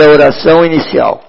A oração inicial.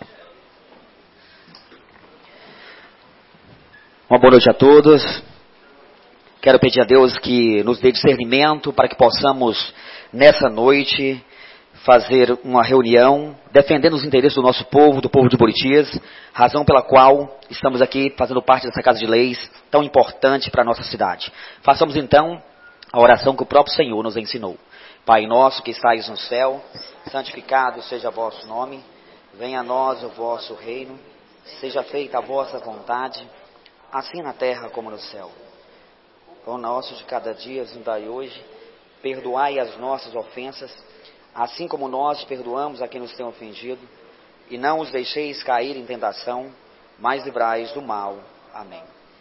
Uma boa noite a todos. Quero pedir a Deus que nos dê discernimento para que possamos, nessa noite, fazer uma reunião defendendo os interesses do nosso povo, do povo de Buritis, razão pela qual estamos aqui fazendo parte dessa Casa de Leis tão importante para a nossa cidade. Façamos então a oração que o próprio Senhor nos ensinou. Pai nosso que estais no céu, santificado seja o vosso nome, venha a nós o vosso reino, seja feita a vossa vontade, assim na terra como no céu. Pão nosso de cada dia nos dai hoje, perdoai as nossas ofensas, assim como nós perdoamos a quem nos tem ofendido, e não os deixeis cair em tentação, mas livrai-os do mal. Amém.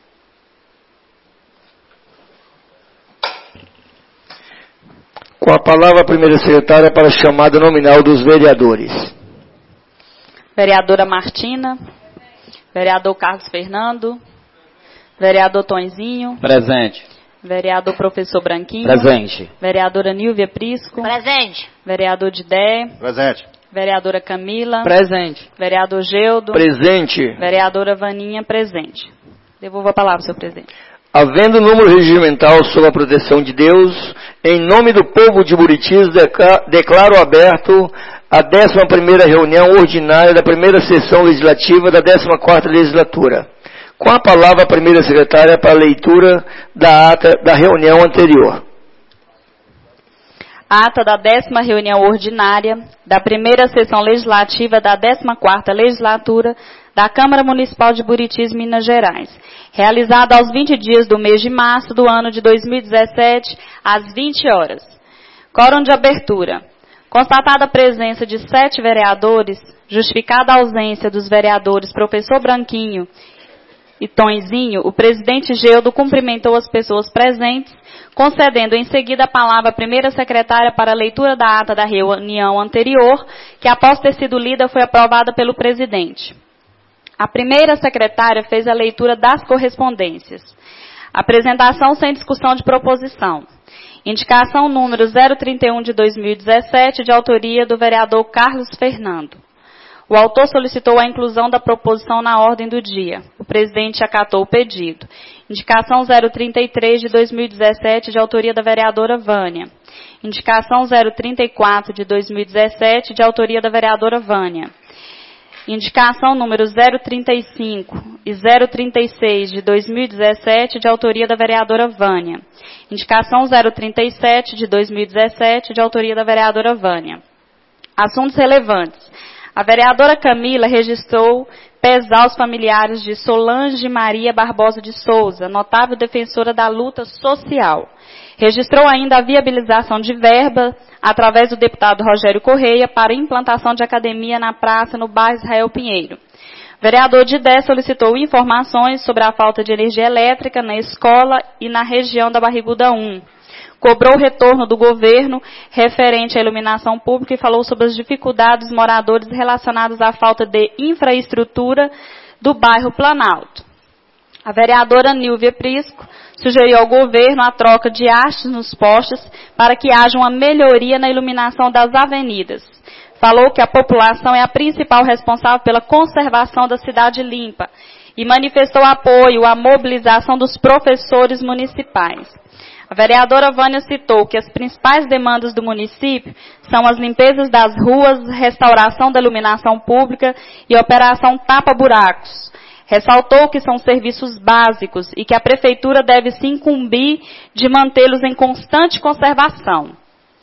Com a palavra, a primeira secretária para a chamada nominal dos vereadores. Vereadora Martina, vereador Carlos Fernando, vereador Tonzinho. Presente. Vereador Professor Branquinho. Presente. Vereadora Nílvia Prisco. Presente. Vereador Didé. Presente. Vereadora Camila. Presente. Vereador Geudo. Presente. Vereadora Vaninha, presente. Devolvo a palavra, senhor presidente. Havendo número regimental sob a proteção de Deus, em nome do povo de Buritis, declaro aberto a 11ª reunião ordinária da primeira sessão legislativa da 14ª legislatura. Com a palavra, a primeira secretária para a leitura da ata da reunião anterior. Ata da 10ª reunião ordinária da primeira sessão legislativa da 14ª legislatura da Câmara Municipal de Buritis, Minas Gerais, realizada aos 20 dias do mês de março do ano de 2017, às 20 horas. Quórum de abertura. Constatada a presença de 7 vereadores, justificada a ausência dos vereadores Professor Branquinho e Tonzinho, o presidente Geudo cumprimentou as pessoas presentes, concedendo em seguida a palavra à primeira secretária para a leitura da ata da reunião anterior, que após ter sido lida foi aprovada pelo presidente. A primeira secretária fez a leitura das correspondências. Apresentação sem discussão de proposição. Indicação número 031 de 2017, de autoria do vereador Carlos Fernando. O autor solicitou a inclusão da proposição na ordem do dia. O presidente acatou o pedido. Indicação 033 de 2017, de autoria da vereadora Vânia. Indicação 034 de 2017, de autoria da vereadora Vânia. Indicação número 035 e 036 de 2017, de autoria da vereadora Vânia. Indicação 037 de 2017, de autoria da vereadora Vânia. Assuntos relevantes. A vereadora Camila registrou pesar aos familiares de Solange Maria Barbosa de Souza, notável defensora da luta social. Registrou ainda a viabilização de verba, através do deputado Rogério Correia, para implantação de academia na praça no bairro Israel Pinheiro. O vereador Didé solicitou informações sobre a falta de energia elétrica na escola e na região da Barriguda 1. Cobrou o retorno do governo referente à iluminação pública e falou sobre as dificuldades dos moradores relacionadas à falta de infraestrutura do bairro Planalto. A vereadora Nílvia Prisco sugeriu ao governo a troca de hastes nos postes para que haja uma melhoria na iluminação das avenidas. Falou que a população é a principal responsável pela conservação da cidade limpa e manifestou apoio à mobilização dos professores municipais. A vereadora Vânia citou que as principais demandas do município são as limpezas das ruas, restauração da iluminação pública e operação tapa-buracos. Ressaltou que são serviços básicos e que a prefeitura deve se incumbir de mantê-los em constante conservação.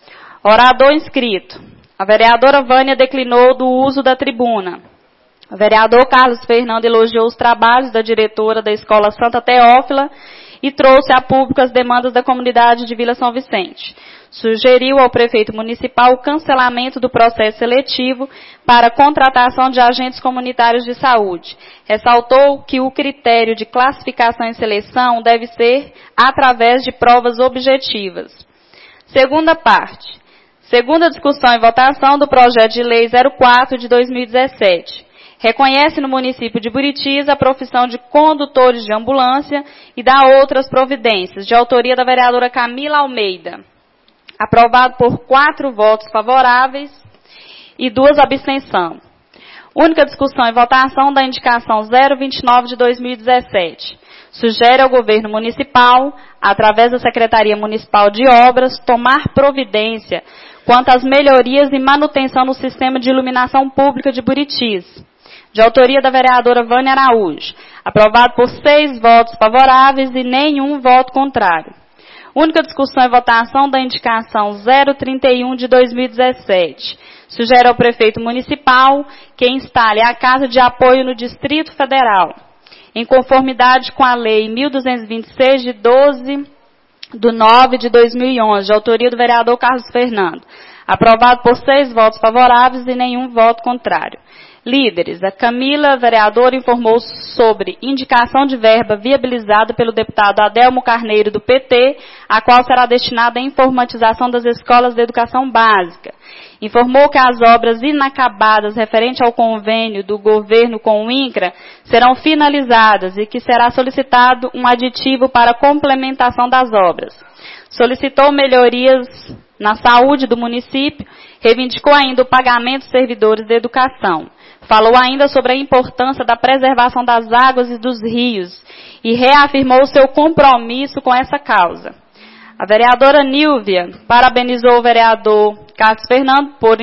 Orador inscrito. A vereadora Vânia declinou do uso da tribuna. O vereador Carlos Fernando elogiou os trabalhos da diretora da Escola Santa Teófila e trouxe a público as demandas da comunidade de Vila São Vicente. Sugeriu ao prefeito municipal o cancelamento do processo seletivo para a contratação de agentes comunitários de saúde. Ressaltou que o critério de classificação e seleção deve ser através de provas objetivas. Segunda parte. Segunda discussão e votação do projeto de lei 04 de 2017. Reconhece no município de Buritis a profissão de condutores de ambulância e dá outras providências, de autoria da vereadora Camila Almeida. Aprovado por 4 votos favoráveis e 2 abstenções. Única discussão e votação da indicação 029 de 2017. Sugere ao governo municipal, através da Secretaria Municipal de Obras, tomar providência quanto às melhorias e manutenção no sistema de iluminação pública de Buritis, de autoria da vereadora Vânia Araújo, aprovado por 6 votos favoráveis e nenhum voto contrário. Única discussão e votação da indicação 031 de 2017. Sugere ao prefeito municipal que instale a Casa de Apoio no Distrito Federal, em conformidade com a Lei 1226 de 12/9 de 2011, de autoria do vereador Carlos Fernando, aprovado por 6 votos favoráveis e nenhum voto contrário. Líderes, a Camila, vereadora, informou sobre indicação de verba viabilizada pelo deputado Adelmo Carneiro, do PT, a qual será destinada à informatização das escolas de educação básica. Informou que as obras inacabadas referente ao convênio do governo com o INCRA serão finalizadas e que será solicitado um aditivo para complementação das obras. Solicitou melhorias na saúde do município, reivindicou ainda o pagamento dos servidores de educação. Falou ainda sobre a importância da preservação das águas e dos rios e reafirmou seu compromisso com essa causa. A vereadora Nílvia parabenizou o vereador Carlos Fernando por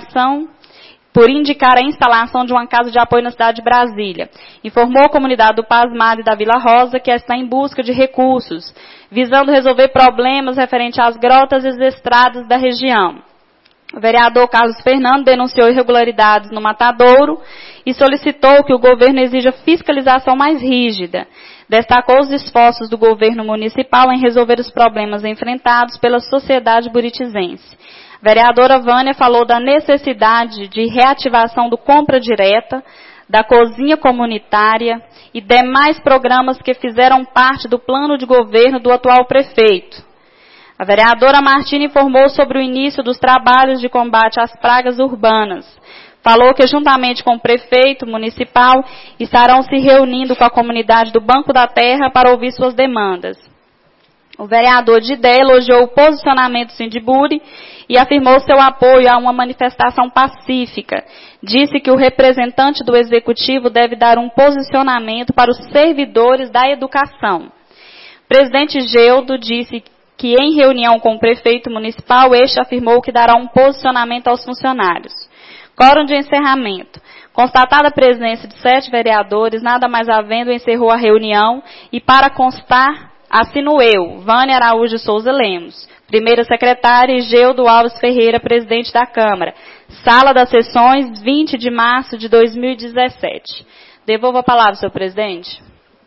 indicar a instalação de uma casa de apoio na cidade de Brasília. Informou a comunidade do Pasmado e da Vila Rosa que está em busca de recursos, visando resolver problemas referentes às grotas e às estradas da região. O vereador Carlos Fernando denunciou irregularidades no matadouro e solicitou que o governo exija fiscalização mais rígida. Destacou os esforços do governo municipal em resolver os problemas enfrentados pela sociedade buritizense. A vereadora Vânia falou da necessidade de reativação do compra direta, da cozinha comunitária e demais programas que fizeram parte do plano de governo do atual prefeito. A vereadora Martina informou sobre o início dos trabalhos de combate às pragas urbanas. Falou que, juntamente com o prefeito municipal, estarão se reunindo com a comunidade do Banco da Terra para ouvir suas demandas. O vereador Didé elogiou o posicionamento do Sindiburi e afirmou seu apoio a uma manifestação pacífica. Disse que o representante do executivo deve dar um posicionamento para os servidores da educação. O presidente Geudo disse que, em reunião com o prefeito municipal, este afirmou que dará um posicionamento aos funcionários. Quórum de encerramento. Constatada a presença de 7 vereadores, nada mais havendo, encerrou a reunião e, para constar, assino eu, Vânia Araújo Souza Lemos, primeira secretária, e Geudo Alves Ferreira, presidente da Câmara. Sala das sessões, 20 de março de 2017. Devolvo a palavra, senhor presidente.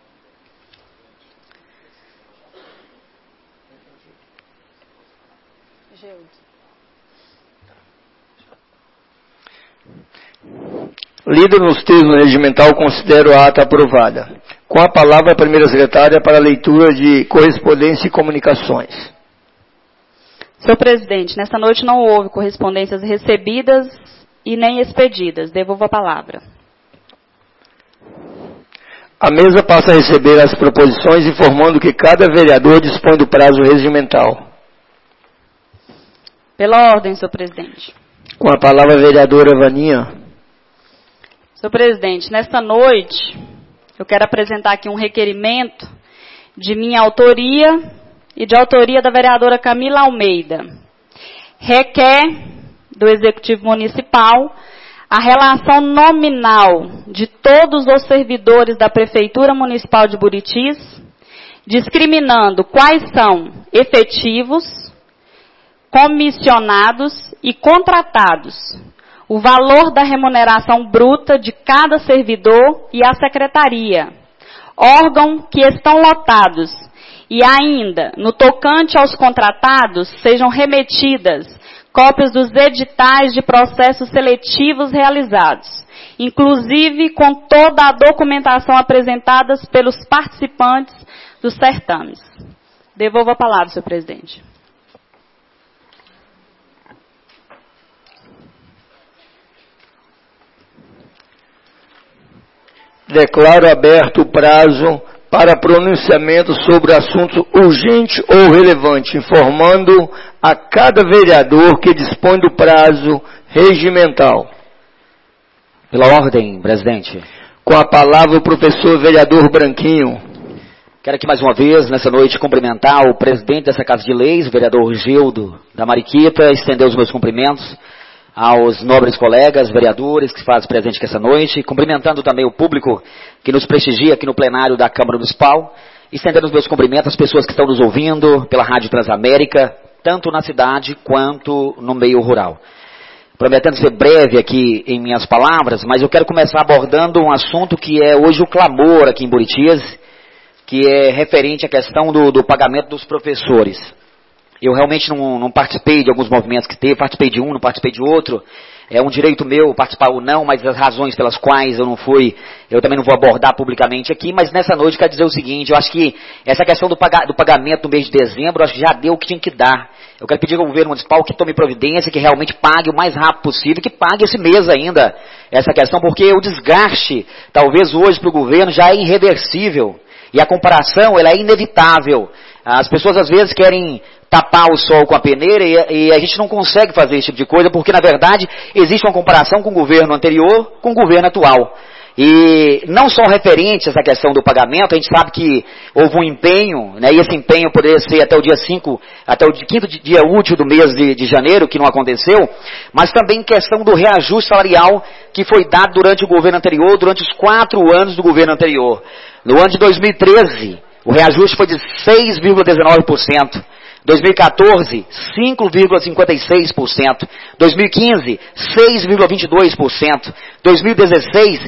Líder nos termos regimental, considero a ata aprovada. Com a palavra, a primeira secretária para a leitura de correspondência e comunicações. Senhor presidente, nesta noite não houve correspondências recebidas e nem expedidas. Devolvo a palavra. A mesa passa a receber as proposições, informando que cada vereador dispõe do prazo regimental. Pela ordem, senhor presidente. Com a palavra, a vereadora Vaninha. Senhor presidente, nesta noite, eu quero apresentar aqui um requerimento de minha autoria e de autoria da vereadora Camila Almeida. Requer do Executivo Municipal a relação nominal de todos os servidores da Prefeitura Municipal de Buritis, discriminando quais são efetivos, comissionados e contratados, o valor da remuneração bruta de cada servidor e a secretaria, órgão que estão lotados, e ainda, no tocante aos contratados, sejam remetidas cópias dos editais de processos seletivos realizados, inclusive com toda a documentação apresentada pelos participantes dos certames. Devolvo a palavra, senhor presidente. Declaro aberto o prazo para pronunciamento sobre assunto urgente ou relevante, informando a cada vereador que dispõe do prazo regimental. Pela ordem, presidente. Com a palavra o professor vereador Branquinho. Quero aqui mais uma vez, nessa noite, cumprimentar o presidente dessa Casa de Leis, o vereador Gildo da Mariquita, estender os meus cumprimentos aos nobres colegas, vereadores que se fazem presente aqui essa noite, cumprimentando também o público que nos prestigia aqui no plenário da Câmara Municipal, estendendo os meus cumprimentos às pessoas que estão nos ouvindo pela Rádio Transamérica, tanto na cidade quanto no meio rural. Prometendo ser breve aqui em minhas palavras, mas eu quero começar abordando um assunto que é hoje o clamor aqui em Buritis, que é referente à questão do pagamento dos professores. Eu realmente não participei de alguns movimentos que teve, participei de um, não participei de outro. É um direito meu participar ou não, mas as razões pelas quais eu não fui, eu também não vou abordar publicamente aqui, mas nessa noite eu quero dizer o seguinte, eu acho que essa questão do pagamento no mês de dezembro, eu acho que já deu o que tinha que dar. Eu quero pedir ao governo municipal que tome providência, que realmente pague o mais rápido possível, que pague esse mês ainda essa questão, porque o desgaste, talvez hoje para o governo, já é irreversível. E a comparação, ela é inevitável. As pessoas às vezes querem tapar o sol com a peneira e a gente não consegue fazer esse tipo de coisa, porque na verdade existe uma comparação com o governo anterior com o governo atual. E não só referente a essa questão do pagamento, a gente sabe que houve um empenho, né, e esse empenho poderia ser até o dia 5, até o 5º dia útil do mês de janeiro, que não aconteceu, mas também questão do reajuste salarial que foi dado durante o governo anterior, durante os 4 anos do governo anterior. No ano de 2013, o reajuste foi de 6,19%. 2014, 5,56%. 2015, 6,22%. 2016,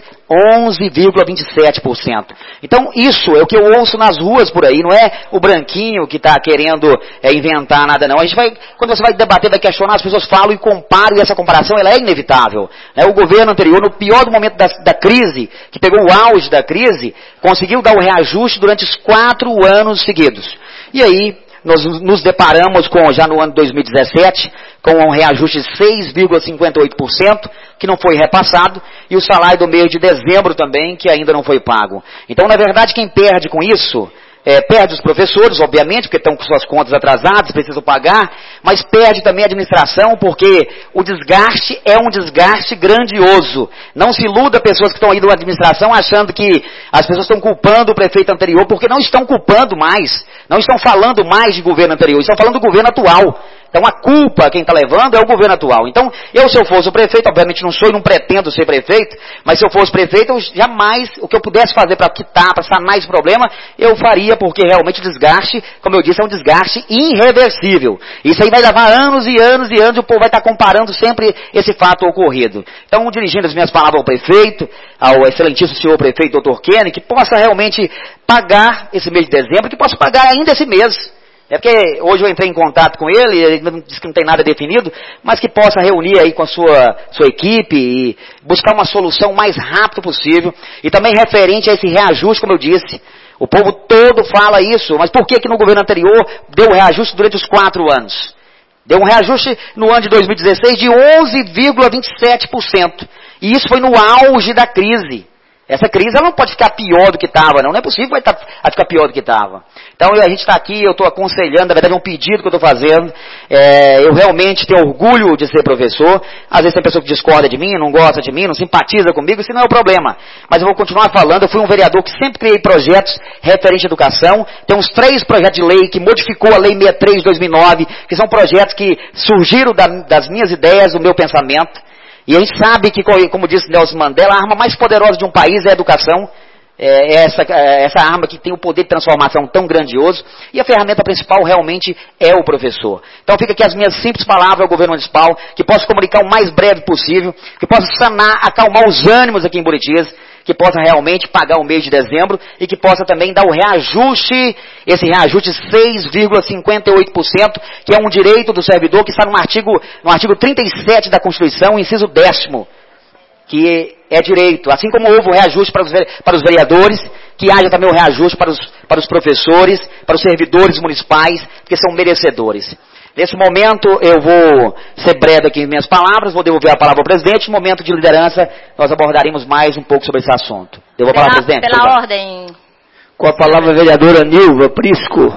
11,27%. Então, isso é o que eu ouço nas ruas por aí, não é o Branquinho que está querendo inventar nada, não. A gente vai, quando você vai debater, vai questionar, as pessoas falam e comparam, e essa comparação ela é inevitável. O governo anterior, no pior do momento da crise, que pegou o auge da crise, conseguiu dar o reajuste durante os 4 anos seguidos. E aí, nós nos deparamos já no ano de 2017, com um reajuste de 6,58%, que não foi repassado, e o salário do mês de dezembro também, que ainda não foi pago. Então, na verdade, quem perde com isso, perde os professores, obviamente, porque estão com suas contas atrasadas, precisam pagar, mas perde também a administração, porque o desgaste é um desgaste grandioso. Não se iluda pessoas que estão aí da administração achando que as pessoas estão culpando o prefeito anterior, porque não estão culpando mais, não estão falando mais de governo anterior, estão falando do governo atual. Então a culpa, quem está levando, é o governo atual. Então, se eu fosse o prefeito, obviamente não sou e não pretendo ser prefeito, mas se eu fosse prefeito, eu jamais, o que eu pudesse fazer para quitar, para sanar esse problema, eu faria, porque realmente o desgaste, como eu disse, é um desgaste irreversível. Isso aí vai levar anos e anos e anos, e o povo vai estar comparando sempre esse fato ocorrido. Então, dirigindo as minhas palavras ao prefeito, ao excelentíssimo senhor prefeito, Dr. Kenny, que possa realmente pagar esse mês de dezembro, que possa pagar ainda esse mês. É porque hoje eu entrei em contato com ele, ele disse que não tem nada definido, mas que possa reunir aí com a sua equipe e buscar uma solução o mais rápido possível. E também referente a esse reajuste, como eu disse, o povo todo fala isso, mas por que no governo anterior deu reajuste durante os 4 anos? Deu um reajuste no ano de 2016 de 11,27%. E isso foi no auge da crise. Essa crise ela não pode ficar pior do que estava, não é possível que vai ficar pior do que estava. Então a gente está aqui, eu estou aconselhando, na verdade é um pedido que eu estou fazendo, eu realmente tenho orgulho de ser professor, às vezes tem pessoa que discorda de mim, não gosta de mim, não simpatiza comigo, isso não é o problema. Mas eu vou continuar falando, eu fui um vereador que sempre criei projetos referentes à educação, tem uns 3 projetos de lei que modificou a Lei 63 de 2009, que são projetos que surgiram das minhas ideias, do meu pensamento. E a gente sabe que, como disse Nelson Mandela, a arma mais poderosa de um país é a educação. Essa arma que tem o poder de transformação tão grandioso. E a ferramenta principal realmente é o professor. Então fica aqui as minhas simples palavras ao governo municipal, que possa comunicar o mais breve possível, que possa sanar, acalmar os ânimos aqui em Buritis, que possa realmente pagar o mês de dezembro e que possa também dar o reajuste, esse reajuste 6,58%, que é um direito do servidor que está no artigo 37 da Constituição, inciso 10º, que é direito, assim como houve o reajuste para os vereadores, que haja também o reajuste para os professores, para os servidores municipais, que são merecedores. Nesse momento, eu vou ser breve aqui em minhas palavras, vou devolver a palavra ao presidente. No momento de liderança, nós abordaremos mais um pouco sobre esse assunto. Devolvo a palavra ao presidente. Pela ordem. Com a palavra a vereadora Nilva Prisco.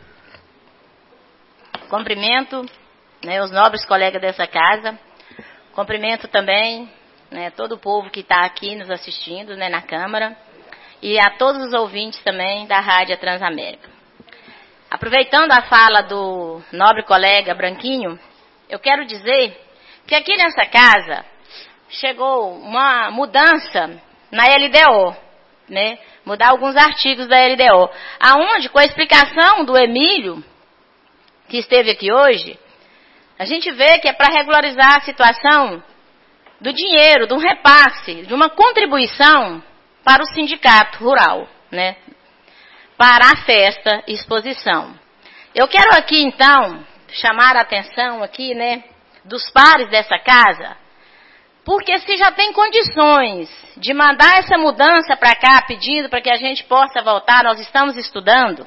Cumprimento os nobres colegas dessa casa. Cumprimento também, né, todo o povo que está aqui nos assistindo, né, na Câmara, e a todos os ouvintes também da Rádio Transamérica. Aproveitando a fala do nobre colega Branquinho, eu quero dizer que aqui nessa casa chegou uma mudança na LDO, né, mudar alguns artigos da LDO, aonde, com a explicação do Emílio, que esteve aqui hoje, a gente vê que é para regularizar a situação do dinheiro, do repasse, de uma contribuição para o sindicato rural, né? Para a festa e exposição. Eu quero aqui, então, chamar a atenção aqui, né, dos pares dessa casa, porque se já tem condições de mandar essa mudança para cá, pedindo para que a gente possa voltar, nós estamos estudando,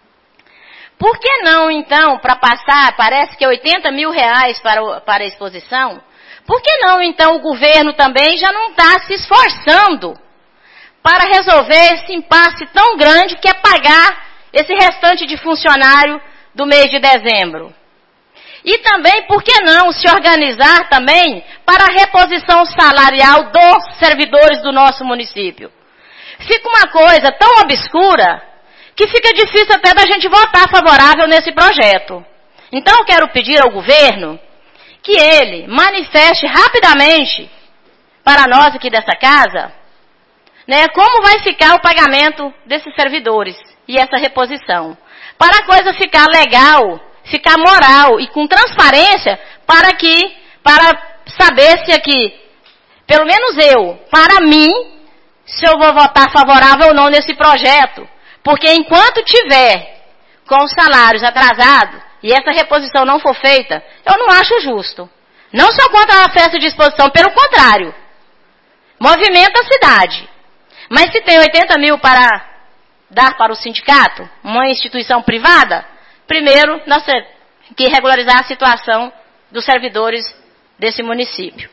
por que não, então, para passar, parece que 80 mil reais para a exposição, por que não, então, o governo também já não está se esforçando para resolver esse impasse tão grande que é pagar esse restante de funcionário do mês de dezembro? E também, por que não se organizar também para a reposição salarial dos servidores do nosso município? Fica uma coisa tão obscura que fica difícil até da gente votar favorável nesse projeto. Então eu quero pedir ao governo que ele manifeste rapidamente para nós aqui dessa casa, né, como vai ficar o pagamento desses servidores e essa reposição. Para a coisa ficar legal, ficar moral e com transparência para saber se aqui, pelo menos eu, para mim, se eu vou votar favorável ou não nesse projeto. Porque enquanto tiver com os salários atrasados e essa reposição não for feita, eu não acho justo. Não sou contra a festa de exposição, pelo contrário. Movimenta a cidade. Mas se tem 80 mil para dar para o sindicato, uma instituição privada, primeiro nós temos que regularizar a situação dos servidores desse município.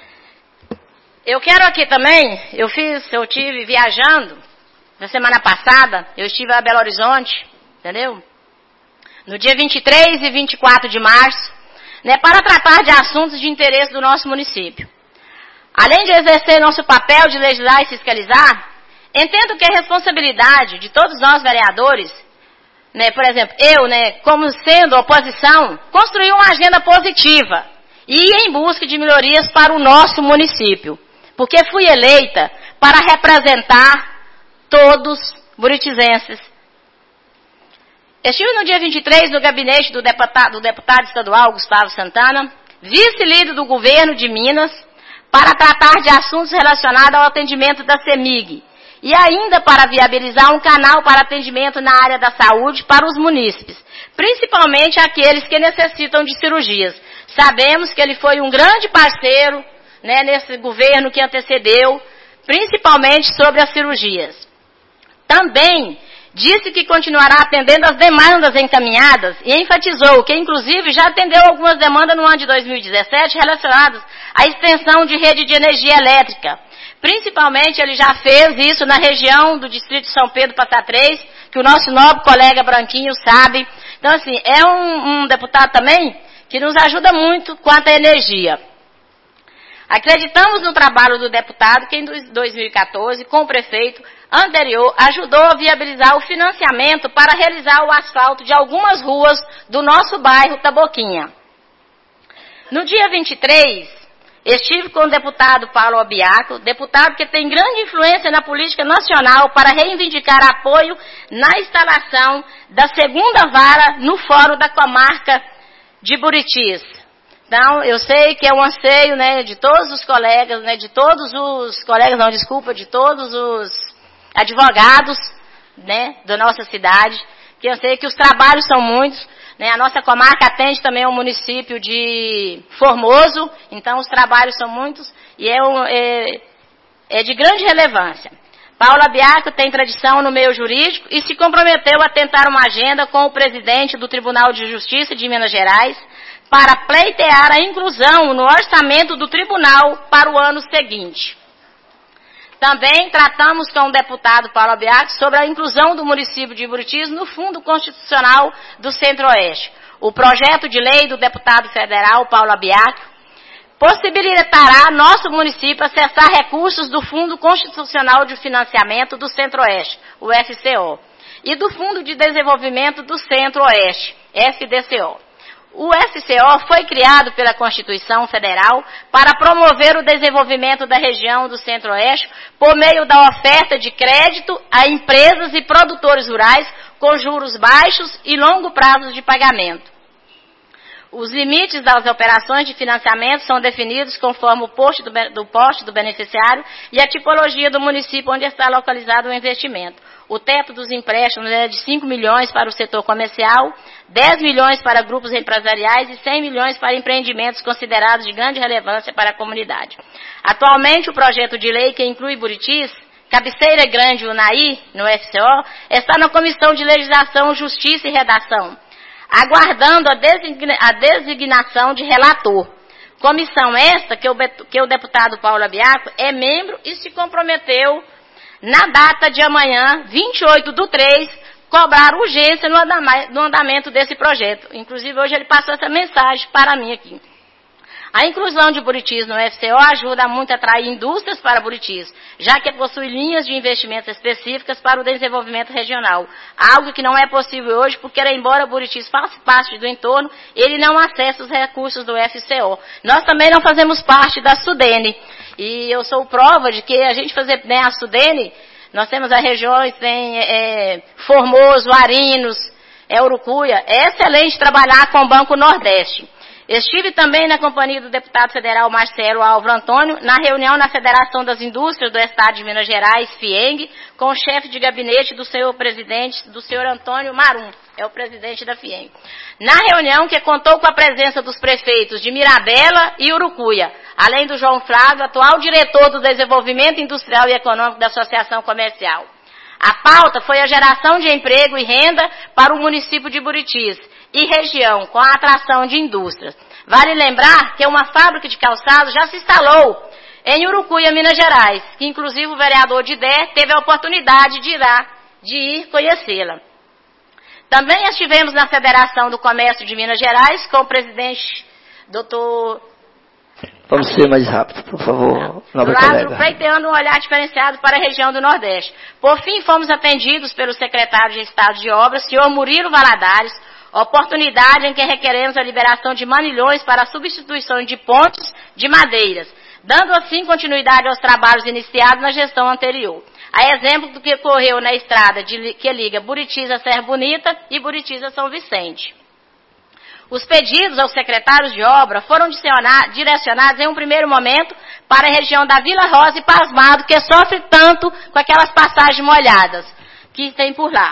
Eu quero aqui também, eu tive viajando, na semana passada, eu estive a Belo Horizonte, entendeu? No dia 23 e 24 de março, né, para tratar de assuntos de interesse do nosso município. Além de exercer nosso papel de legislar e fiscalizar, entendo que a responsabilidade de todos nós vereadores, né, por exemplo, eu, né, como sendo oposição, construir uma agenda positiva e ir em busca de melhorias para o nosso município. Porque fui eleita para representar todos buritizenses. Estive no dia 23 no gabinete do deputado estadual Gustavo Santana, vice-líder do governo de Minas, para tratar de assuntos relacionados ao atendimento da CEMIG e ainda para viabilizar um canal para atendimento na área da saúde para os munícipes, principalmente aqueles que necessitam de cirurgias. Sabemos que ele foi um grande parceiro, né, nesse governo que antecedeu, principalmente sobre as cirurgias. Também disse que continuará atendendo as demandas encaminhadas e enfatizou que, inclusive, já atendeu algumas demandas no ano de 2017 relacionadas à extensão de rede de energia elétrica. Principalmente, ele já fez isso na região do distrito de São Pedro Passa Três, que o nosso nobre colega Branquinho sabe. Então, assim, é um deputado também que nos ajuda muito quanto à energia. Acreditamos no trabalho do deputado que em 2014, com o prefeito anterior, ajudou a viabilizar o financiamento para realizar o asfalto de algumas ruas do nosso bairro Taboquinha. No dia 23, estive com o deputado Paulo Abiaco, deputado que tem grande influência na política nacional para reivindicar apoio na instalação da segunda vara no Fórum da Comarca de Buritis. Então, eu sei que é um anseio, né, de todos os colegas, né, de todos os advogados, né, da nossa cidade, que eu sei que os trabalhos são muitos, né, a nossa comarca atende também ao município de Formoso, então os trabalhos são muitos e é de grande relevância. Paulo Abiaco tem tradição no meio jurídico e se comprometeu a tentar uma agenda com o presidente do Tribunal de Justiça de Minas Gerais para pleitear a inclusão no orçamento do tribunal para o ano seguinte. Também tratamos com o deputado Paulo Abiaco sobre a inclusão do município de Buritis no Fundo Constitucional do Centro-Oeste. O projeto de lei do deputado federal Paulo Abiaco possibilitará nosso município acessar recursos do Fundo Constitucional de Financiamento do Centro-Oeste, o FCO, e do Fundo de Desenvolvimento do Centro-Oeste, FDCO. O FCO foi criado pela Constituição Federal para promover o desenvolvimento da região do Centro-Oeste por meio da oferta de crédito a empresas e produtores rurais com juros baixos e longo prazo de pagamento. Os limites das operações de financiamento são definidos conforme o porte do beneficiário e a tipologia do município onde está localizado o investimento. O teto dos empréstimos é de 5 milhões para o setor comercial, 10 milhões para grupos empresariais e 100 milhões para empreendimentos considerados de grande relevância para a comunidade. Atualmente, o projeto de lei que inclui Buritis, Cabeceira Grande e Unaí, no FCO, está na Comissão de Legislação, Justiça e Redação, aguardando a designação de relator. Comissão esta que o deputado Paulo Abiaco é membro e se comprometeu, na data de amanhã, 28/3, cobrar urgência no andamento desse projeto. Inclusive, hoje ele passou essa mensagem para mim aqui. A inclusão de Buritis no FCO ajuda muito a atrair indústrias para Buritis, já que possui linhas de investimentos específicas para o desenvolvimento regional, algo que não é possível hoje, porque, embora Buritis faça parte do entorno, ele não acessa os recursos do FCO. Nós também não fazemos parte da Sudene, e eu sou prova de que a gente fazer a Sudene, nós temos as regiões, tem Formoso, Arinos, Urucuia, é excelente trabalhar com o Banco Nordeste. Estive também na companhia do deputado federal Marcelo Álvaro Antônio, na reunião na Federação das Indústrias do Estado de Minas Gerais, FIENG, com o chefe de gabinete do senhor presidente, do senhor Antônio Marum, é o presidente da FIENG. Na reunião que contou com a presença dos prefeitos de Mirabela e Urucuia, além do João Flávio, atual diretor do Desenvolvimento Industrial e Econômico da Associação Comercial. A pauta foi a geração de emprego e renda para o município de Buritis e região, com a atração de indústrias. Vale lembrar que uma fábrica de calçados já se instalou em Urucuia, Minas Gerais, que inclusive o vereador Didé teve a oportunidade de ir conhecê-la. Também estivemos na Federação do Comércio de Minas Gerais com o presidente, doutor... Vamos ser mais rápido, por favor, nobre colega. Pleiteando um olhar diferenciado para a região do Nordeste. Por fim, fomos atendidos pelo secretário de Estado de Obras, senhor Murilo Valadares, oportunidade em que requeremos a liberação de manilhões para a substituição de pontes de madeiras, dando assim continuidade aos trabalhos iniciados na gestão anterior. A exemplo do que ocorreu na estrada que liga Buritis a Serra Bonita e Buritis a São Vicente. Os pedidos aos secretários de obra foram direcionados em um primeiro momento para a região da Vila Rosa e Pasmado, que sofre tanto com aquelas passagens molhadas que tem por lá.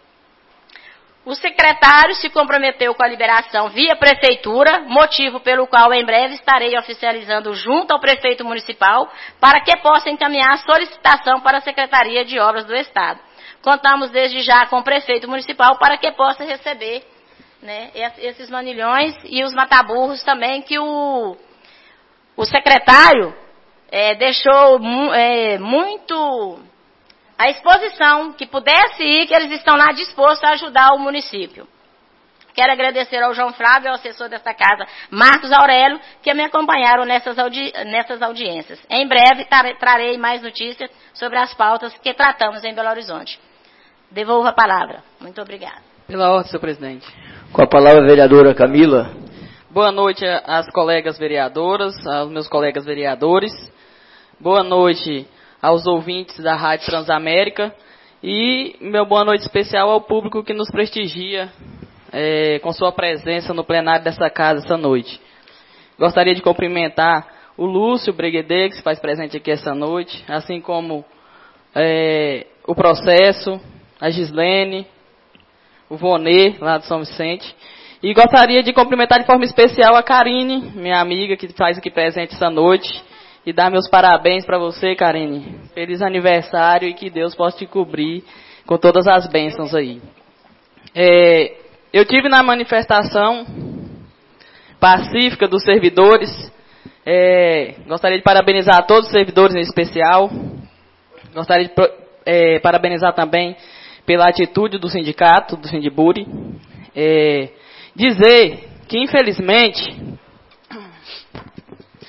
O secretário se comprometeu com a liberação via prefeitura, motivo pelo qual em breve estarei oficializando junto ao prefeito municipal para que possa encaminhar a solicitação para a Secretaria de Obras do Estado. Contamos desde já com o prefeito municipal para que possa receber, né, esses manilhões e os mataburros também que o secretário deixou muito à exposição, que pudesse ir, que eles estão lá dispostos a ajudar o município. Quero agradecer ao João Flávio, ao assessor desta casa, Marcos Aurélio, que me acompanharam nessas audiências. Em breve trarei mais notícias sobre as pautas que tratamos em Belo Horizonte. Devolvo a palavra. Muito obrigada. Pela ordem, senhor presidente. Com a palavra a vereadora Camila. Boa noite às colegas vereadoras, aos meus colegas vereadores. Boa noite aos ouvintes da Rádio Transamérica. E meu boa noite especial ao público que nos prestigia com sua presença no plenário dessa casa essa noite. Gostaria de cumprimentar o Lúcio Breguedê, que se faz presente aqui essa noite, assim como o Processo, a Gislene, o Vonê, lá de São Vicente. E gostaria de cumprimentar de forma especial a Karine, minha amiga, que faz aqui presente essa noite. E dar meus parabéns para você, Karine. Feliz aniversário e que Deus possa te cobrir com todas as bênçãos aí. Eu tive na manifestação pacífica dos servidores. Gostaria de parabenizar todos os servidores em especial. Gostaria de parabenizar também pela atitude do sindicato, do Sindiburi. Dizer que, infelizmente,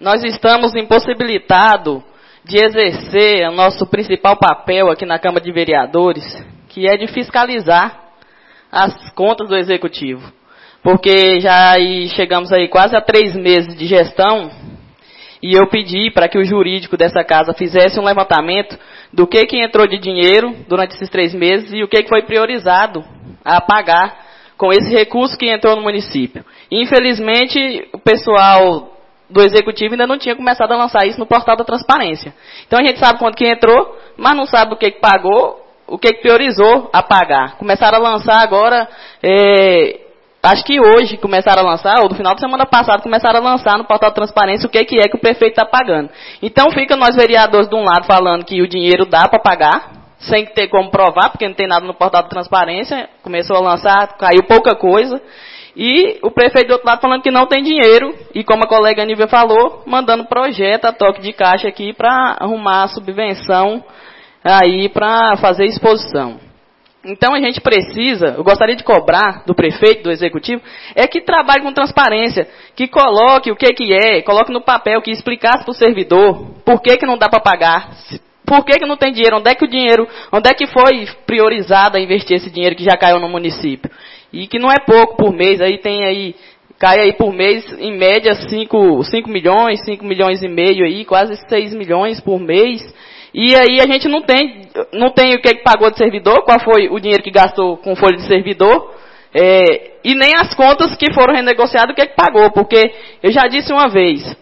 nós estamos impossibilitados de exercer o nosso principal papel aqui na Câmara de Vereadores, que é de fiscalizar as contas do Executivo. Porque já chegamos aí quase a 3 meses de gestão, e eu pedi para que o jurídico dessa casa fizesse um levantamento do que entrou de dinheiro durante esses 3 meses e o que foi priorizado a pagar com esse recurso que entrou no município. Infelizmente, o pessoal do Executivo ainda não tinha começado a lançar isso no portal da transparência. Então a gente sabe quanto que entrou, mas não sabe o que pagou, o que priorizou a pagar. Começaram a lançar agora, acho que hoje começaram a lançar, ou no final de semana passada começaram a lançar no portal da transparência o que é que o prefeito está pagando. Então fica nós vereadores de um lado falando que o dinheiro dá para pagar, sem ter como provar, porque não tem nada no portal da transparência, começou a lançar, caiu pouca coisa. E o prefeito do outro lado falando que não tem dinheiro, e como a colega Aníbal falou, mandando projeto a toque de caixa aqui para arrumar a subvenção aí para fazer exposição. Então a gente precisa, eu gostaria de cobrar do prefeito, do executivo, é que trabalhe com transparência, que coloque o que é, coloque no papel, que explicasse para o servidor por que não dá para pagar, por que não tem dinheiro, onde é que foi priorizado a investir esse dinheiro que já caiu no município. E que não é pouco por mês, cai aí por mês, em média, 5 milhões, 5 milhões e meio aí, quase 6 milhões por mês. E aí a gente não tem o que pagou de servidor, qual foi o dinheiro que gastou com folha de servidor, e nem as contas que foram renegociadas, o que pagou, porque eu já disse uma vez,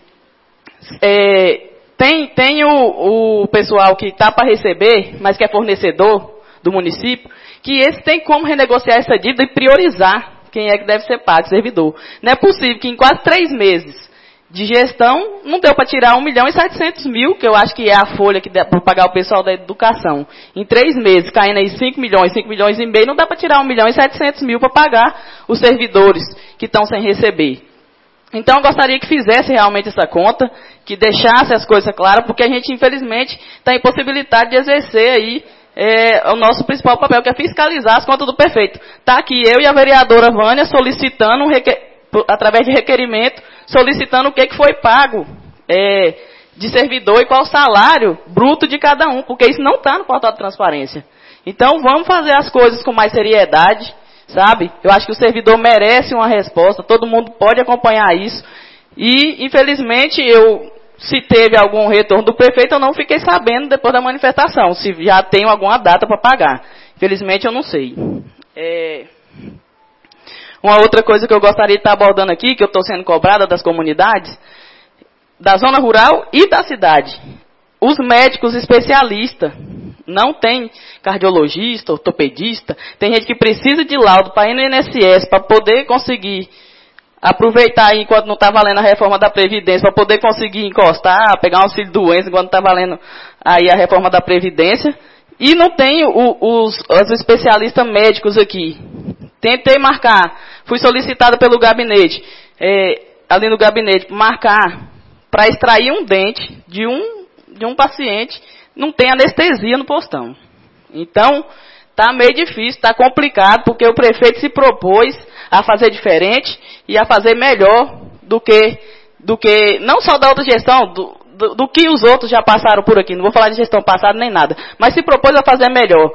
tem o pessoal que está para receber, mas que é fornecedor do município, que esse tem como renegociar essa dívida e priorizar quem é que deve ser pago, servidor. Não é possível que em quase 3 meses de gestão não deu para tirar 1.700.000, que eu acho que é a folha que dá para pagar o pessoal da educação. Em 3 meses, caindo aí 5 milhões e meio, não dá para tirar 1.700.000 para pagar os servidores que estão sem receber. Então eu gostaria que fizesse realmente essa conta, que deixasse as coisas claras, porque a gente infelizmente está impossibilitado de exercer aí o nosso principal papel, que é fiscalizar as contas do prefeito. Está aqui eu e a vereadora Vânia solicitando, através de requerimento, solicitando o que foi pago de servidor e qual o salário bruto de cada um, porque isso não está no portal de transparência. Então vamos fazer as coisas com mais seriedade, sabe? Eu acho que o servidor merece uma resposta, todo mundo pode acompanhar isso. E, infelizmente, se teve algum retorno do prefeito, eu não fiquei sabendo depois da manifestação, se já tem alguma data para pagar. Infelizmente, eu não sei. Uma outra coisa que eu gostaria de estar abordando aqui, que eu estou sendo cobrada das comunidades, da zona rural e da cidade. Os médicos especialistas, não tem cardiologista, ortopedista, tem gente que precisa de laudo para ir no INSS, para poder conseguir aproveitar aí enquanto não está valendo a reforma da Previdência, para poder conseguir encostar, pegar um auxílio-doença enquanto está valendo aí a reforma da Previdência. E não tem os especialistas médicos aqui. Tentei marcar, fui solicitada pelo gabinete, ali no gabinete, marcar para extrair um dente de um paciente, não tem anestesia no postão. Então, está meio difícil, está complicado, porque o prefeito se propôs a fazer diferente e a fazer melhor do que não só da outra gestão, do que os outros já passaram por aqui. Não vou falar de gestão passada nem nada, mas se propôs a fazer melhor.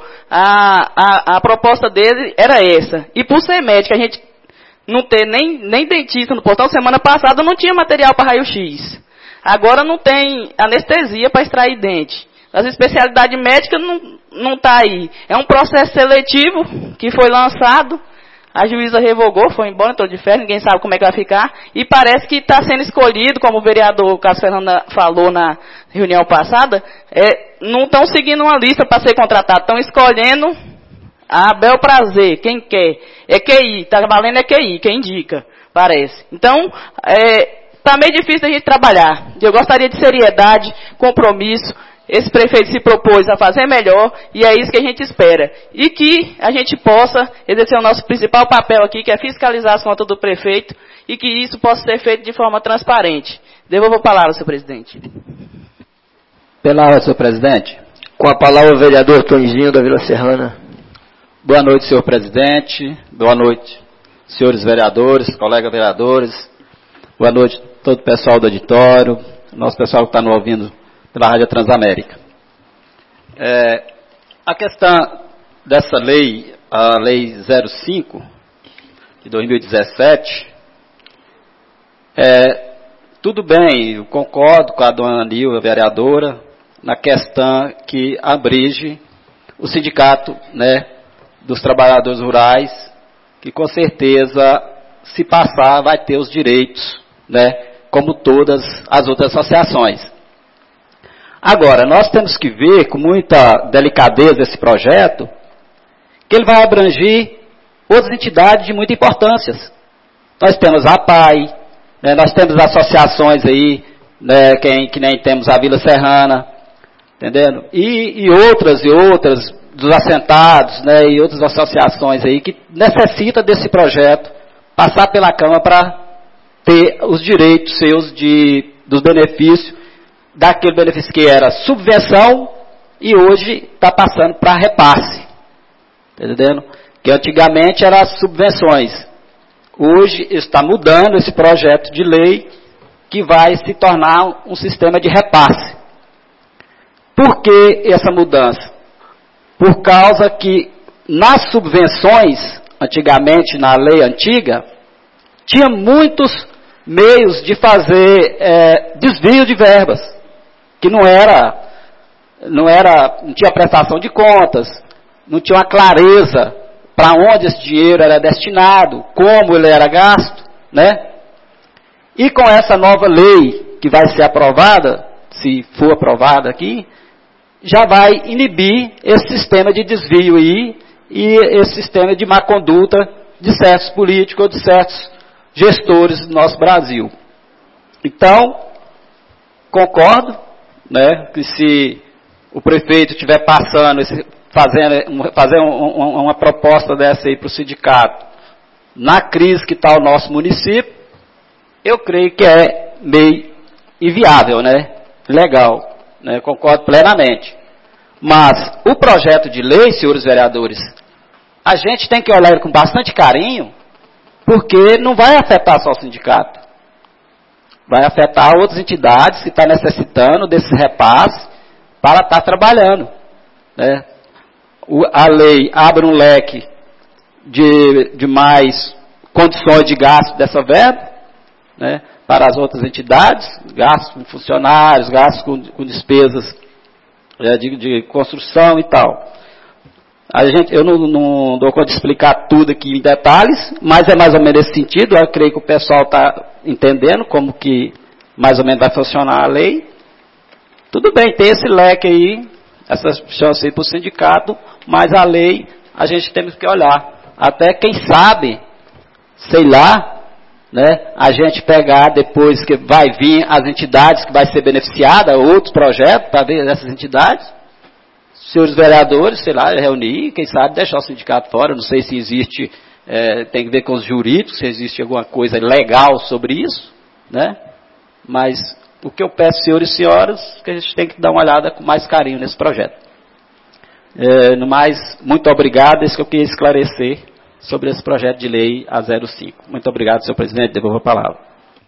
A proposta dele era essa. E por ser médico, a gente não ter nem dentista no portal, semana passada não tinha material para raio-x. Agora não tem anestesia para extrair dente. As especialidades médicas não está aí. É um processo seletivo que foi lançado, a juíza revogou, foi embora, estou de férias, ninguém sabe como é que vai ficar, e parece que está sendo escolhido, como o vereador Cássio Fernando falou na reunião passada, não estão seguindo uma lista para ser contratado, estão escolhendo a bel prazer, quem quer. É QI, está valendo QI, quem indica, parece. Então, está meio difícil a gente trabalhar. Eu gostaria de seriedade, compromisso. Esse prefeito se propôs a fazer melhor e é isso que a gente espera. E que a gente possa exercer o nosso principal papel aqui, que é fiscalizar as contas do prefeito e que isso possa ser feito de forma transparente. Devolvo a palavra, senhor presidente. Palavra, senhor presidente. Com a palavra o vereador Tonzinho da Vila Serrana. Boa noite, senhor presidente. Boa noite, senhores vereadores, colegas vereadores. Boa noite a todo o pessoal do auditório. nosso pessoal que está nos ouvindo pela Rádio Transamérica. A questão dessa lei, a Lei 05, de 2017, tudo bem, eu concordo com a dona Nilva, a vereadora, na questão que abrange o sindicato, né, dos trabalhadores rurais, que com certeza, se passar, vai ter os direitos, né, como todas as outras associações. Agora, nós temos que ver com muita delicadeza esse projeto, que ele vai abranger outras entidades de muita importância. Nós temos a APAI, né, nós temos associações aí, né, que nem temos a Vila Serrana, entendendo? E outras dos assentados, né, e outras associações aí que necessitam desse projeto passar pela Câmara para ter os direitos seus dos benefícios, daquele benefício que era subvenção e hoje está passando para repasse, entendendo? Que antigamente eram as subvenções. Hoje está mudando esse projeto de lei que vai se tornar um sistema de repasse. Por que essa mudança? Por causa que nas subvenções, antigamente na lei antiga, tinha muitos meios de fazer desvio de verbas, que não tinha prestação de contas, não tinha uma clareza para onde esse dinheiro era destinado, como ele era gasto, né? E com essa nova lei que vai ser aprovada, se for aprovada aqui, já vai inibir esse sistema de desvio aí e esse sistema de má conduta de certos políticos ou de certos gestores do nosso Brasil. Então, concordo, né, que se o prefeito estiver passando, fazer uma proposta dessa aí para o sindicato, na crise que está o nosso município, eu creio que é meio inviável, né? Legal, né? Concordo plenamente. Mas o projeto de lei, senhores vereadores, a gente tem que olhar ele com bastante carinho, porque não vai afetar só o sindicato. Vai afetar outras entidades que estão necessitando desses repasses para estar trabalhando, né? A lei abre um leque de mais condições de gasto dessa verba, né, para as outras entidades, gastos com funcionários, gastos com despesas de construção e tal. Eu não dou conta de explicar tudo aqui em detalhes, mas é mais ou menos nesse sentido. Eu creio que o pessoal está entendendo como que mais ou menos vai funcionar a lei. Tudo bem, tem esse leque aí, essa chance aí para o sindicato, mas a lei a gente tem que olhar. Até quem sabe, sei lá, né, a gente pegar depois que vai vir as entidades que vai ser beneficiada, outros projetos para ver essas entidades, senhores vereadores, sei lá, reunir, quem sabe deixar o sindicato fora. Não sei se existe, tem que ver com os jurídicos, se existe alguma coisa legal sobre isso, né? Mas o que eu peço, senhores e senhoras, que a gente tem que dar uma olhada com mais carinho nesse projeto. No mais, muito obrigado, isso que eu queria esclarecer sobre esse projeto de lei A05. Muito obrigado, senhor presidente, devolvo a palavra.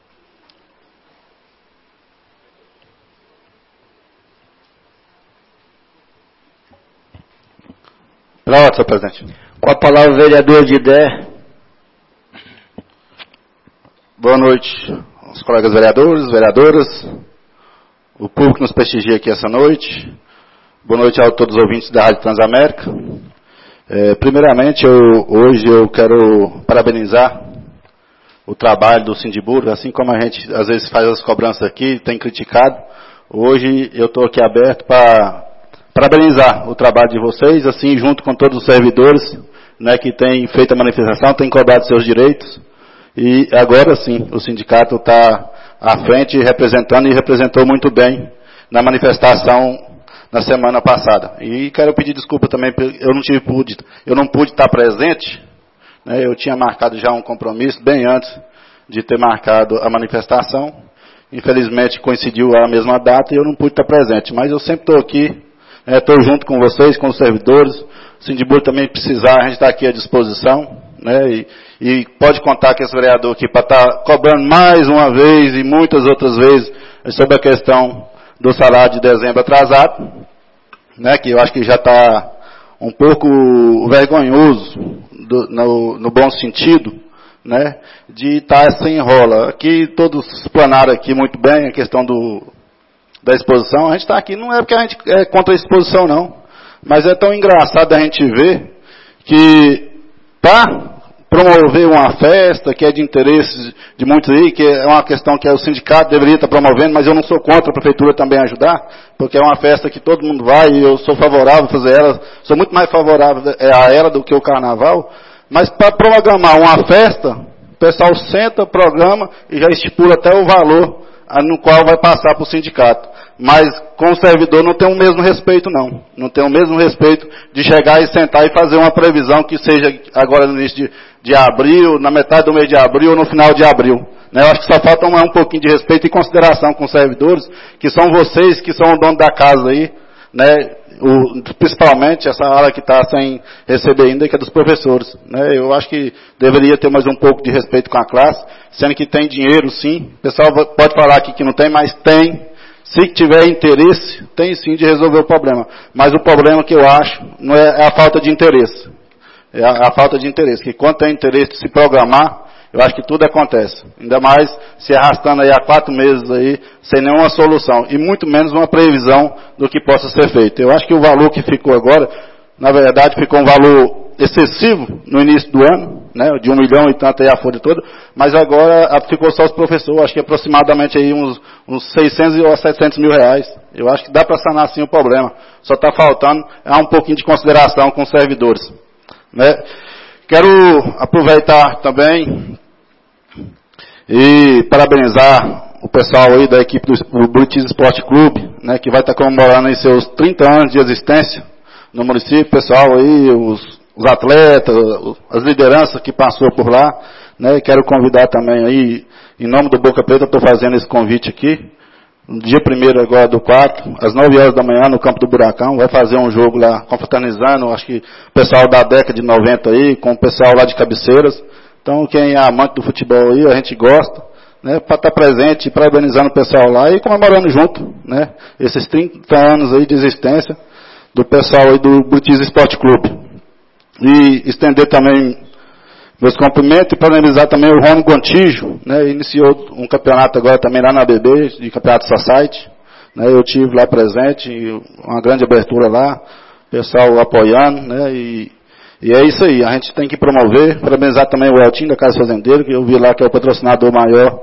Pronto, senhor presidente. Com a palavra o vereador de Idé. Boa noite aos colegas vereadores, vereadoras, o público que nos prestigia aqui essa noite. Boa noite a todos os ouvintes da Rádio Transamérica. Primeiramente, hoje eu quero parabenizar o trabalho do Sindibur, assim como a gente às vezes faz as cobranças aqui, tem criticado. Hoje eu estou aqui aberto para parabenizar o trabalho de vocês, assim, junto com todos os servidores, né, que têm feito a manifestação, têm cobrado seus direitos. E agora sim, o sindicato está à frente representando e representou muito bem na manifestação na semana passada. E quero pedir desculpa também, eu não pude estar presente, né, eu tinha marcado já um compromisso bem antes de ter marcado a manifestação. Infelizmente coincidiu a mesma data e eu não pude estar presente, mas eu sempre estou aqui, estou junto com vocês, com os servidores. O Sindibur também precisar, a gente está aqui à disposição, né, e pode contar com esse vereador aqui para estar cobrando mais uma vez e muitas outras vezes sobre a questão do salário de dezembro atrasado, né, que eu acho que já está um pouco vergonhoso, no bom sentido, né, de estar sem enrola. Aqui todos explanaram aqui muito bem a questão da exposição. A gente está aqui, não é porque a gente é contra a exposição não, mas é tão engraçado a gente ver que para promover uma festa que é de interesse de muitos aí, que é uma questão que o sindicato deveria estar promovendo, mas eu não sou contra a prefeitura também ajudar, porque é uma festa que todo mundo vai e eu sou favorável a fazer ela, sou muito mais favorável a ela do que o carnaval, mas para programar uma festa, o pessoal senta, programa e já estipula até o valor no qual vai passar para o sindicato. Mas com o servidor não tem o mesmo respeito não. Não tem o mesmo respeito de chegar e sentar e fazer uma previsão que seja agora no início de abril, na metade do mês de abril ou no final de abril. Né? Eu acho que só falta um pouquinho de respeito e consideração com os servidores, que são vocês que são o dono da casa aí, né? Principalmente essa área que está sem receber ainda, que é dos professores. Né? Eu acho que deveria ter mais um pouco de respeito com a classe, sendo que tem dinheiro sim. O pessoal pode falar aqui que não tem, mas tem. Se tiver interesse, tem sim de resolver o problema. Mas o problema que eu acho não é a falta de interesse. É a falta de interesse. Que quando tem interesse de se programar, eu acho que tudo acontece. Ainda mais se arrastando aí há 4 meses aí, sem nenhuma solução. E muito menos uma previsão do que possa ser feito. Eu acho que o valor que ficou agora, na verdade, ficou um valor excessivo no início do ano, né, de 1 milhão e tanto aí a folha toda, mas agora ficou só os professores, acho que aproximadamente aí uns 600 ou 700 mil reais. Eu acho que dá para sanar sim o problema. Só está faltando um pouquinho de consideração com os servidores. Né. Quero aproveitar também e parabenizar o pessoal aí da equipe do Buritis Esporte Clube, né, que vai estar comemorando aí seus 30 anos de existência no município. Pessoal aí, os atletas, as lideranças que passou por lá, né, quero convidar também aí, em nome do Boca Preta, estou fazendo esse convite aqui, no dia 1º agora do 4, às 9 horas da manhã, no campo do Buracão, vai fazer um jogo lá, confraternizando, acho que o pessoal da década de 90 aí, com o pessoal lá de Cabeceiras. Então, quem é amante do futebol aí, a gente gosta, né, para estar presente, parabenizando o pessoal lá e comemorando junto, né, esses 30 anos aí de existência do pessoal aí do Buritis Esporte Clube. E estender também meus cumprimentos e parabenizar também o Rony Gontijo, né, iniciou um campeonato agora também lá na BB, de campeonato Society, né, eu tive lá presente, uma grande abertura lá, pessoal apoiando, né, e é isso aí, a gente tem que promover, parabenizar também o Eltinho da Casa Fazendeiro, que eu vi lá que é o patrocinador maior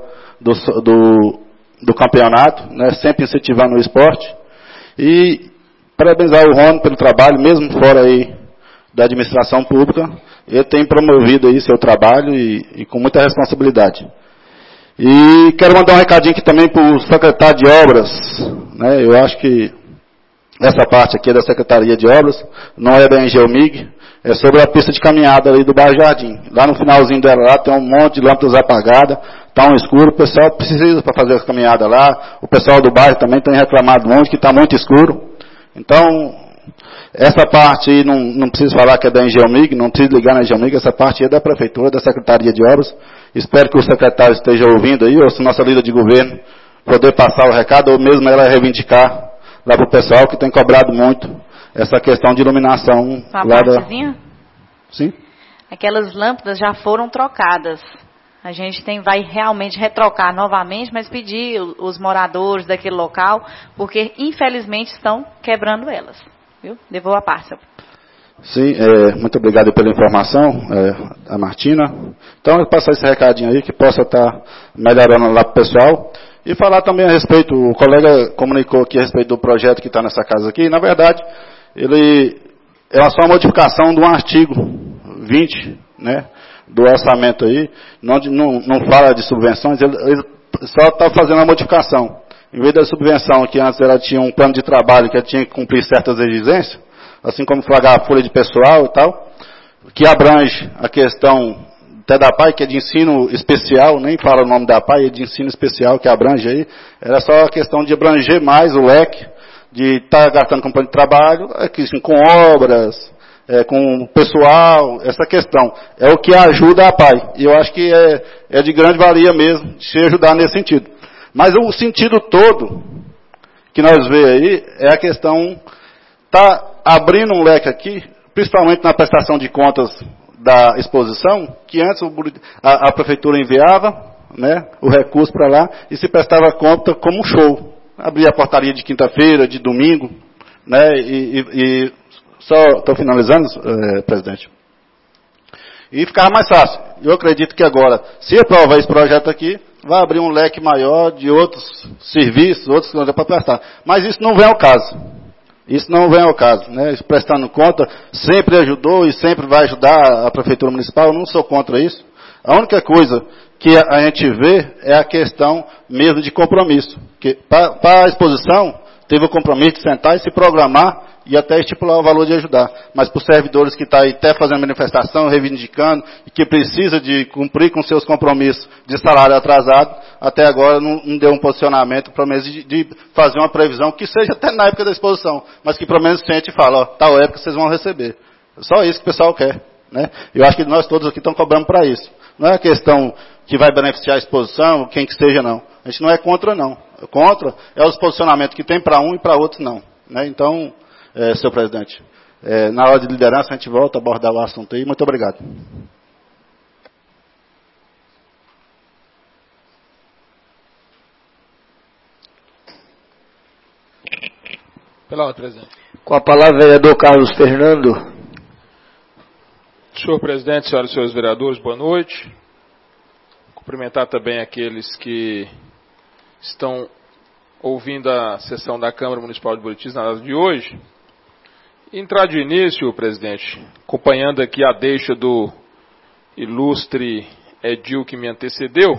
do campeonato, né, sempre incentivando o esporte, e parabenizar o Rony pelo trabalho, mesmo fora aí da administração pública, ele tem promovido aí seu trabalho e com muita responsabilidade. E quero mandar um recadinho aqui também para o secretário de Obras, né, eu acho que essa parte aqui é da Secretaria de Obras, não é da Engelmig, é sobre a pista de caminhada ali do bairro Jardim. Lá no finalzinho dela lá tem um monte de lâmpadas apagadas, está um escuro, o pessoal precisa para fazer a caminhada lá, o pessoal do bairro também tem reclamado muito que está muito escuro. Então, essa parte aí, não preciso falar que é da Engelmig, não preciso ligar na Engelmig, essa parte é da Prefeitura, da Secretaria de Obras. Espero que o secretário esteja ouvindo aí, ou se nossa líder de governo poder passar o recado, ou mesmo ela reivindicar lá para o pessoal que tem cobrado muito essa questão de iluminação. Só lá partezinha? Sim? Aquelas lâmpadas já foram trocadas. A gente vai realmente retrocar novamente, mas pedir os moradores daquele local, porque infelizmente estão quebrando elas. Viu? Devolvo a pasta. Sim, muito obrigado pela informação, a Martina. Então, eu vou passar esse recadinho aí, que possa estar melhorando lá para o pessoal. E falar também a respeito, o colega comunicou aqui a respeito do projeto que está nessa casa aqui. Na verdade, ele é só uma modificação de um artigo 20, né, do orçamento aí. Não fala de subvenções, ele só está fazendo a modificação. Em vez da subvenção, que antes ela tinha um plano de trabalho que ela tinha que cumprir certas exigências, assim como flagar a folha de pessoal e tal, que abrange a questão até da PAI, que é de ensino especial, nem fala o nome da PAI, é de ensino especial que abrange aí, era só a questão de abranger mais o leque, de estar gastando com plano de trabalho, com obras, com pessoal, essa questão. É o que ajuda a PAI. E eu acho que é de grande valia mesmo, de se ajudar nesse sentido. Mas o sentido todo que nós vemos aí é a questão, está abrindo um leque aqui, principalmente na prestação de contas da exposição, que antes a prefeitura enviava, né, o recurso para lá e se prestava conta como um show. Abria a portaria de quinta-feira, de domingo, né, e só estou finalizando, presidente. E ficava mais fácil. Eu acredito que agora, se aprovar esse projeto aqui, vai abrir um leque maior de outros serviços, outros que não dá para prestar. Mas isso não vem ao caso. Isso não vem ao caso, né? Isso, prestando conta, sempre ajudou e sempre vai ajudar a Prefeitura Municipal. Eu não sou contra isso. A única coisa que a gente vê é a questão mesmo de compromisso. Para a exposição, teve o compromisso de sentar e se programar e até estipular o valor de ajudar. Mas para os servidores que estão aí até fazendo manifestação, reivindicando, e que precisa de cumprir com seus compromissos de salário atrasado, até agora não deu um posicionamento, pelo menos de fazer uma previsão, que seja até na época da exposição, mas que pelo menos sente e fala, ó, tal época vocês vão receber. É só isso que o pessoal quer, né? Eu acho que nós todos aqui estamos cobrando para isso. Não é a questão que vai beneficiar a exposição, quem que seja, não. A gente não é contra, não. Contra é os posicionamentos que tem para um e para outros, não. Né? Então, senhor presidente, na hora de liderança a gente volta a abordar o assunto aí. Muito obrigado. Pela ordem, presidente. Com a palavra, vereador Carlos Fernando. Senhor presidente, senhoras e senhores vereadores, boa noite. Cumprimentar também aqueles que estão ouvindo a sessão da Câmara Municipal de Buritis na data de hoje. Entrar de início, presidente, acompanhando aqui a deixa do ilustre Edil que me antecedeu,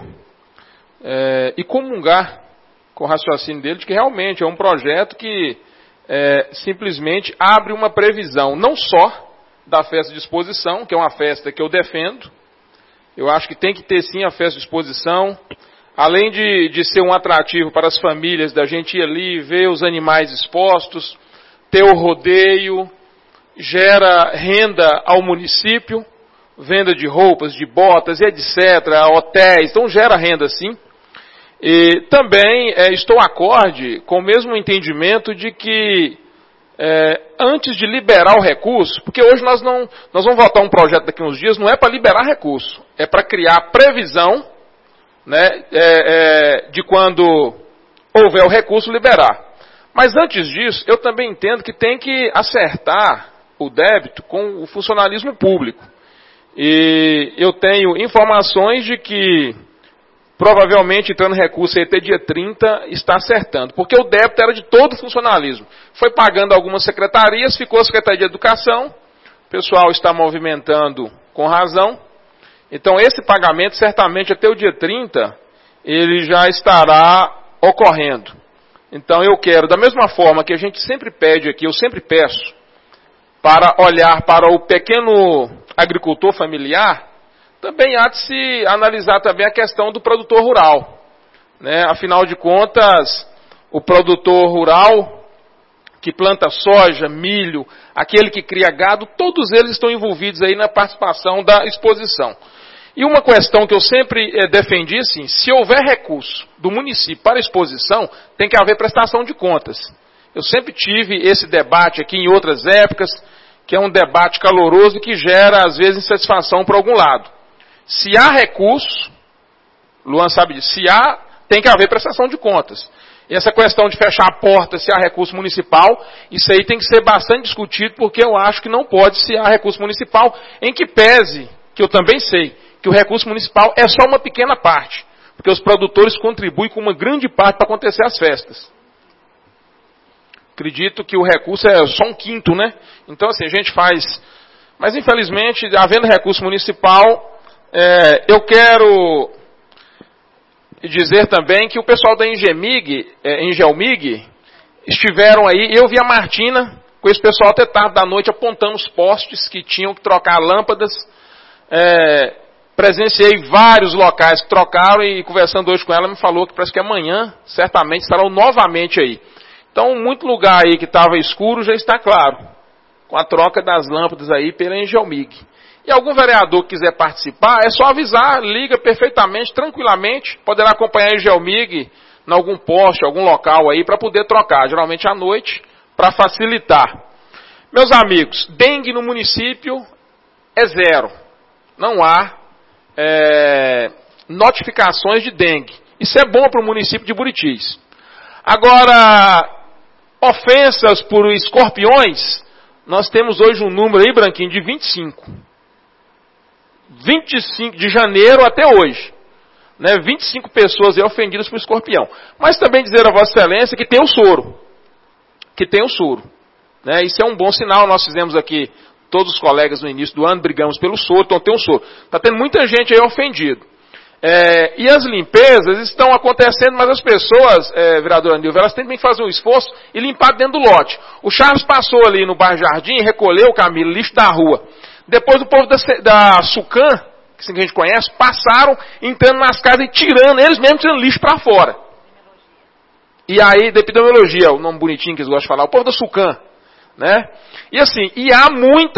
e comungar com o raciocínio dele de que realmente é um projeto que simplesmente abre uma previsão, não só da festa de exposição, que é uma festa que eu defendo. Eu acho que tem que ter sim a festa de exposição, além de ser um atrativo para as famílias, da gente ir ali ver os animais expostos, ter o rodeio, gera renda ao município, venda de roupas, de botas, etc., hotéis, então gera renda sim. E também estou acorde com o mesmo entendimento de que antes de liberar o recurso, porque hoje nós vamos votar um projeto daqui a uns dias, não é para liberar recurso, é para criar previsão, né, de quando houver o recurso liberar. Mas antes disso, eu também entendo que tem que acertar o débito com o funcionalismo público. E eu tenho informações de que provavelmente entrando recurso aí até dia 30 está acertando, porque o débito era de todo o funcionalismo. Foi pagando algumas secretarias, ficou a Secretaria de Educação, o pessoal está movimentando com razão. Então esse pagamento certamente até o dia 30 ele já estará ocorrendo. Então eu quero, da mesma forma que a gente sempre pede aqui, eu sempre peço, para olhar para o pequeno agricultor familiar, também há de se analisar também a questão do produtor rural. Né? Afinal de contas, o produtor rural que planta soja, milho, aquele que cria gado, todos eles estão envolvidos aí na participação da exposição. E uma questão que eu sempre defendi, assim, se houver recurso do município para exposição, tem que haver prestação de contas. Eu sempre tive esse debate aqui em outras épocas, que é um debate caloroso e que gera, às vezes, insatisfação por algum lado. Se há recurso, Luan sabe disso, se há, tem que haver prestação de contas. E essa questão de fechar a porta se há recurso municipal, isso aí tem que ser bastante discutido, porque eu acho que não pode se há recurso municipal, em que pese, que eu também sei, que o recurso municipal é só uma pequena parte, porque os produtores contribuem com uma grande parte para acontecer as festas. Acredito que o recurso é só 1/5, né? Então, assim, a gente faz... Mas, infelizmente, havendo recurso municipal, eu quero dizer também que o pessoal da Engelmig estiveram aí, eu vi a Martina com esse pessoal até tarde da noite apontando os postes que tinham que trocar lâmpadas. Presenciei vários locais que trocaram e conversando hoje com ela me falou que parece que amanhã certamente estarão novamente aí. Então, muito lugar aí que estava escuro já está claro, com a troca das lâmpadas aí pela Engelmig. E algum vereador que quiser participar, é só avisar, liga perfeitamente, tranquilamente, poderá acompanhar a Engelmig em algum poste, algum local aí, para poder trocar, geralmente à noite, para facilitar. Meus amigos, dengue no município é zero. Não há notificações de dengue. Isso é bom para o município de Buritis. Agora, ofensas por escorpiões, nós temos hoje um número aí, Branquinho, de 25. 25 de janeiro até hoje. 25 pessoas aí ofendidas por escorpião. Mas também dizer a Vossa Excelência que tem o soro. Isso é um bom sinal. Nós fizemos aqui, todos os colegas no início do ano, brigamos pelo soro, então tem um soro. Está tendo muita gente aí ofendida. E as limpezas estão acontecendo, mas as pessoas, vereadora Nilva, elas têm que fazer um esforço e limpar dentro do lote. O Charles passou ali no bairro Jardim e recolheu, Camilo, lixo da rua. Depois o povo da Sucan, que a gente conhece, passaram entrando nas casas e tirando, eles mesmos tirando lixo para fora. E aí, da epidemiologia, o nome bonitinho que eles gostam de falar, o povo da Sucan, né? E assim, há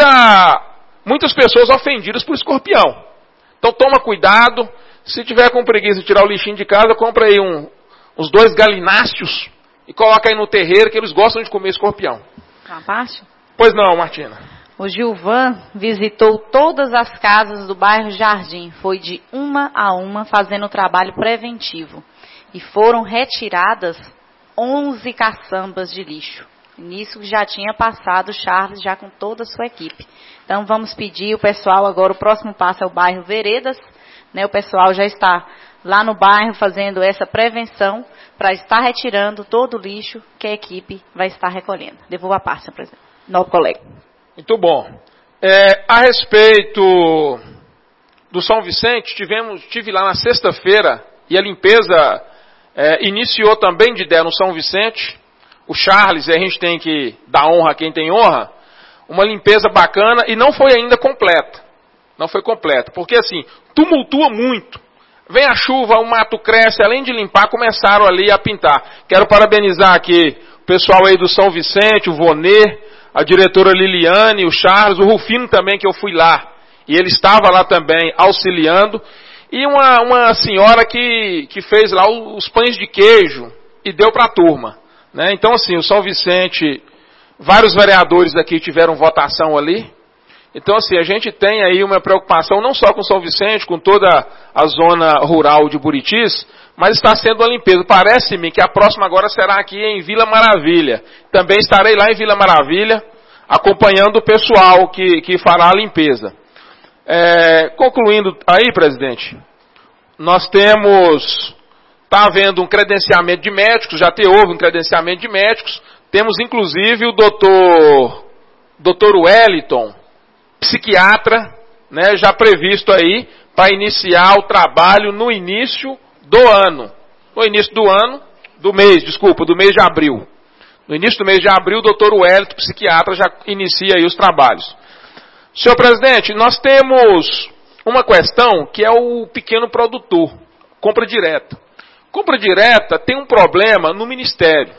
muitas pessoas ofendidas por escorpião. Então toma cuidado. Se tiver com preguiça de tirar o lixinho de casa, compra aí uns 2 galináceos e coloca aí no terreiro, que eles gostam de comer escorpião. Uma parte? Pois não, Martina. O Gilvan visitou todas as casas do bairro Jardim. Foi de uma a uma fazendo o trabalho preventivo. E foram retiradas 11 caçambas de lixo. Nisso já tinha passado o Charles, já com toda a sua equipe. Então vamos pedir o pessoal agora, o próximo passo é o bairro Veredas. O pessoal já está lá no bairro fazendo essa prevenção para estar retirando todo o lixo que a equipe vai estar recolhendo. Devolvo a parte, senhor presidente. Novo colega. Muito bom. A respeito do São Vicente, tive lá na sexta-feira e a limpeza iniciou também de ideia no São Vicente. O Charles, a gente tem que dar honra a quem tem honra. Uma limpeza bacana e não foi ainda completa. Não foi completa, porque assim, tumultua muito. Vem a chuva, o mato cresce, além de limpar, começaram ali a pintar. Quero parabenizar aqui o pessoal aí do São Vicente, o Vonê, a diretora Liliane, o Charles, o Rufino também, que eu fui lá. E ele estava lá também auxiliando. E uma senhora que fez lá os pães de queijo e deu para a turma. Então assim, o São Vicente, vários vereadores aqui tiveram votação ali. Então, assim, a gente tem aí uma preocupação não só com São Vicente, com toda a zona rural de Buritis, mas está sendo uma limpeza. Parece-me que a próxima agora será aqui em Vila Maravilha. Também estarei lá em Vila Maravilha, acompanhando o pessoal que fará a limpeza. Concluindo aí, presidente, nós está havendo um credenciamento de médicos, houve um credenciamento de médicos, temos inclusive o doutor Wellington, psiquiatra, já previsto aí para iniciar o trabalho no início do ano. Do mês de abril. No início do mês de abril, o doutor Wellington, psiquiatra, já inicia aí os trabalhos. Senhor presidente, nós temos uma questão que é o pequeno produtor, compra direta. Compra direta tem um problema no Ministério,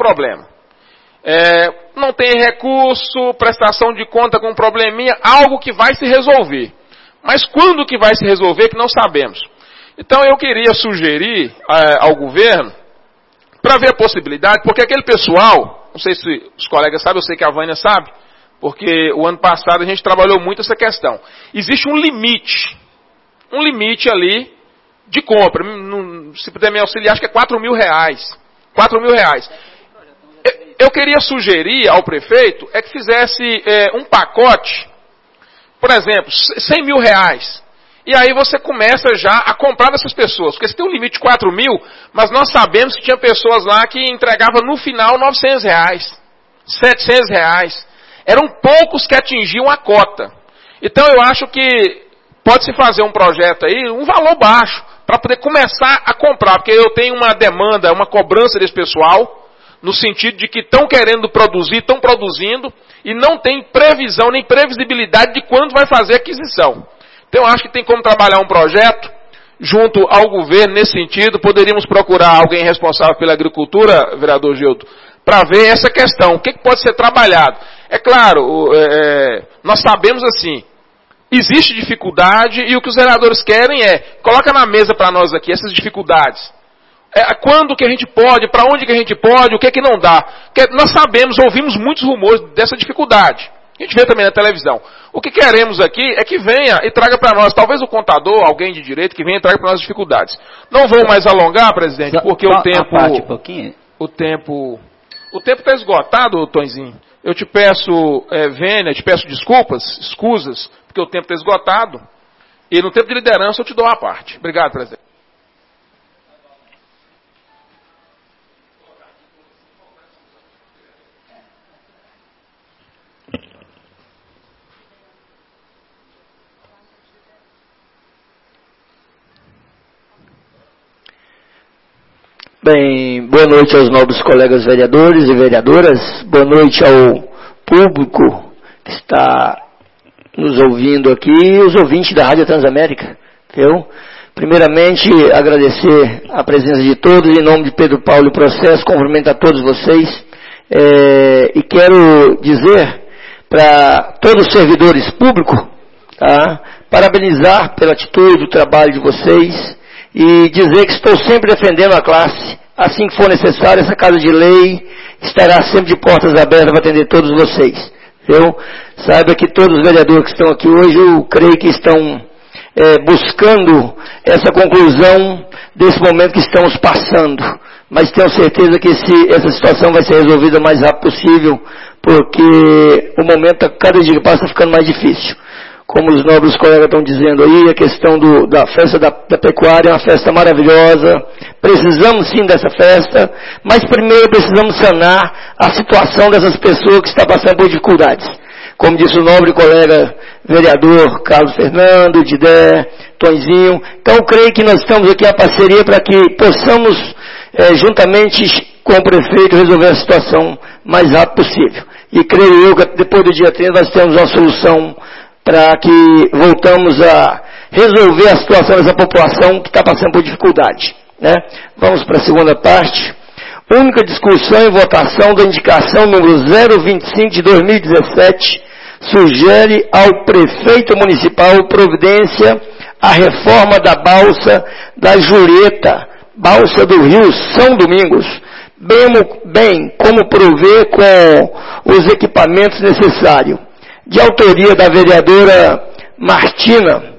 não tem recurso, prestação de conta com probleminha, algo que vai se resolver. Mas quando que vai se resolver que não sabemos. Então eu queria sugerir ao governo, para ver a possibilidade, porque aquele pessoal, não sei se os colegas sabem, eu sei que a Vânia sabe, porque o ano passado a gente trabalhou muito essa questão. Existe um limite ali de compra. Se puder me auxiliar, acho que é R$4.000. R$4.000. Eu queria sugerir ao prefeito que fizesse um pacote, por exemplo, R$100.000. E aí você começa já a comprar dessas pessoas. Porque você tem um limite de 4.000, mas nós sabemos que tinha pessoas lá que entregavam no final R$900, R$700. Eram poucos que atingiam a cota. Então eu acho que pode-se fazer um projeto aí, um valor baixo, para poder começar a comprar. Porque eu tenho uma demanda, uma cobrança desse pessoal, no sentido de que estão querendo produzir, estão produzindo, e não tem previsão nem previsibilidade de quando vai fazer a aquisição. Então eu acho que tem como trabalhar um projeto junto ao governo nesse sentido. Poderíamos procurar alguém responsável pela agricultura, vereador Gildo, para ver essa questão. O que pode ser trabalhado? É claro, nós sabemos assim, existe dificuldade e o que os vereadores querem coloca na mesa para nós aqui essas dificuldades. quando que a gente pode, para onde que a gente pode, o que é que não dá. Porque nós sabemos, ouvimos muitos rumores dessa dificuldade. A gente vê também na televisão. O que queremos aqui é que venha e traga para nós, talvez o contador, alguém de direito, que venha e traga para nós as dificuldades. Não vou mais alongar, presidente, porque o tempo está esgotado, Tonzinho. Eu te peço, Vênia, te peço escusas, porque o tempo está esgotado. E no tempo de liderança eu te dou uma parte. Obrigado, presidente. Bem, boa noite aos nobres colegas vereadores e vereadoras, boa noite ao público que está nos ouvindo aqui e os ouvintes da Rádio Transamérica. Viu? Primeiramente, agradecer a presença de todos, em nome de Pedro Paulo e Processo, cumprimento a todos vocês e quero dizer para todos os servidores públicos, tá? Parabenizar pela atitude, o trabalho de vocês, e dizer que estou sempre defendendo a classe. Assim que for necessário, essa Casa de Lei estará sempre de portas abertas para atender todos vocês. Viu? Saiba que todos os vereadores que estão aqui hoje, eu creio que estão buscando essa conclusão desse momento que estamos passando. Mas tenho certeza que essa situação vai ser resolvida o mais rápido possível, porque o momento, cada dia que passa, está ficando mais difícil. Como os nobres colegas estão dizendo aí, a questão da festa da pecuária é uma festa maravilhosa. Precisamos sim dessa festa, mas primeiro precisamos sanar a situação dessas pessoas que estão passando por dificuldades. Como disse o nobre colega vereador Carlos Fernando, Didé, Tonzinho. Então, creio que nós estamos aqui a parceria para que possamos, juntamente com o prefeito, resolver a situação mais rápido possível. E creio eu que depois do dia 30 nós temos uma solução para que voltamos a resolver a situação dessa população que está passando por dificuldade. Né? Vamos para a segunda parte. Única discussão e votação da indicação número 025 de 2017 sugere ao prefeito municipal providência a reforma da balsa da Jureta, balsa do Rio São Domingos, bem como prover com os equipamentos necessários. De autoria da vereadora Martina.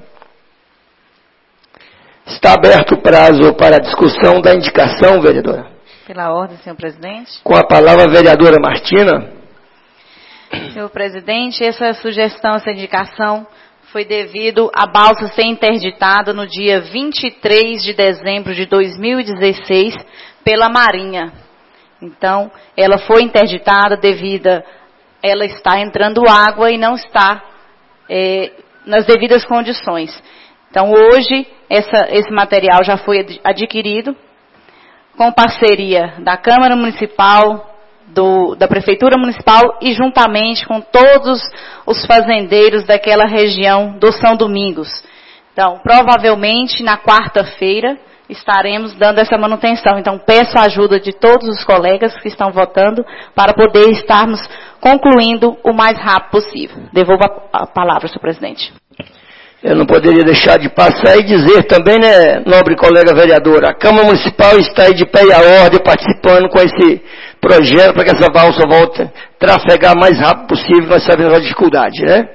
Está aberto o prazo para a discussão da indicação, vereadora. Pela ordem, senhor presidente. Com a palavra a vereadora Martina. Senhor presidente, essa sugestão, essa indicação foi devido à balsa ser interditada no dia 23 de dezembro de 2016 pela Marinha. Então, ela foi interditada devido ela está entrando água e não está nas devidas condições. Então, hoje, esse material já foi adquirido com parceria da Câmara Municipal, da Prefeitura Municipal e juntamente com todos os fazendeiros daquela região do São Domingos. Então, provavelmente, na quarta-feira, estaremos dando essa manutenção. Então, peço a ajuda de todos os colegas que estão votando para poder estarmos concluindo o mais rápido possível. Devolvo a palavra, senhor presidente. Eu não poderia deixar de passar e dizer também, né, nobre colega vereador, a Câmara Municipal está aí de pé e à ordem participando com esse projeto para que essa balsa volte a trafegar o mais rápido possível, nós sabemos a dificuldade, né?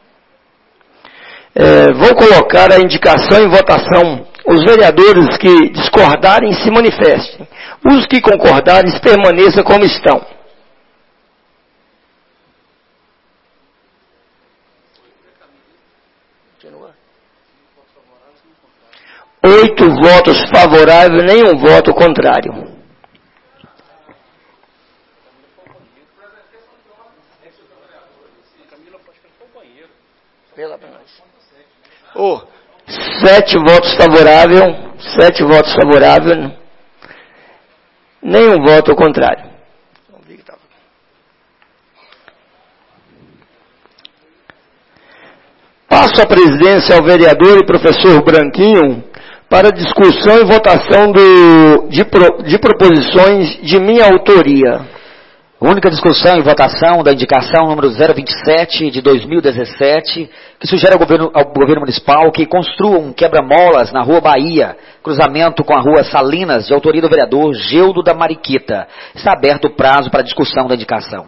Vou colocar a indicação em votação. Os vereadores que discordarem se manifestem. Os que concordarem permaneçam como estão. 8 votos favoráveis, nenhum voto contrário. Pela para nós. 7 votos favoráveis, 7 votos favoráveis, nenhum voto contrário. Passo a presidência ao vereador e professor Branquinho para discussão e votação de proposições de minha autoria. Única discussão e votação da indicação número 027 de 2017, que sugere ao governo municipal que construa um quebra-molas na Rua Bahia, cruzamento com a Rua Salinas, de autoria do vereador Geudo da Mariquita. Está aberto o prazo para discussão da indicação.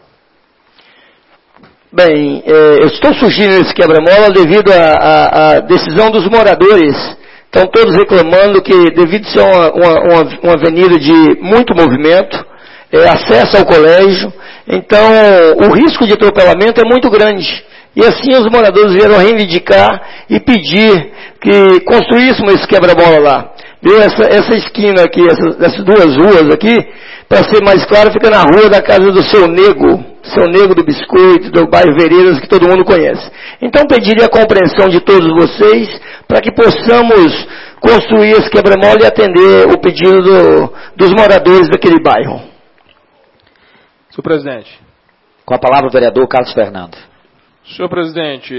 Bem, eu estou sugerindo esse quebra-mola devido à decisão dos moradores. Estão todos reclamando que, devido a ser uma avenida de muito movimento, acesso ao colégio, então o risco de atropelamento é muito grande. E assim os moradores vieram reivindicar e pedir que construíssemos esse quebra-mola lá. Viu? Essa esquina aqui, essas duas ruas aqui, para ser mais claro, fica na rua da casa do Seu Nego do Biscoito, do bairro Vereiras, que todo mundo conhece. Então pediria a compreensão de todos vocês para que possamos construir esse quebra-mola e atender o pedido dos moradores daquele bairro. Senhor presidente. Com a palavra o vereador Carlos Fernando. Senhor presidente,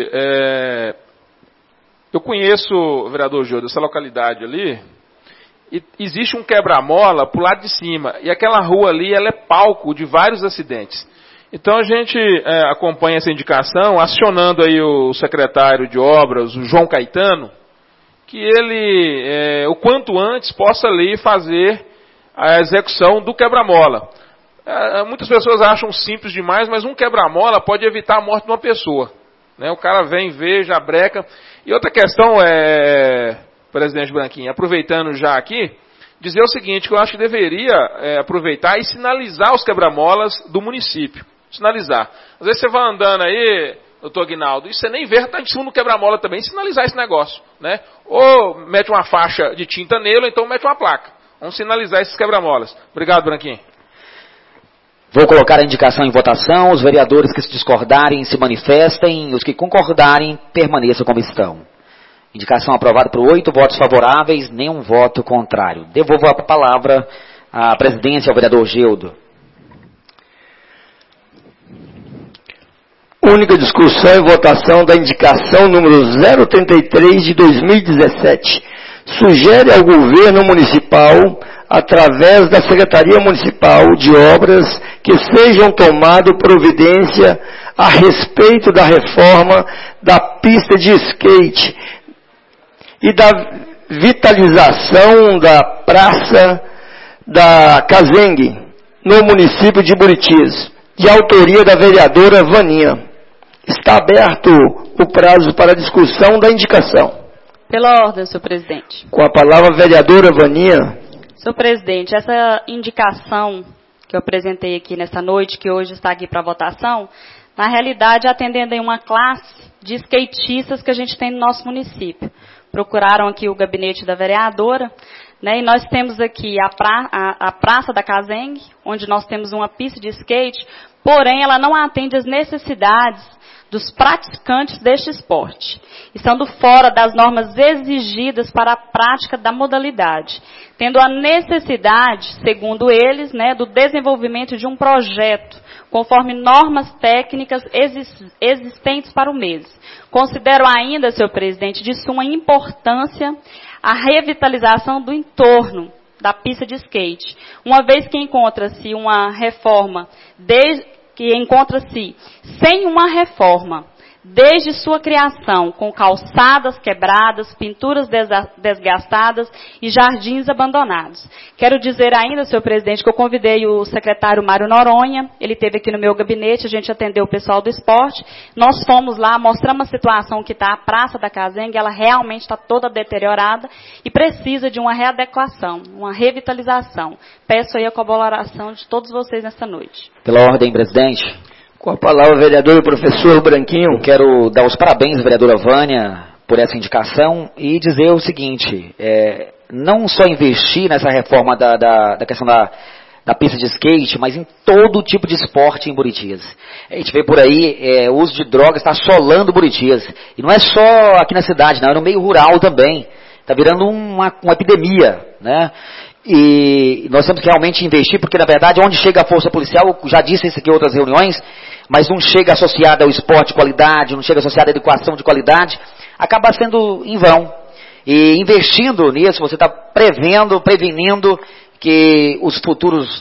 eu conheço, vereador Geudo, essa localidade ali, e existe um quebra-mola pro lado de cima, e aquela rua ali, ela é palco de vários acidentes. Então a gente acompanha essa indicação, acionando aí o secretário de obras, o João Caetano, que ele, o quanto antes, possa ali fazer a execução do quebra-mola. Muitas pessoas acham simples demais, mas um quebra-mola pode evitar a morte de uma pessoa. Né? O cara vem, vê, já breca. E outra questão presidente Branquinho, aproveitando já aqui, dizer o seguinte, que eu acho que deveria aproveitar e sinalizar os quebra-molas do município. Sinalizar. Às vezes você vai andando aí, doutor Aguinaldo, e você nem vê, está em cima do quebra-mola também, sinalizar esse negócio. Né? Ou mete uma faixa de tinta nele, ou então mete uma placa. Vamos sinalizar esses quebra-molas. Obrigado, Branquinho. Vou colocar a indicação em votação. Os vereadores que se discordarem se manifestem. Os que concordarem permaneçam como estão. Indicação aprovada por 8 votos favoráveis, nenhum voto contrário. Devolvo a palavra à presidência ao vereador Geudo. Única discussão e votação da indicação número 033 de 2017. Sugere ao governo municipal, através da Secretaria Municipal de Obras, que sejam tomadas providência a respeito da reforma da pista de skate e da vitalização da Praça da Cazengue, no município de Buritis, de autoria da vereadora Vaninha. Está aberto o prazo para discussão da indicação. Pela ordem, senhor presidente. Com a palavra a vereadora Vaninha. Senhor presidente, essa indicação que eu apresentei aqui nessa noite, que hoje está aqui para votação, na realidade atendendo em uma classe de skatistas que a gente tem no nosso município. Procuraram aqui o gabinete da vereadora, né, e nós temos aqui a Praça da Cazengue, onde nós temos uma pista de skate, porém ela não atende às necessidades dos praticantes deste esporte, estando fora das normas exigidas para a prática da modalidade, tendo a necessidade, segundo eles, né, do desenvolvimento de um projeto, conforme normas técnicas existentes para o mês. Considero ainda, senhor presidente, de suma importância a revitalização do entorno da pista de skate, uma vez que encontra-se uma reforma sem uma reforma, desde sua criação, com calçadas quebradas, pinturas desgastadas e jardins abandonados. Quero dizer ainda, senhor presidente, que eu convidei o secretário Mário Noronha, ele esteve aqui no meu gabinete, a gente atendeu o pessoal do esporte, nós fomos lá, mostramos a situação que está a Praça da Cazengue, ela realmente está toda deteriorada e precisa de uma readequação, uma revitalização. Peço aí a colaboração de todos vocês nesta noite. Pela ordem, presidente. Com a palavra, vereador e professor Branquinho. Quero dar os parabéns à vereadora Vânia por essa indicação e dizer o seguinte, não só investir nessa reforma da questão da pista de skate, mas em todo tipo de esporte em Buritis. A gente vê por aí, o uso de drogas está assolando Buritis. E não é só aqui na cidade, não, é no meio rural também. Está virando uma epidemia, né? E nós temos que realmente investir, porque na verdade onde chega a força policial, eu já disse isso aqui em outras reuniões, mas não chega associada ao esporte de qualidade, não chega associada à educação de qualidade, acaba sendo em vão. E investindo nisso, você está prevenindo que os futuros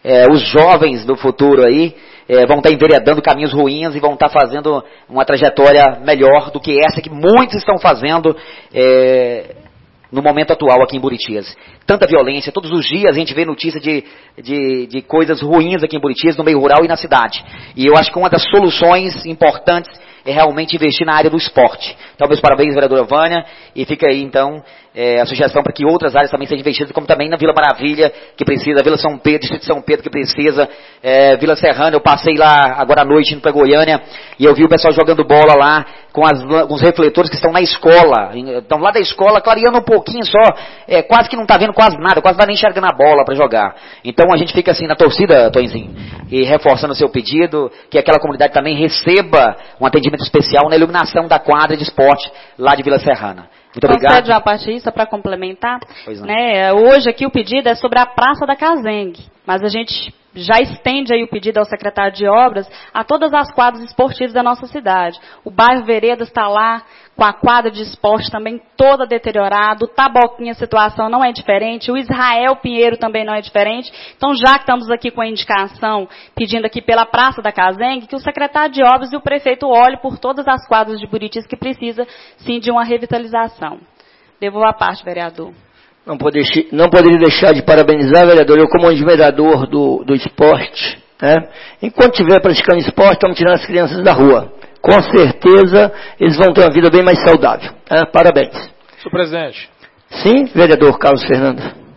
os jovens do futuro aí vão estar enveredando caminhos ruins e vão estar fazendo uma trajetória melhor do que essa que muitos estão fazendo no momento atual aqui em Buritis. Tanta violência, todos os dias a gente vê notícia de coisas ruins aqui em Buritis, no meio rural e na cidade. E eu acho que uma das soluções importantes é realmente investir na área do esporte. Então, meus parabéns, vereadora Vânia, e fica aí, então, a sugestão para que outras áreas também sejam investidas, como também na Vila Maravilha, que precisa, Vila São Pedro, Distrito de São Pedro, que precisa, Vila Serrana. Eu passei lá agora à noite, indo para Goiânia, e eu vi o pessoal jogando bola lá, com os refletores que estão na escola, estão lá da escola, clareando um pouquinho só, quase que não está vendo quase nada, quase não está nem enxergando a bola para jogar. Então, a gente fica assim na torcida, Tonzinho, e reforçando o seu pedido, que aquela comunidade também receba um atendimento especial na iluminação da quadra de esporte lá de Vila Serrana. Muito obrigado. Concede uma parte só para complementar. Hoje aqui o pedido é sobre a Praça da Cazengue, mas a gente já estende aí o pedido ao secretário de obras a todas as quadras esportivas da nossa cidade. O bairro Veredas está lá com a quadra de esporte também toda deteriorada, o Taboquinha a situação não é diferente, o Israel Pinheiro também não é diferente. Então, já que estamos aqui com a indicação, pedindo aqui pela Praça da Cazengue, que o secretário de obras e o prefeito olhem por todas as quadras de Buritis que precisa, sim, de uma revitalização. Devolvo a parte, vereador. Não poderia deixar de parabenizar, vereador, eu como vereador do esporte, né? Enquanto estiver praticando esporte, estamos tirando as crianças da rua. Com certeza, eles vão ter uma vida bem mais saudável. Parabéns. Senhor presidente. Sim, vereador Carlos Fernando.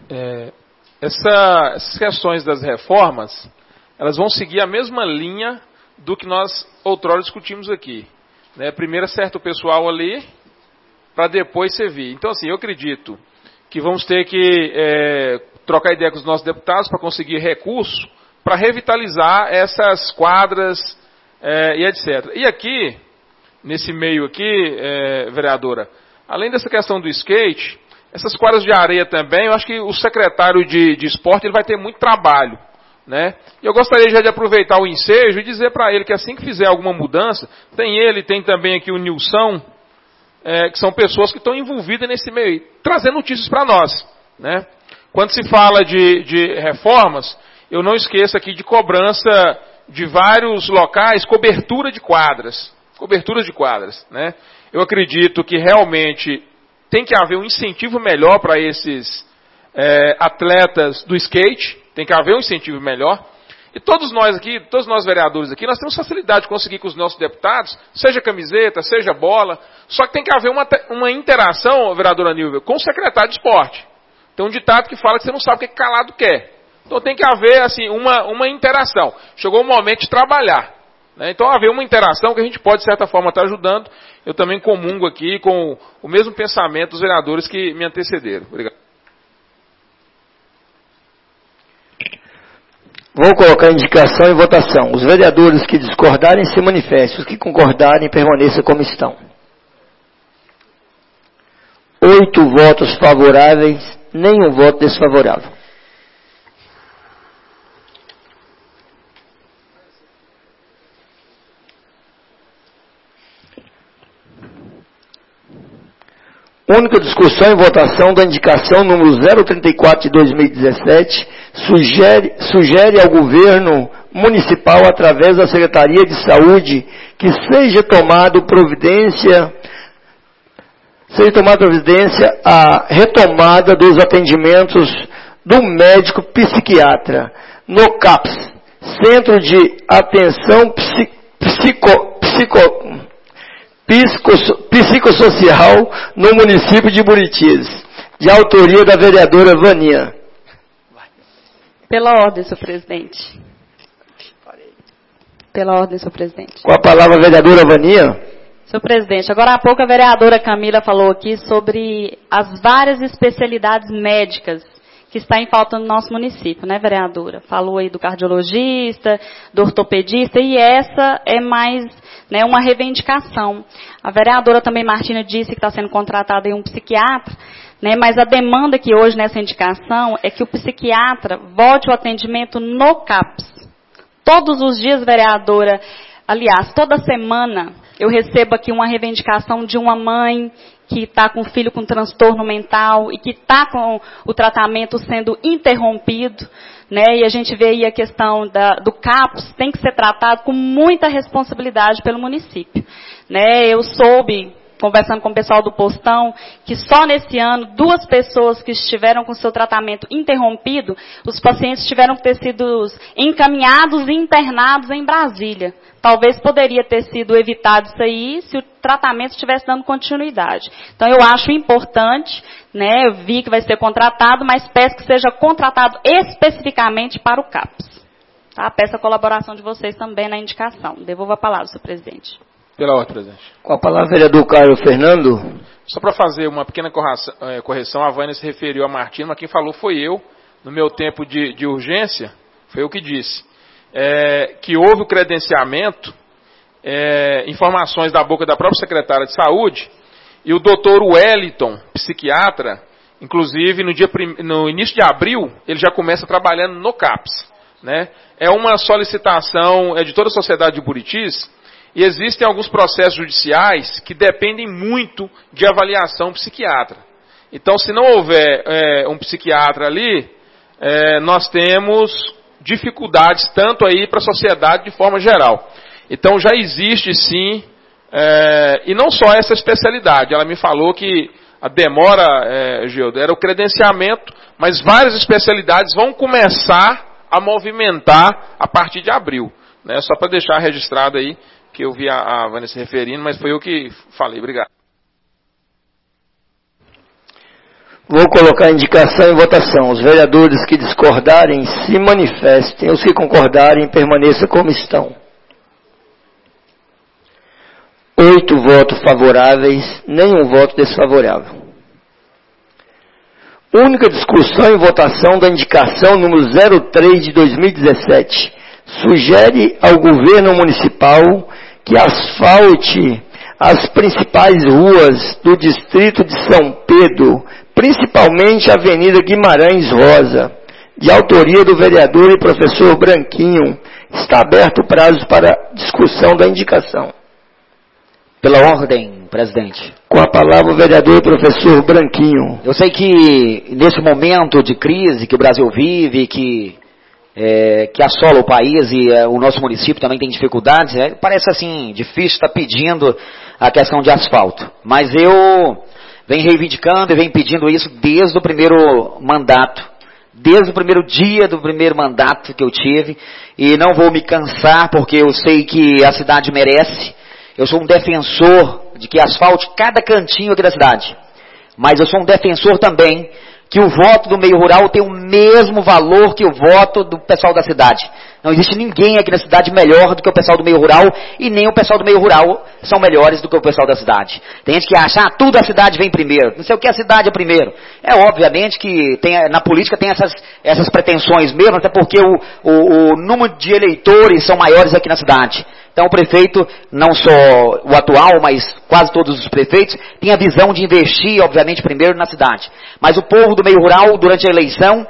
Essas questões das reformas, elas vão seguir a mesma linha do que nós outrora discutimos aqui. Né? Primeiro acerta o pessoal ali, para depois servir. Então, assim, eu acredito que vamos ter que trocar ideia com os nossos deputados para conseguir recurso para revitalizar essas quadras e etc. E aqui, nesse meio aqui, vereadora, além dessa questão do skate, essas quadras de areia também, eu acho que o secretário de esporte ele vai ter muito trabalho. Né? E eu gostaria já de aproveitar o ensejo e dizer para ele que assim que fizer alguma mudança, tem também aqui o Nilson, que são pessoas que estão envolvidas nesse meio, trazendo notícias para nós. Né? Quando se fala de reformas, eu não esqueço aqui de cobrança de vários locais, cobertura de quadras. Coberturas de quadras. Né? Eu acredito que realmente tem que haver um incentivo melhor para esses atletas do skate, tem que haver um incentivo melhor. E todos nós vereadores aqui, nós temos facilidade de conseguir com os nossos deputados, seja camiseta, seja bola, só que tem que haver uma interação, vereadora Nilvia, com o secretário de esporte. Tem um ditado que fala que você não sabe o que calado quer. Então tem que haver assim, uma interação. Chegou o momento de trabalhar. Né? Então haver uma interação que a gente pode, de certa forma, estar ajudando. Eu também comungo aqui com o mesmo pensamento dos vereadores que me antecederam. Obrigado. Vou colocar a indicação em votação. Os vereadores que discordarem se manifestem. Os que concordarem permaneçam como estão. 8 votos favoráveis, nenhum voto desfavorável. Única discussão e votação da indicação número 034 de 2017 sugere ao governo municipal, através da Secretaria de Saúde, que seja tomada providência a retomada dos atendimentos do médico psiquiatra no CAPS, Centro de Atenção Psicossocial no município de Buritis, de autoria da vereadora Vânia. Pela ordem, senhor presidente. Pela ordem, senhor presidente. Com a palavra, vereadora Vânia. Senhor presidente, agora há pouco a vereadora Camila falou aqui sobre as várias especialidades médicas que está em falta no nosso município, né, vereadora? Falou aí do cardiologista, do ortopedista, e essa é mais, né, uma reivindicação. A vereadora também, Martina, disse que está sendo contratado aí um psiquiatra, né, mas a demanda que hoje nessa indicação é que o psiquiatra volte ao atendimento no CAPS. Todos os dias, vereadora, aliás, toda semana, Eu recebo aqui uma reivindicação de uma mãe que está com um filho com transtorno mental e que está com o tratamento sendo interrompido, né? E a gente vê aí a questão do CAPS, tem que ser tratado com muita responsabilidade pelo município, né? Eu soube, conversando com o pessoal do Postão, que só nesse ano, 2 pessoas que estiveram com seu tratamento interrompido, os pacientes tiveram que ter sido encaminhados e internados em Brasília. Talvez poderia ter sido evitado isso aí se o tratamento estivesse dando continuidade. Então, eu acho importante, né, eu vi que vai ser contratado, mas peço que seja contratado especificamente para o CAPS. Tá? Peço a colaboração de vocês também na indicação. Devolvo a palavra, senhor presidente. Pela ordem, presidente. Com a palavra, vereador Caio Fernando. Só para fazer uma pequena correção, a Vânia se referiu a Martina, mas quem falou foi eu. No meu tempo de urgência, foi eu que disse. Que houve o credenciamento, informações da boca da própria secretária de saúde, e o doutor Wellington, psiquiatra, inclusive no início de abril, ele já começa trabalhando no CAPS. Né? É uma solicitação de toda a sociedade de Buritis, e existem alguns processos judiciais que dependem muito de avaliação psiquiatra. Então, se não houver um psiquiatra ali, nós temos dificuldades tanto aí para a sociedade de forma geral. Então, já existe sim, e não só essa especialidade. Ela me falou que a demora, Gildo, era o credenciamento, mas várias especialidades vão começar a movimentar a partir de abril. Né? Só para deixar registrado aí, que eu vi a Vânia se referindo, mas foi eu que falei. Obrigado. Vou colocar a indicação em votação. Os vereadores que discordarem, se manifestem. Os que concordarem, permaneçam como estão. 8 votos favoráveis, nenhum voto desfavorável. Única discussão e votação da indicação número 03 de 2017. Sugere ao governo municipal que asfalte as principais ruas do distrito de São Pedro, principalmente a Avenida Guimarães Rosa, de autoria do vereador e professor Branquinho. Está aberto o prazo para discussão da indicação. Pela ordem, presidente. Com a palavra o vereador e professor Branquinho. Eu sei que nesse momento de crise que o Brasil vive, que assola o país e o nosso município também tem dificuldades, parece assim, difícil estar pedindo a questão de asfalto. Mas eu venho reivindicando e venho pedindo isso desde o primeiro mandato, desde o primeiro dia do primeiro mandato que eu tive, e não vou me cansar porque eu sei que a cidade merece. Eu sou um defensor de que asfalte cada cantinho aqui da cidade, mas eu sou um defensor também que o voto do meio rural tem o mesmo valor que o voto do pessoal da cidade. Não existe ninguém aqui na cidade melhor do que o pessoal do meio rural, e nem o pessoal do meio rural são melhores do que o pessoal da cidade. Tem gente que acha, tudo a cidade vem primeiro, não sei o que a cidade é primeiro. Obviamente que na política tem essas pretensões mesmo, até porque o número de eleitores são maiores aqui na cidade. Então o prefeito, não só o atual, mas quase todos os prefeitos, tem a visão de investir, obviamente, primeiro na cidade. Mas o povo do meio rural, durante a eleição,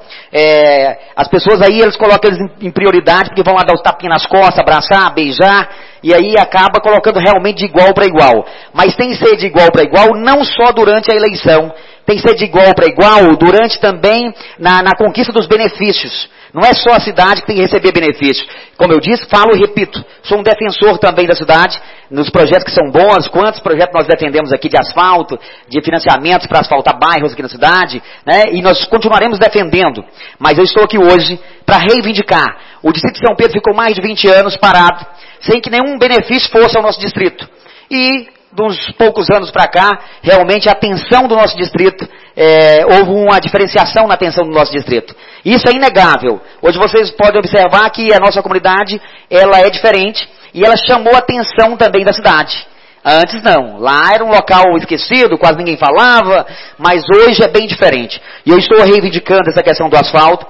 as pessoas aí, eles colocam eles em prioridade, porque vão lá dar os tapinhas nas costas, abraçar, beijar, e aí acaba colocando realmente de igual para igual. Mas tem que ser de igual para igual, não só durante a eleição, tem que ser de igual para igual durante também na conquista dos benefícios. Não é só a cidade que tem que receber benefícios. Como eu disse, falo e repito, sou um defensor também da cidade, nos projetos que são bons, quantos projetos nós defendemos aqui de asfalto, de financiamentos para asfaltar bairros aqui na cidade, né? E nós continuaremos defendendo. Mas eu estou aqui hoje para reivindicar. O distrito de São Pedro ficou mais de 20 anos parado, sem que nenhum benefício fosse ao nosso distrito. E de uns poucos anos para cá, realmente a atenção do nosso distrito, houve uma diferenciação na atenção do nosso distrito. Isso é inegável. Hoje vocês podem observar que a nossa comunidade, ela é diferente e ela chamou a atenção também da cidade. Antes não. Lá era um local esquecido, quase ninguém falava, mas hoje é bem diferente. E eu estou reivindicando essa questão do asfalto.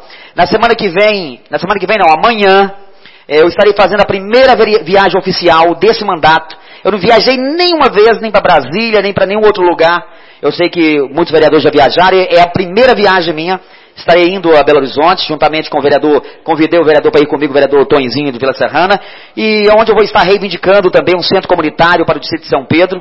Amanhã, eu estarei fazendo a primeira viagem oficial desse mandato. Eu não viajei nenhuma vez, nem para Brasília, nem para nenhum outro lugar. Eu sei que muitos vereadores já viajaram, é a primeira viagem minha. estarei indo a Belo Horizonte, juntamente com o vereador, convidei o vereador para ir comigo, o vereador Tonzinho de Vila Serrana, e onde eu vou estar reivindicando também um centro comunitário para o distrito de São Pedro,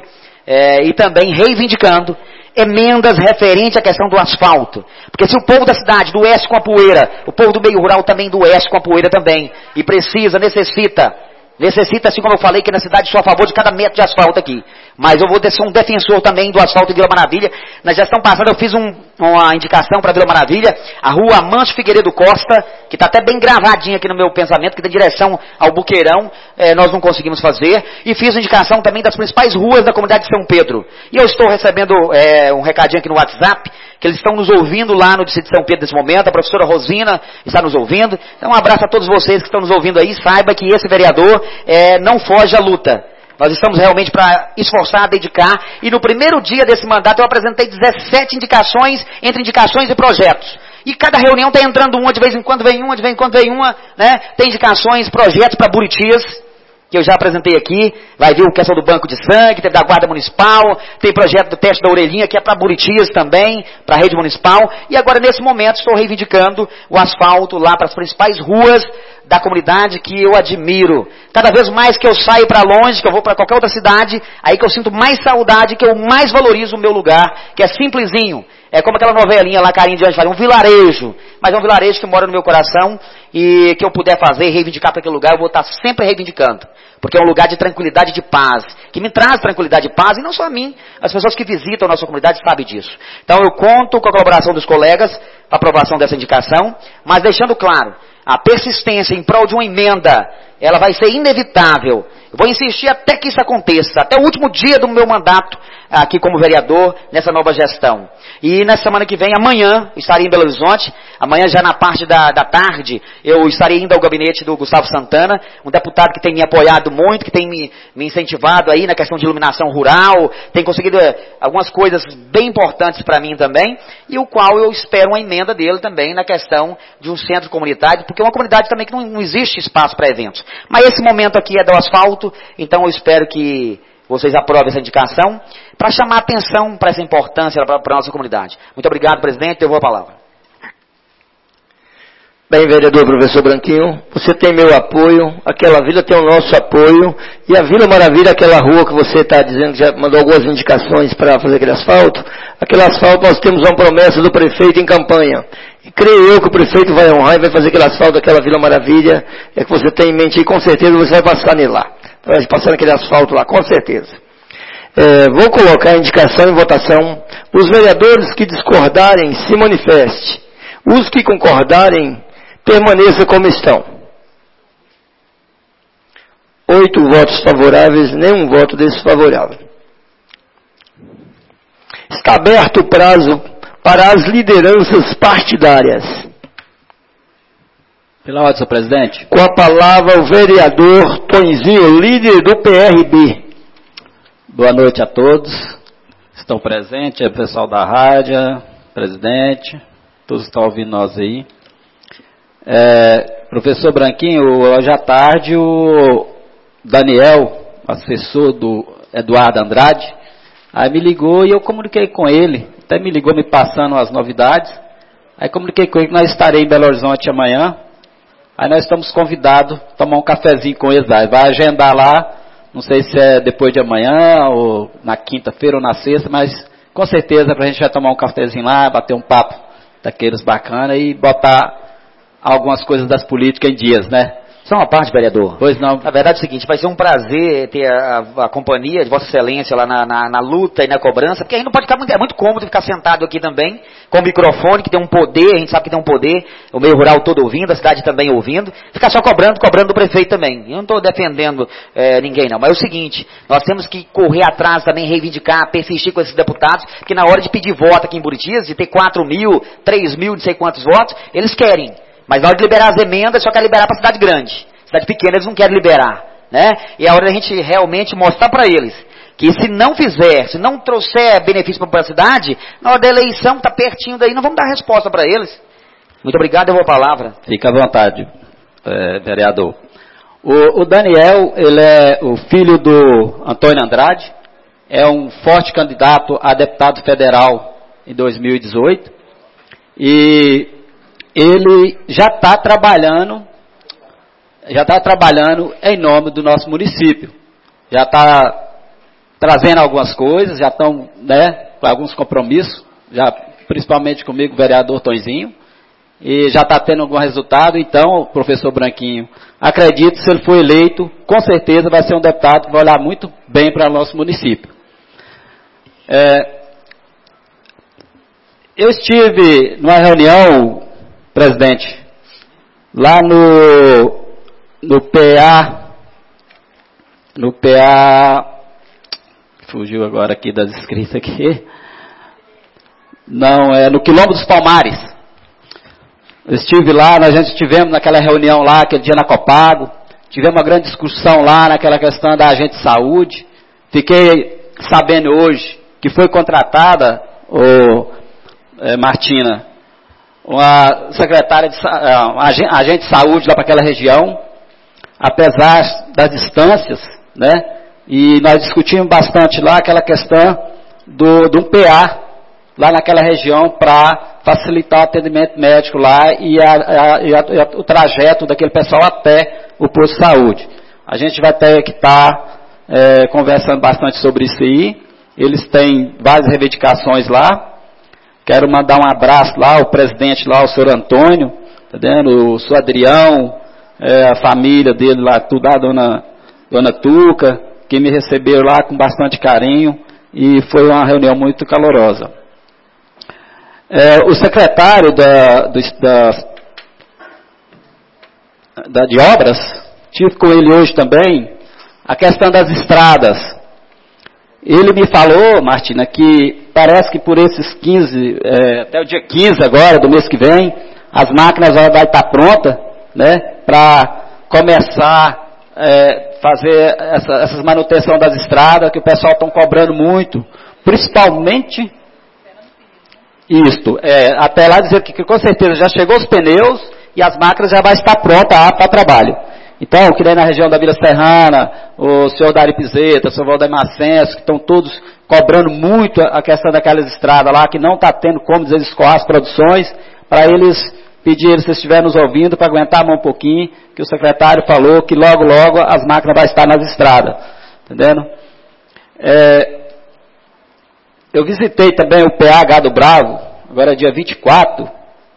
e também reivindicando emendas referentes à questão do asfalto. Porque se o povo da cidade do oeste com a poeira, o povo do meio rural também do oeste com a poeira também, e necessita, assim como eu falei, que na cidade sou a favor de cada metro de asfalto aqui. Mas eu vou ser um defensor também do asfalto em Vila Maravilha. Na gestão passada eu fiz uma indicação para Vila Maravilha, a rua Amâncio Figueiredo Costa, que está até bem gravadinha aqui no meu pensamento, que tem direção ao Buqueirão, nós não conseguimos fazer. E fiz indicação também das principais ruas da comunidade de São Pedro. E eu estou recebendo um recadinho aqui no WhatsApp, que eles estão nos ouvindo lá no distrito de São Pedro nesse momento, a professora Rosina está nos ouvindo. Então um abraço a todos vocês que estão nos ouvindo aí, saiba que esse vereador não foge à luta. Nós estamos realmente para esforçar, dedicar, e no primeiro dia desse mandato eu apresentei 17 indicações, entre indicações e projetos. E cada reunião está entrando uma, de vez em quando vem uma, de vez em quando vem uma, né? Tem indicações, projetos para Buritis, que eu já apresentei aqui, vai vir o questão do banco de sangue, tem da guarda municipal, tem projeto do teste da orelhinha, que é para Buritis também, para a rede municipal, e agora nesse momento estou reivindicando o asfalto lá para as principais ruas da comunidade que eu admiro. Cada vez mais que eu saio para longe, que eu vou para qualquer outra cidade, aí que eu sinto mais saudade, que eu mais valorizo o meu lugar, que é simplesinho. É como aquela novelinha lá, Carinho de Anjo fala, um vilarejo. Mas é um vilarejo que mora no meu coração e que eu puder fazer, reivindicar para aquele lugar, eu vou estar sempre reivindicando. Porque é um lugar de tranquilidade e de paz, que me traz tranquilidade e paz, e não só a mim, as pessoas que visitam a nossa comunidade sabem disso. Então eu conto com a colaboração dos colegas para a aprovação dessa indicação, mas deixando claro, a persistência em prol de uma emenda, ela vai ser inevitável. Eu vou insistir até que isso aconteça, até o último dia do meu mandato aqui como vereador, nessa nova gestão. E na semana que vem, amanhã, estarei em Belo Horizonte, amanhã já na parte da tarde, eu estarei indo ao gabinete do Gustavo Santana, um deputado que tem me apoiado muito, que tem me incentivado aí na questão de iluminação rural, tem conseguido algumas coisas bem importantes para mim também, e o qual eu espero uma emenda dele também na questão de um centro comunitário, porque é uma comunidade também que não existe espaço para eventos. Mas esse momento aqui é do asfalto, então eu espero que vocês aprovem essa indicação, para chamar atenção para essa importância para a nossa comunidade. Muito obrigado, presidente, eu vou a palavra. Bem, vereador professor Branquinho, você tem meu apoio, aquela vila tem o nosso apoio, e a Vila Maravilha, aquela rua que você está dizendo que já mandou algumas indicações para fazer aquele asfalto nós temos uma promessa do prefeito em campanha. E creio eu que o prefeito vai honrar e vai fazer aquele asfalto daquela Vila Maravilha, que você tem em mente, e com certeza você vai passar nele lá. Vai passar naquele asfalto lá, com certeza. Vou colocar a indicação em votação. Os vereadores que discordarem, se manifeste. Os que concordarem, permaneça como estão. 8 votos favoráveis, nenhum voto desfavorável. Está aberto o prazo para as lideranças partidárias. Pela ordem, senhor presidente. Com a palavra o vereador Tonzinho, líder do PRB. Boa noite a todos. Estão presentes, é o pessoal da rádio, presidente, todos estão ouvindo nós aí. Professor Branquinho, hoje à tarde o Daniel, assessor do Eduardo Andrade, aí me ligou e eu comuniquei com ele, até me ligou me passando as novidades, aí comuniquei com ele que nós estaremos em Belo Horizonte amanhã, aí nós estamos convidados a tomar um cafezinho com eles lá, vai agendar lá, não sei se é depois de amanhã, ou na quinta-feira ou na sexta, mas com certeza pra gente já tomar um cafezinho lá, bater um papo daqueles bacana e botar algumas coisas das políticas em dias, né? Só uma parte, vereador. Pois não. Na verdade é o seguinte, vai ser um prazer ter a companhia de Vossa Excelência lá na luta e na cobrança, porque a gente não pode ficar é muito cômodo ficar sentado aqui também, com o microfone, que tem um poder, a gente sabe que tem um poder, o meio rural todo ouvindo, a cidade também ouvindo, ficar só cobrando do prefeito também. Eu não estou defendendo ninguém não, mas é o seguinte, nós temos que correr atrás também, reivindicar, persistir com esses deputados, porque na hora de pedir voto aqui em Buritis, de ter 4.000, 3.000, não sei quantos votos, eles querem. Mas na hora de liberar as emendas, só quer liberar para cidade grande. Cidade pequena eles não querem liberar, né? E é a hora da gente realmente mostrar para eles que se não fizer, se não trouxer benefício para a cidade, na hora da eleição, está pertinho daí, não vamos dar resposta para eles. Muito obrigado, eu vou a palavra. Fica à vontade, vereador. O Daniel, ele é o filho do Antônio Andrade, é um forte candidato a deputado federal em 2018, e ele já está trabalhando em nome do nosso município. Já está trazendo algumas coisas, já estão, né, com alguns compromissos, já, principalmente comigo, o vereador Tonzinho, e já está tendo algum resultado. Então, professor Branquinho, acredito, se ele for eleito, com certeza vai ser um deputado que vai olhar muito bem para o nosso município. Eu estive numa reunião, presidente, lá no PA, fugiu agora aqui das escritas aqui, não, no Quilombo dos Palmares. Eu estive lá, nós estivemos naquela reunião lá, aquele dia na Copago, tivemos uma grande discussão lá naquela questão da agente de saúde. Fiquei sabendo hoje que foi contratada, Martina, uma secretária, agente de saúde lá para aquela região, apesar das distâncias, né? E nós discutimos bastante lá aquela questão de um PA lá naquela região para facilitar o atendimento médico lá e o trajeto daquele pessoal até o posto de saúde. A gente vai ter que estar conversando bastante sobre isso aí. Eles têm várias reivindicações lá. Quero mandar um abraço lá ao presidente lá, o senhor Antônio, tá vendo? O senhor Adrião, a família dele lá, tudo, a dona Tuca, que me receberam lá com bastante carinho e foi uma reunião muito calorosa. O secretário de obras, tive com ele hoje também, a questão das estradas. Ele me falou, Martina, que parece que por esses 15, até o dia 15 agora, do mês que vem, as máquinas vão estar prontas, né, para começar fazer essas manutenção das estradas, que o pessoal está cobrando muito, principalmente isto, até lá dizer que com certeza já chegou os pneus e as máquinas já vai estar pronta para trabalho. Então, que daí na região da Vila Serrana, o senhor Dari Pizeta, o senhor Valdemar Senso, que estão todos cobrando muito a questão daquelas estradas lá, que não está tendo como escoar as produções, para eles pedirem, se estiverem nos ouvindo, para aguentar a mão um pouquinho, que o secretário falou que logo, logo as máquinas vão estar nas estradas. Entendendo? Eu visitei também o PH do Bravo, agora dia 24,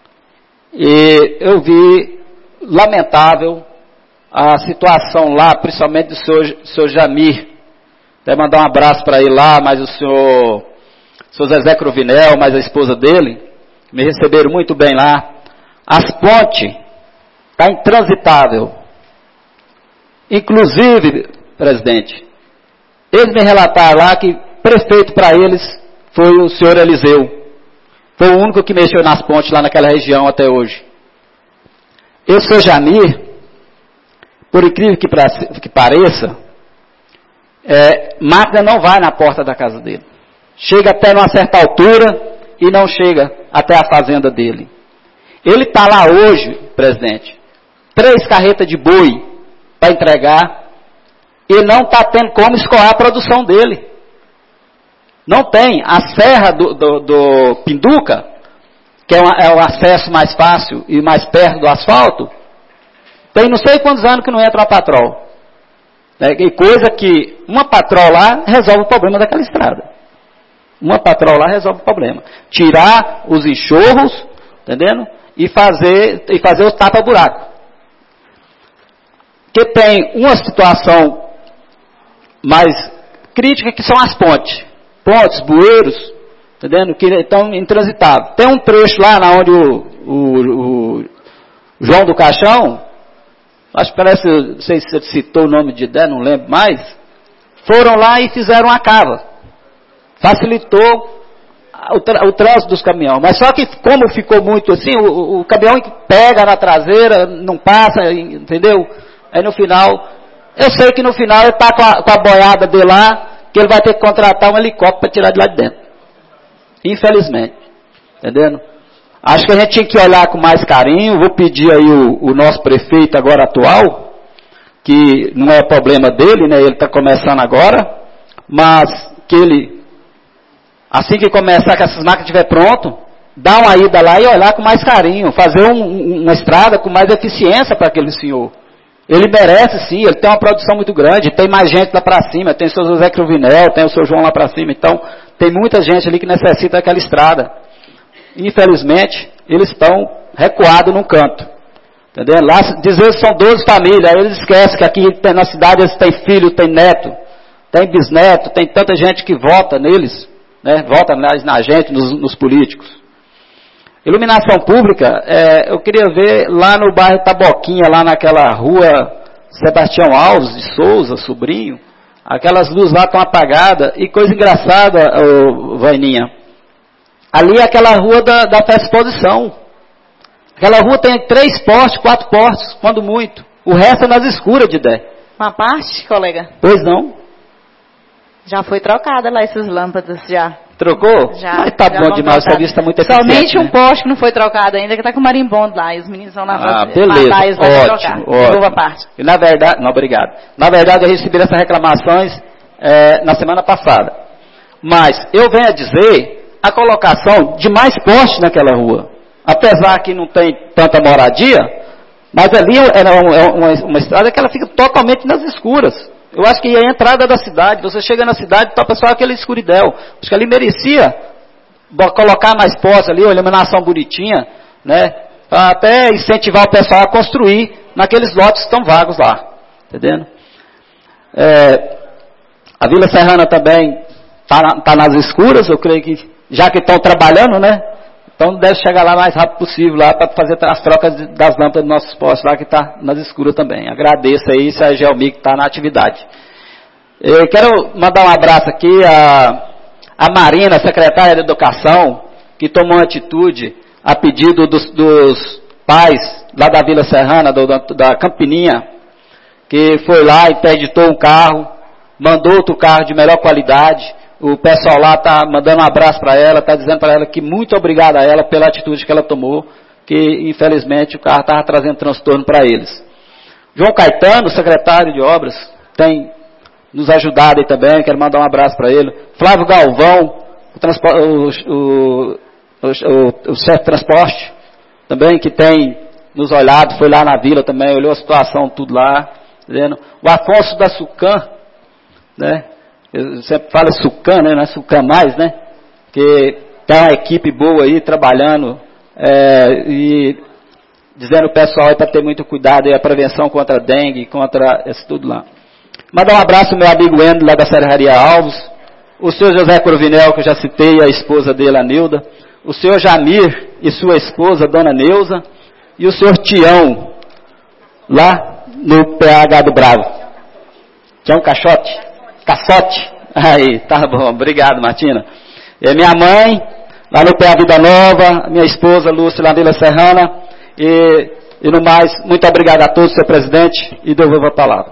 e eu vi, lamentável, a situação lá, principalmente do senhor Jamir. Até mandar um abraço para ele lá, mas o senhor Zezé Cruvinel, mais a esposa dele, me receberam muito bem lá. As pontes está intransitável. Inclusive, presidente, eles me relataram lá que prefeito para eles foi o senhor Eliseu. Foi o único que mexeu nas pontes lá naquela região até hoje. Esse senhor Jamir, por incrível que pareça, máquina não vai na porta da casa dele. Chega até numa certa altura e não chega até a fazenda dele. Ele está lá hoje, presidente, 3 carretas de boi para entregar e não está tendo como escoar a produção dele. Não tem. A serra do Pinduca, que é o acesso mais fácil e mais perto do asfalto, tem não sei quantos anos que não entra uma patrol. E coisa que uma patrol lá resolve o problema daquela estrada. Uma patrol lá resolve o problema. Tirar os enxurros, entendendo? E fazer o tapa-buraco. Que tem uma situação mais crítica, que são as pontes. Pontes, bueiros, entendendo? Que estão intransitáveis. Tem um trecho lá onde o João do Caixão, acho que parece, não sei se você citou o nome de ideia, não lembro mais, foram lá e fizeram uma cava. Facilitou o trânsito dos caminhões. Mas só que como ficou muito assim, o caminhão que pega na traseira, não passa, entendeu? Aí no final, eu sei que no final ele está com a boiada dele lá, que ele vai ter que contratar um helicóptero para tirar de lá de dentro. Infelizmente. Entendendo? Acho que a gente tinha que olhar com mais carinho. Vou pedir aí o nosso prefeito agora atual, que não é problema dele, né? Ele está começando agora, mas que ele, assim que começar, que essas máquinas estiver pronto, dar uma ida lá e olhar com mais carinho, fazer uma estrada com mais eficiência para aquele senhor. Ele merece sim, ele tem uma produção muito grande, tem mais gente lá para cima, tem o seu José Cruvinel, tem o seu João lá para cima, então tem muita gente ali que necessita daquela estrada. Infelizmente, eles estão recuados num canto. Entendeu? Lá dizer que são 12 famílias, aí eles esquecem que aqui na cidade eles têm filho, tem neto, tem bisneto, tem tanta gente que vota neles, né? Vota na gente, nos políticos. Iluminação pública, eu queria ver lá no bairro Taboquinha, lá naquela rua Sebastião Alves de Souza, Sobrinho, aquelas luzes lá estão apagadas, e coisa engraçada, Vaininha, ali é aquela rua da festa exposição. Aquela rua tem 3 postes, 4 postes, quando muito. O resto é nas escuras de ideia. Uma parte, colega? Pois não. Já foi trocada lá essas lâmpadas, já. Trocou? Já. Mas tá bom demais, o serviço está muito eficiente. Somente um poste que não foi trocado ainda, que está com o marimbondo lá, e os meninos vão lá fazer. Beleza, matar, eles vão trocar. Ótimo. Boa parte. E na verdade, não, obrigado. Na verdade, eu recebi essas reclamações na semana passada. Mas eu venho a dizer a colocação de mais postes naquela rua. Apesar que não tem tanta moradia, mas ali é uma estrada que ela fica totalmente nas escuras. Eu acho que a entrada da cidade, você chega na cidade, está pessoal aquele escuridão. Acho que ali merecia colocar mais postes ali, uma iluminação bonitinha, né? Para até incentivar o pessoal a construir naqueles lotes que estão vagos lá. Entendendo? A Vila Serrana também está nas escuras, eu creio que, já que estão trabalhando, né? Então deve chegar lá o mais rápido possível lá para fazer as trocas das lâmpadas dos nossos postes lá que está nas escuras também. Agradeço aí a Gelmi que está na atividade. Eu quero mandar um abraço aqui a Marina, secretária de Educação, que tomou uma atitude a pedido dos pais lá da Vila Serrana, da Campininha, que foi lá, interditou um carro, mandou outro carro de melhor qualidade. O pessoal lá está mandando um abraço para ela, está dizendo para ela que muito obrigado a ela pela atitude que ela tomou, que infelizmente o carro estava trazendo transtorno para eles. João Caetano, secretário de obras, tem nos ajudado aí também, quero mandar um abraço para ele. Flávio Galvão, o chefe de transporte, também que tem nos olhado, foi lá na vila também, olhou a situação tudo lá, dizendo. O Afonso da Sucan, né? Eu sempre falo Sucan, né? Não é Sucan mais, né? Que tem uma equipe boa aí trabalhando e dizendo o pessoal para ter muito cuidado aí, a prevenção contra a dengue, contra isso tudo lá. Mandar um abraço ao meu amigo Endo, lá da Serraria Alves, o senhor José Cruvinel, que eu já citei, a esposa dele, a Nilda, o senhor Jamir e sua esposa, dona Neuza, e o senhor Tião, lá no PH do Bravo. Tião Caixote? Caçote. Aí, tá bom. Obrigado, Martina. E minha mãe, lá no PA Vida Nova, minha esposa, Lúcia, lá na Vila Serrana. E no mais, muito obrigado a todos, senhor presidente, e devolvo a palavra.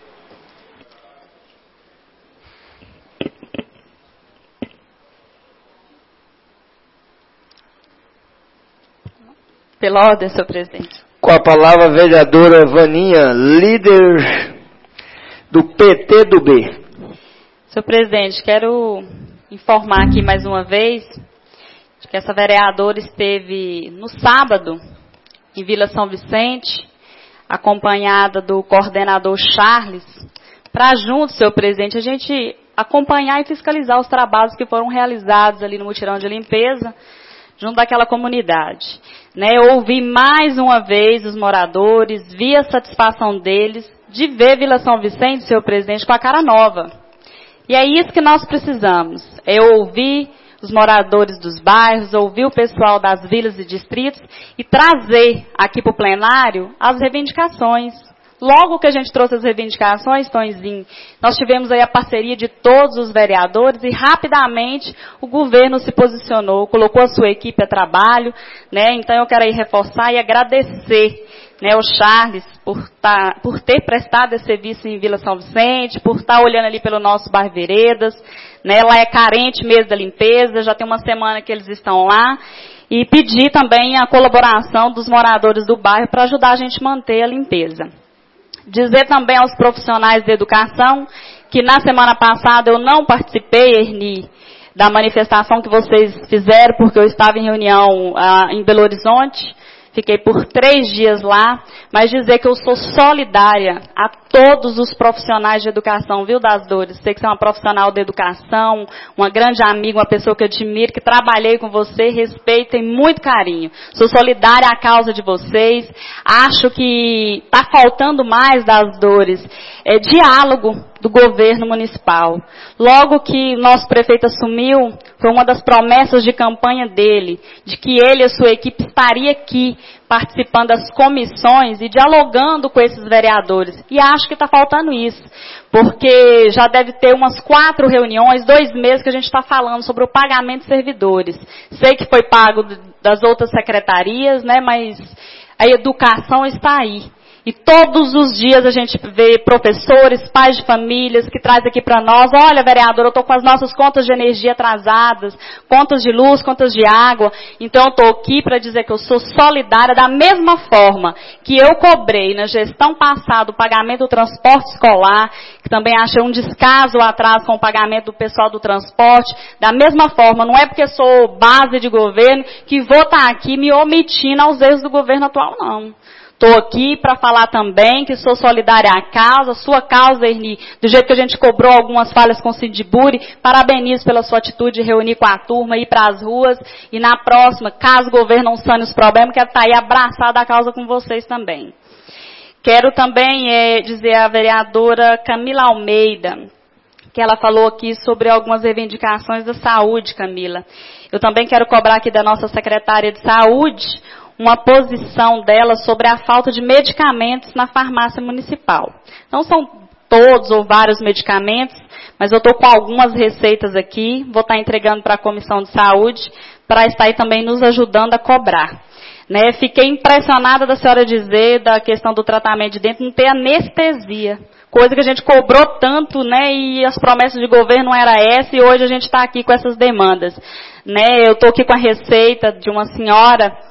Pela ordem, senhor presidente. Com a palavra, a vereadora Vaninha, líder do PT do B. Senhor presidente, quero informar aqui mais uma vez que essa vereadora esteve no sábado em Vila São Vicente, acompanhada do coordenador Charles, para junto, senhor presidente, a gente acompanhar e fiscalizar os trabalhos que foram realizados ali no mutirão de limpeza, junto daquela comunidade. Eu ouvi mais uma vez os moradores, vi a satisfação deles de ver Vila São Vicente, senhor presidente, com a cara nova. E é isso que nós precisamos, é ouvir os moradores dos bairros, ouvir o pessoal das vilas e distritos e trazer aqui para o plenário as reivindicações. Logo que a gente trouxe as reivindicações, Tonzinho, nós tivemos aí a parceria de todos os vereadores e rapidamente o governo se posicionou, colocou a sua equipe a trabalho, Então eu quero aí reforçar e agradecer, o Charles por ter prestado esse serviço em Vila São Vicente, por estar olhando ali pelo nosso bairro Veredas, Lá é carente mesmo da limpeza, já tem uma semana que eles estão lá. E pedir também a colaboração dos moradores do bairro para ajudar a gente a manter a limpeza. Dizer também aos profissionais de educação que na semana passada eu não participei, Erni, da manifestação que vocês fizeram, porque eu estava em reunião em Belo Horizonte. Fiquei por 3 dias lá, mas dizer que eu sou solidária a todos os profissionais de educação, viu, Das Dores? Sei que você é uma profissional de educação, uma grande amiga, uma pessoa que eu admiro, que trabalhei com você, respeito e muito carinho. Sou solidária à causa de vocês. Acho que está faltando mais, Das Dores, diálogo do governo municipal. Logo que nosso prefeito assumiu, foi uma das promessas de campanha dele, de que ele e a sua equipe estaria aqui, participando das comissões e dialogando com esses vereadores. E acho que está faltando isso, porque já deve ter umas 4 reuniões, 2 meses que a gente está falando sobre o pagamento de servidores. Sei que foi pago das outras secretarias, né, mas a educação está aí. E todos os dias a gente vê professores, pais de famílias que trazem aqui para nós, olha, vereador, eu estou com as nossas contas de energia atrasadas, contas de luz, contas de água, então eu estou aqui para dizer que eu sou solidária da mesma forma que eu cobrei na gestão passada o pagamento do transporte escolar, que também achei um descaso atrás com o pagamento do pessoal do transporte, da mesma forma, não é porque sou base de governo que vou estar aqui me omitindo aos erros do governo atual, não. Estou aqui para falar também que sou solidária à causa, sua causa, Erni, do jeito que a gente cobrou algumas falhas com o Sindiburi. Parabenizo pela sua atitude de reunir com a turma, ir para as ruas. E na próxima, caso o governo não sane os problemas, quero estar aí abraçada à causa com vocês também. Quero também dizer à vereadora Camila Almeida, que ela falou aqui sobre algumas reivindicações da saúde, Camila. Eu também quero cobrar aqui da nossa secretária de saúde uma posição dela sobre a falta de medicamentos na farmácia municipal. Não são todos ou vários medicamentos, mas eu estou com algumas receitas aqui, vou estar entregando para a Comissão de Saúde, para estar aí também nos ajudando a cobrar. Né? Fiquei impressionada da senhora dizer da questão do tratamento de dente não ter anestesia. Coisa que a gente cobrou tanto, né? E as promessas de governo não era essa, e hoje a gente está aqui com essas demandas. Né? Eu estou aqui com a receita de uma senhora,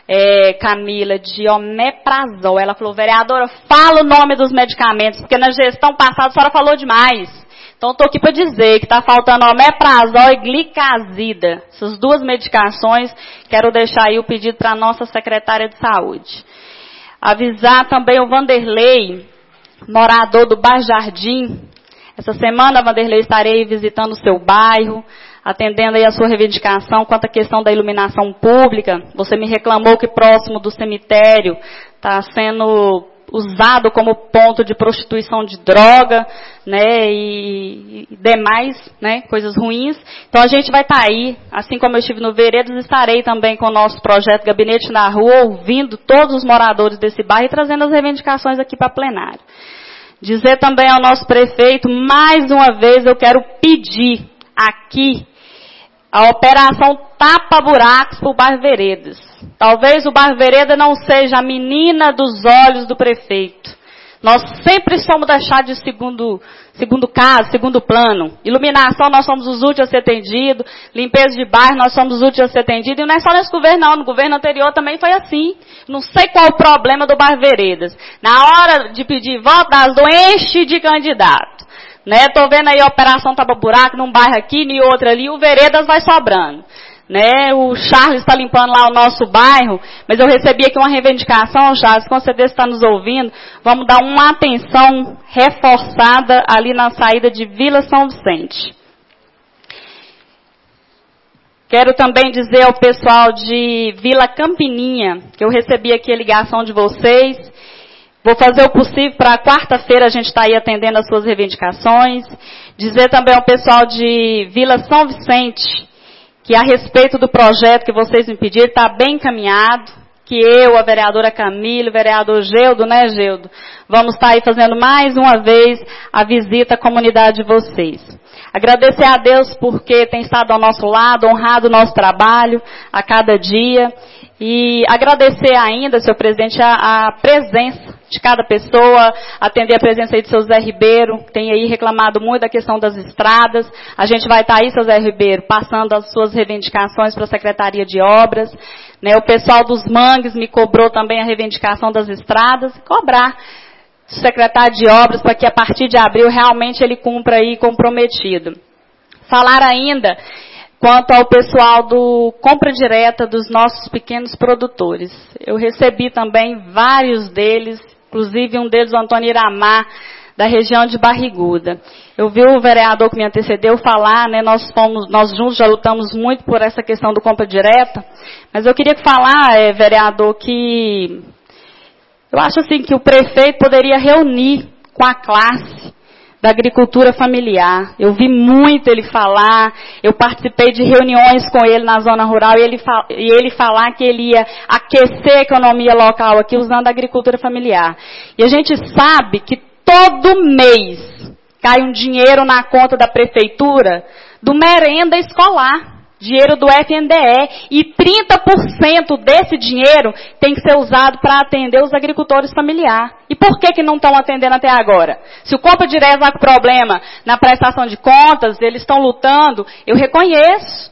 Camila, de omeprazol. Ela falou, vereadora, fala o nome dos medicamentos, porque na gestão passada a senhora falou demais. Então estou aqui para dizer que está faltando omeprazol e glicazida. Essas 2 medicações, quero deixar aí o pedido para a nossa secretária de saúde. Avisar também o Vanderlei, morador do bairro Jardim. Essa semana, Vanderlei, estarei visitando o seu bairro, atendendo aí a sua reivindicação quanto à questão da iluminação pública. Você me reclamou que próximo do cemitério está sendo usado como ponto de prostituição de droga, né, e demais, né, coisas ruins. Então a gente vai estar aí, assim como eu estive no Veredas, estarei também com o nosso projeto Gabinete na Rua, ouvindo todos os moradores desse bairro e trazendo as reivindicações aqui para plenário. Dizer também ao nosso prefeito, mais uma vez eu quero pedir aqui a operação tapa-buracos para o bairro Veredas. Talvez o bairro Vereda não seja a menina dos olhos do prefeito. Nós sempre somos deixados de segundo caso, segundo plano. Iluminação, nós somos os últimos a ser atendidos. Limpeza de bairro, nós somos os últimos a ser atendidos. E não é só nesse governo, não. No governo anterior também foi assim. Não sei qual o problema do bairro Veredas. Na hora de pedir voto, das do enche de candidato. Né? Tô vendo aí a operação tapa-buraco num bairro aqui, em outro ali, o Veredas vai sobrando. Né? O Charles está limpando lá o nosso bairro, mas eu recebi aqui uma reivindicação, Charles, com certeza está nos ouvindo, vamos dar uma atenção reforçada ali na saída de Vila São Vicente. Quero também dizer ao pessoal de Vila Campininha, que eu recebi aqui a ligação de vocês. Vou fazer o possível para quarta-feira a gente estar aí atendendo as suas reivindicações. Dizer também ao pessoal de Vila São Vicente que a respeito do projeto que vocês me pediram está bem encaminhado, que eu, a vereadora Camila, o vereador Geudo, né, Geudo, vamos estar aí fazendo mais uma vez a visita à comunidade de vocês. Agradecer a Deus porque tem estado ao nosso lado, honrado o nosso trabalho a cada dia. E agradecer ainda, senhor presidente, a presença de cada pessoa, atender a presença aí do seu Zé Ribeiro, que tem aí reclamado muito da questão das estradas. A gente vai estar aí, seu Zé Ribeiro, passando as suas reivindicações para a Secretaria de Obras. Né, o pessoal dos mangues me cobrou também a reivindicação das estradas. Cobrar o secretário de Obras para que a partir de abril realmente ele cumpra aí comprometido. Falar ainda quanto ao pessoal do compra direta dos nossos pequenos produtores. Eu recebi também vários deles, inclusive um deles, o Antônio Iramar, da região de Barriguda. Eu vi o vereador que me antecedeu falar, né, nós juntos já lutamos muito por essa questão do compra direta, mas eu queria falar, vereador, que eu acho assim que o prefeito poderia reunir com a classe da agricultura familiar. Eu vi muito ele falar, eu participei de reuniões com ele na zona rural e ele falar que ele ia aquecer a economia local aqui usando a agricultura familiar. E a gente sabe que todo mês cai um dinheiro na conta da prefeitura do merenda escolar, dinheiro do FNDE, e 30% desse dinheiro tem que ser usado para atender os agricultores familiares. E por que não estão atendendo até agora? Se o Compra Direto está com problema na prestação de contas, eles estão lutando, eu reconheço,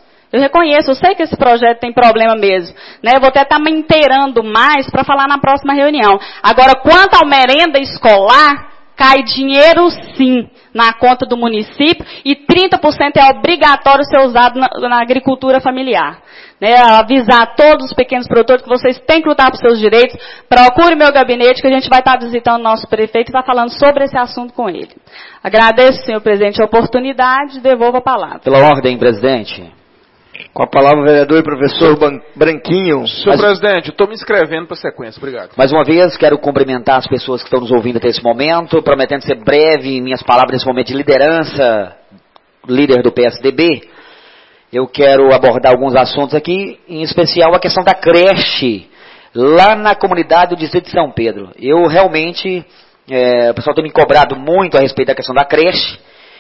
eu sei que esse projeto tem problema mesmo, né? Eu vou até estar me inteirando mais para falar na próxima reunião. Agora, quanto ao merenda escolar, cai dinheiro sim na conta do município e 30% é obrigatório ser usado na agricultura familiar. Né? Avisar todos os pequenos produtores que vocês têm que lutar por seus direitos. Procure meu gabinete que a gente vai estar visitando o nosso prefeito e estar falando sobre esse assunto com ele. Agradeço, senhor presidente, a oportunidade e devolvo a palavra. Pela ordem, presidente. Com a palavra o vereador e professor Branquinho. Senhor presidente, eu estou me inscrevendo para a sequência. Obrigado. Mais uma vez, quero cumprimentar as pessoas que estão nos ouvindo até esse momento, prometendo ser breve em minhas palavras nesse momento de liderança, líder do PSDB. Eu quero abordar alguns assuntos aqui, em especial a questão da creche, lá na comunidade do Distrito de São Pedro. Eu realmente, o pessoal tem me cobrado muito a respeito da questão da creche.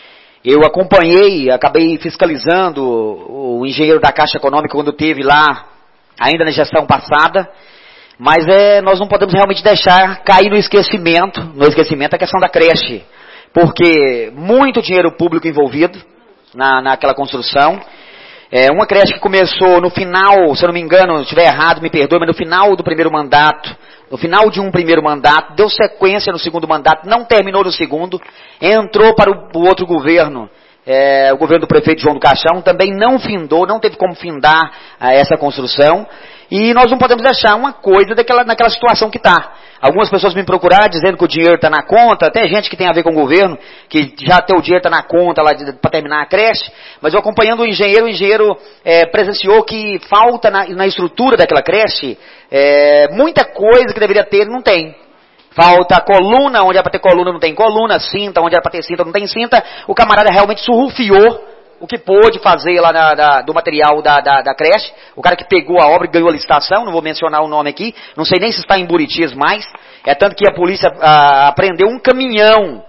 Eu acompanhei, acabei fiscalizando o engenheiro da Caixa Econômica quando esteve lá, ainda na gestão passada, mas nós não podemos realmente deixar cair no esquecimento a questão da creche, porque muito dinheiro público envolvido naquela construção. Uma creche que começou no final, se eu não me engano, se estiver errado, me perdoe, mas no final do primeiro mandato, no final de um primeiro mandato, deu sequência no segundo mandato, não terminou no segundo, entrou para o outro governo, o governo do prefeito João do Caixão, também não findou, não teve como findar essa construção, e nós não podemos deixar uma coisa naquela situação que está. Algumas pessoas me procuraram dizendo que o dinheiro está na conta, até gente que tem a ver com o governo, que já tem o dinheiro está na conta lá para terminar a creche, mas eu acompanhando o engenheiro presenciou que falta na estrutura daquela creche muita coisa que deveria ter, não tem. Falta coluna, onde era para ter coluna não tem coluna, cinta, onde era para ter cinta não tem cinta, o camarada realmente surrufiou o que pôde fazer lá do material da creche, o cara que pegou a obra e ganhou a licitação, não vou mencionar o nome aqui, não sei nem se está em Buritis mais, tanto que a polícia apreendeu um caminhão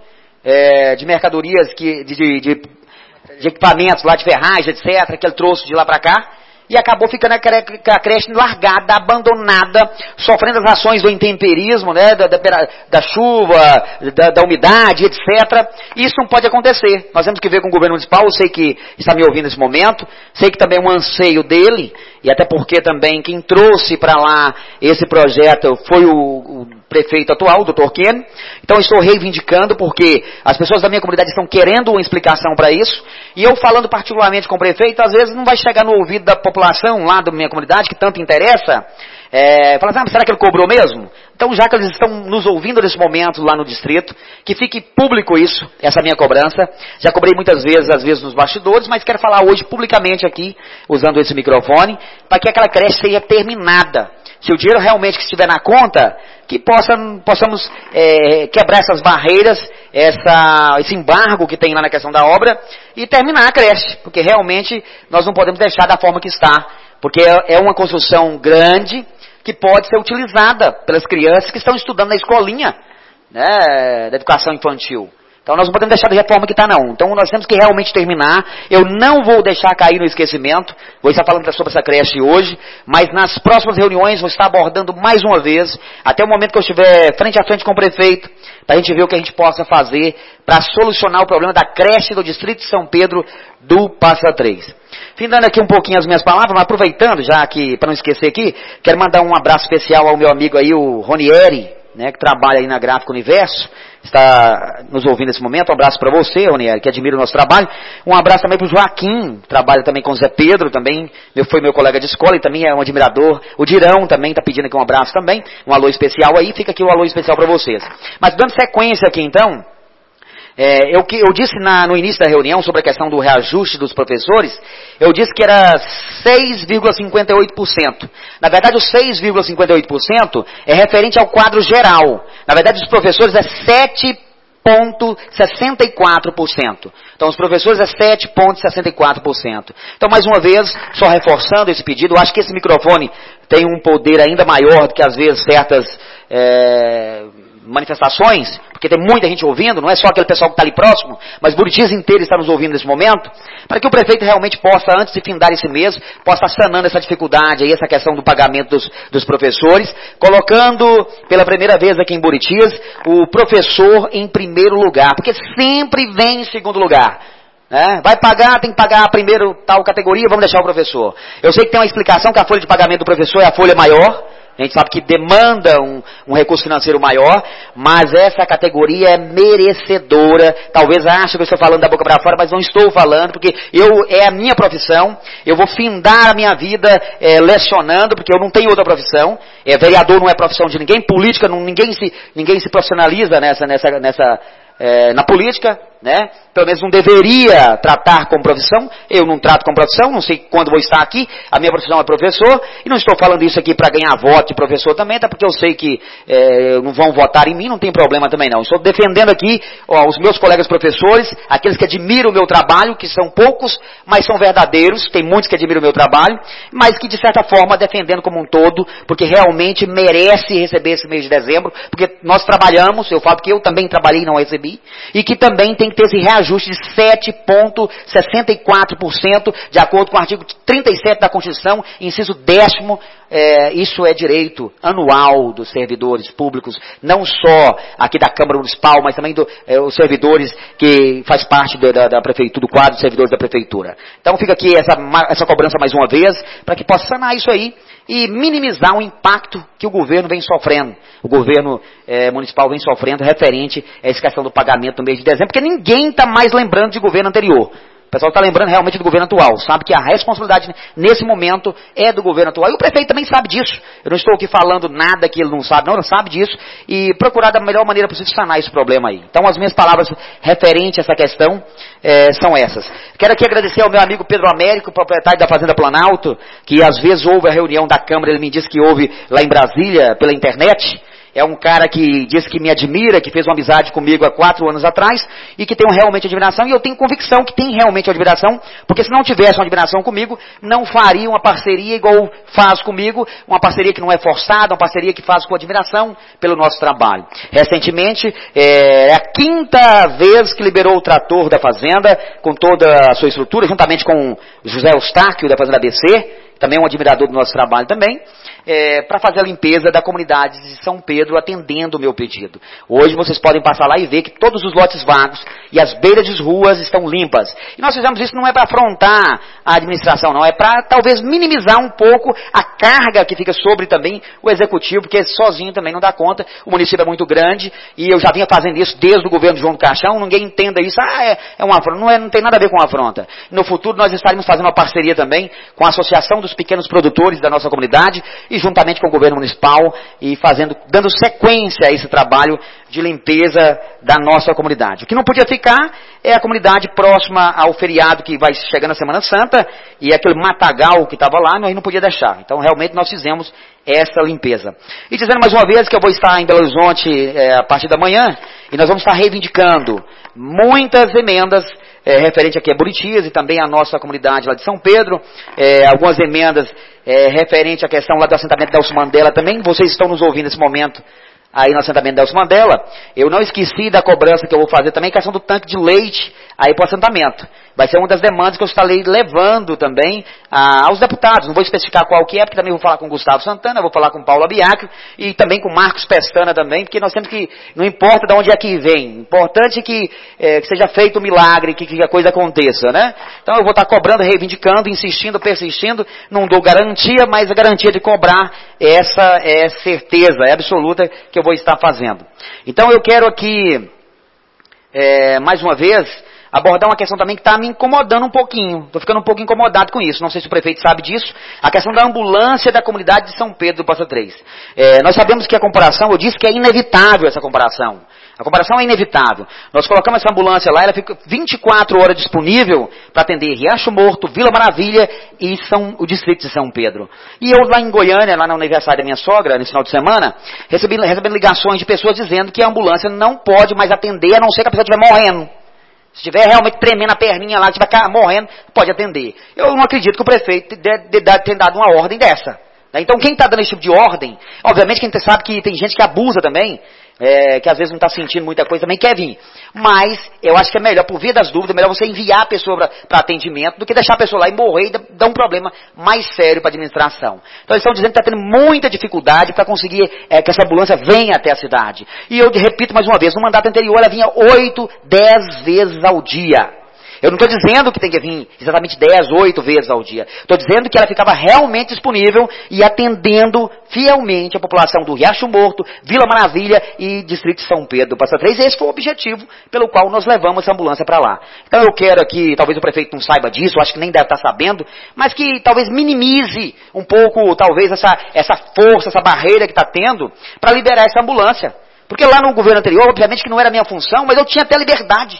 de mercadorias, de equipamentos lá, de ferragem, etc., que ele trouxe de lá para cá, e acabou ficando a creche largada, abandonada, sofrendo as ações do intemperismo, né, da chuva, da umidade, etc. Isso não pode acontecer. Nós temos que ver com o governo municipal, eu sei que está me ouvindo nesse momento, sei que também é um anseio dele, e até porque também quem trouxe para lá esse projeto foi o prefeito atual, o Dr. Ken. Então estou reivindicando porque as pessoas da minha comunidade estão querendo uma explicação para isso, e eu falando particularmente com o prefeito, às vezes não vai chegar no ouvido da população lá da minha comunidade, que tanto interessa, falar assim, será que ele cobrou mesmo? Então já que eles estão nos ouvindo nesse momento lá no distrito, que fique público isso, essa minha cobrança. Já cobrei muitas vezes, às vezes nos bastidores, mas quero falar hoje publicamente aqui, usando esse microfone, para que aquela creche seja terminada. Se o dinheiro realmente que estiver na conta, que possamos quebrar essas barreiras, esse embargo que tem lá na questão da obra e terminar a creche, porque realmente nós não podemos deixar da forma que está, porque é uma construção grande que pode ser utilizada pelas crianças que estão estudando na escolinha, né, da educação infantil. Então nós não podemos deixar da forma que está não. Então nós temos que realmente terminar. Eu não vou deixar cair no esquecimento. Vou estar falando sobre essa creche hoje, mas nas próximas reuniões vou estar abordando mais uma vez, até o momento que eu estiver frente a frente com o prefeito, para a gente ver o que a gente possa fazer para solucionar o problema da creche do Distrito de São Pedro do Passa 3. Findando aqui um pouquinho as minhas palavras, mas aproveitando já que, para não esquecer aqui, quero mandar um abraço especial ao meu amigo aí, o Ronieri, né, que trabalha aí na Gráfica Universo, está nos ouvindo nesse momento. Um abraço para você, Ronieri, que admira o nosso trabalho. Um abraço também para o Joaquim, que trabalha também com o Zé Pedro, também foi meu colega de escola e também é um admirador. O Dirão também está pedindo aqui um abraço também, um alô especial aí, fica aqui um alô especial para vocês. Mas dando sequência aqui então, eu disse no início da reunião sobre a questão do reajuste dos professores, eu disse que era 6,58%. Na verdade, os 6,58% é referente ao quadro geral. Na verdade, os professores é 7,64%. Então, os professores é 7,64%. Então, mais uma vez, só reforçando esse pedido, eu acho que esse microfone tem um poder ainda maior do que, às vezes, certas manifestações, porque tem muita gente ouvindo, não é só aquele pessoal que está ali próximo, mas Buritis inteiro está nos ouvindo nesse momento, para que o prefeito realmente possa, antes de findar esse mês, possa sanando essa dificuldade aí, essa questão do pagamento dos professores, colocando pela primeira vez aqui em Buritis o professor em primeiro lugar, porque sempre vem em segundo lugar. Vai pagar, tem que pagar primeiro tal categoria, vamos deixar o professor. Eu sei que tem uma explicação que a folha de pagamento do professor é a folha maior, a gente sabe que demanda um recurso financeiro maior, mas essa categoria é merecedora. Talvez ache que eu estou falando da boca para fora, mas não estou falando, porque é a minha profissão. Eu vou findar a minha vida lecionando, porque eu não tenho outra profissão. Vereador não é profissão de ninguém, política ninguém se profissionaliza na política, né? Pelo menos não deveria tratar como profissão. Eu não trato como profissão, não sei quando vou estar aqui. A minha profissão é professor, e não estou falando isso aqui para ganhar voto de professor também, até porque eu sei que não vão votar em mim, não tem problema também não. Estou defendendo aqui os meus colegas professores, aqueles que admiram o meu trabalho, que são poucos, mas são verdadeiros, tem muitos que admiram o meu trabalho, mas que de certa forma defendendo como um todo, porque realmente merece receber esse mês de dezembro, porque nós trabalhamos, eu falo que eu também trabalhei e não recebi, e que também tem que ter esse reajuste de 7,64%, de acordo com o artigo 37 da Constituição, inciso 10º, isso é direito anual dos servidores públicos, não só aqui da Câmara Municipal, mas também os servidores que faz parte da Prefeitura, do quadro de servidores da Prefeitura. Então fica aqui essa cobrança mais uma vez, para que possa sanar isso aí, e minimizar o impacto que o governo vem sofrendo. O governo municipal vem sofrendo referente a essa questão do pagamento no mês de dezembro, porque ninguém está mais lembrando de governo anterior. O pessoal está lembrando realmente do governo atual. Sabe que a responsabilidade nesse momento é do governo atual. E o prefeito também sabe disso. Eu não estou aqui falando nada que ele não sabe, não, ele sabe disso. E procurar da melhor maneira possível sanar esse problema aí. Então as minhas palavras referentes a essa questão são essas. Quero aqui agradecer ao meu amigo Pedro Américo, proprietário da Fazenda Planalto, que às vezes ouve a reunião da Câmara, ele me disse que ouve lá em Brasília pela internet. É um cara que diz que me admira, que fez uma amizade comigo há 4 anos atrás, e que tem realmente admiração, e eu tenho convicção que tem realmente admiração, porque se não tivesse uma admiração comigo, não faria uma parceria igual faz comigo, uma parceria que não é forçada, uma parceria que faz com admiração pelo nosso trabalho. Recentemente, é a 5ª vez que liberou o trator da Fazenda, com toda a sua estrutura, juntamente com José Eustáquio, da Fazenda ABC, também um admirador do nosso trabalho também, para fazer a limpeza da comunidade de São Pedro, atendendo o meu pedido. Hoje vocês podem passar lá e ver que todos os lotes vagos e as beiras de ruas estão limpas. E nós fizemos isso não é para afrontar a administração, não, é para talvez minimizar um pouco a carga que fica sobre também o executivo, porque sozinho também não dá conta, o município é muito grande, e eu já vinha fazendo isso desde o governo de João do Caixão, ninguém entenda isso, é uma afronta, não tem nada a ver com afronta. No futuro nós estaremos fazendo uma parceria também com a Associação dos Pequenos Produtores da nossa comunidade, e juntamente com o governo municipal, e dando sequência a esse trabalho de limpeza da nossa comunidade. O que não podia ficar é a comunidade próxima ao feriado que vai chegando na Semana Santa, e aquele matagal que estava lá, nós não podia deixar. Então realmente nós fizemos essa limpeza. E dizendo mais uma vez que eu vou estar em Belo Horizonte a partir da manhã, e nós vamos estar reivindicando muitas emendas referente aqui a Buritis e também a nossa comunidade lá de São Pedro, algumas emendas referente à questão lá do assentamento Nelson Mandela também. Vocês estão nos ouvindo nesse momento aí no assentamento Nelson Mandela. Eu não esqueci da cobrança que eu vou fazer também, a questão do tanque de leite aí para o assentamento. Vai ser uma das demandas que eu estarei levando também aos deputados. Não vou especificar qual que é, porque também vou falar com o Gustavo Santana, vou falar com o Paulo Abiacre e também com o Marcos Pestana também, porque nós temos que, não importa de onde é que vem, importante que seja feito um milagre, que a coisa aconteça, né? Então eu vou estar cobrando, reivindicando, insistindo, persistindo, não dou garantia, mas a garantia de cobrar, essa é certeza, é absoluta, que eu eu vou estar fazendo. Então eu quero aqui, mais uma vez, abordar uma questão também que está me incomodando um pouquinho. Estou ficando um pouco incomodado com isso. Não sei se o prefeito sabe disso. A questão da ambulância da comunidade de São Pedro do Passa Três. Nós sabemos que a comparação, eu disse que é inevitável essa comparação. A comparação é inevitável. Nós colocamos essa ambulância lá, ela fica 24 horas disponível para atender Riacho Morto, Vila Maravilha e o distrito de São Pedro. E eu lá em Goiânia, lá no aniversário da minha sogra, nesse final de semana, recebendo ligações de pessoas dizendo que a ambulância não pode mais atender, a não ser que a pessoa estiver morrendo. Se estiver realmente tremendo a perninha lá, estiver morrendo, pode atender. Eu não acredito que o prefeito tenha dado uma ordem dessa. Então quem está dando esse tipo de ordem, obviamente que a gente sabe que tem gente que abusa também, que às vezes não está sentindo muita coisa, também quer vir. Mas eu acho que é melhor, por via das dúvidas, é melhor você enviar a pessoa para atendimento do que deixar a pessoa lá e morrer e dar um problema mais sério para a administração. Então eles estão dizendo que está tendo muita dificuldade para conseguir que essa ambulância venha até a cidade. E eu repito mais uma vez, no mandato anterior ela vinha 8, 10 vezes ao dia. Eu não estou dizendo que tem que vir exatamente 10, 8 vezes ao dia. Estou dizendo que ela ficava realmente disponível e atendendo fielmente a população do Riacho Morto, Vila Maravilha e Distrito de São Pedro do Passa Três. Esse foi o objetivo pelo qual nós levamos essa ambulância para lá. Então eu quero aqui, talvez o prefeito não saiba disso, eu acho que nem deve estar sabendo, mas que talvez minimize um pouco, talvez, essa força, essa barreira que está tendo para liberar essa ambulância. Porque lá no governo anterior, obviamente que não era minha função, mas eu tinha até liberdade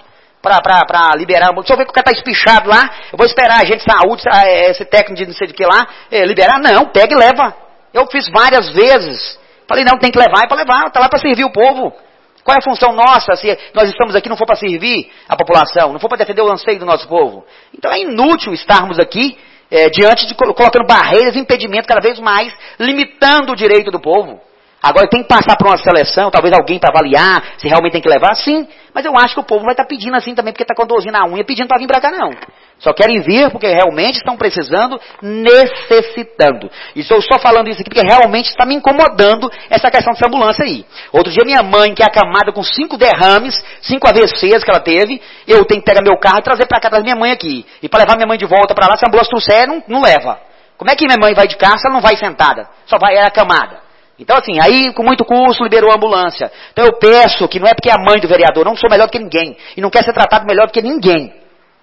para liberar. Se eu ver que o cara está espichado lá, eu vou esperar a gente de saúde, esse técnico de não sei de que lá, liberar. Não, pega e leva. Eu fiz várias vezes. Falei, não, tem que levar, é para levar, está lá para servir o povo. Qual é a função nossa se nós estamos aqui não for para servir a população, não for para defender o anseio do nosso povo? Então é inútil estarmos aqui diante de colocando barreiras, impedimentos cada vez mais, limitando o direito do povo. Agora tem que passar por uma seleção, talvez alguém para avaliar se realmente tem que levar, sim. Mas eu acho que o povo vai estar pedindo assim também, porque está com a dorzinha na unha, pedindo para vir para cá não. Só querem vir porque realmente estão precisando, necessitando. E estou só falando isso aqui porque realmente está me incomodando essa questão dessa ambulância aí. Outro dia minha mãe, que é acamada com 5 derrames, 5 AVCs que ela teve, eu tenho que pegar meu carro e trazer para cá, trazer minha mãe aqui. E para levar minha mãe de volta para lá, se a ambulância trouxer, não leva. Como é que minha mãe vai de carro se ela não vai sentada? Só vai acamada. Então assim, aí com muito custo liberou a ambulância. Então eu peço que não é porque é a mãe do vereador, não sou melhor do que ninguém. E não quer ser tratado melhor do que ninguém.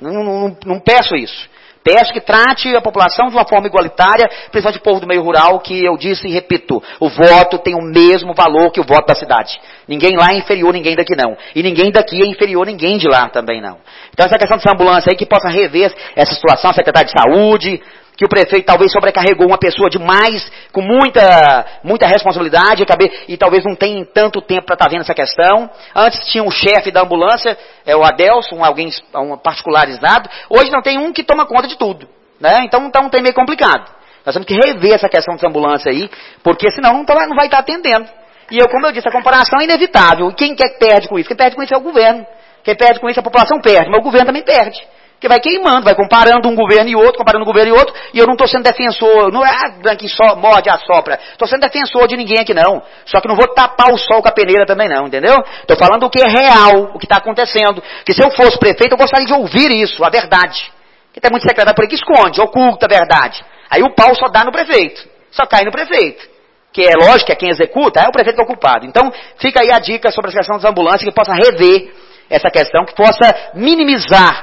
Não peço isso. Peço que trate a população de uma forma igualitária, principalmente o povo do meio rural, que eu disse e repito, o voto tem o mesmo valor que o voto da cidade. Ninguém lá é inferior a ninguém daqui não. E ninguém daqui é inferior a ninguém de lá também não. Então essa questão dessa ambulância aí, que possa rever essa situação, a secretária de saúde, que o prefeito talvez sobrecarregou uma pessoa demais, com muita responsabilidade, e talvez não tenha tanto tempo para estar vendo essa questão. Antes tinha um chefe da ambulância, o Adelson, alguém particularizado. Hoje não tem um que toma conta de tudo, né? Então tem meio complicado. Nós temos que rever essa questão dessa ambulância aí, porque senão não vai estar atendendo. E como eu disse, a comparação é inevitável. E quem perde com isso? Quem perde com isso é o governo. Quem perde com isso, a população perde, mas o governo também perde. Porque vai queimando, vai comparando um governo e outro, e eu não estou sendo defensor, não é que só morde a sopra, estou sendo defensor de ninguém aqui não, só que não vou tapar o sol com a peneira também não, entendeu? Estou falando o que é real, o que está acontecendo, que se eu fosse prefeito eu gostaria de ouvir isso, a verdade, porque tem muito secretário por aí que esconde, oculta a verdade, aí o pau só dá no prefeito, só cai no prefeito, que é lógico que é quem executa, é o prefeito que é o culpado. Então fica aí a dica sobre a questão das ambulâncias, que possa rever essa questão, que possa minimizar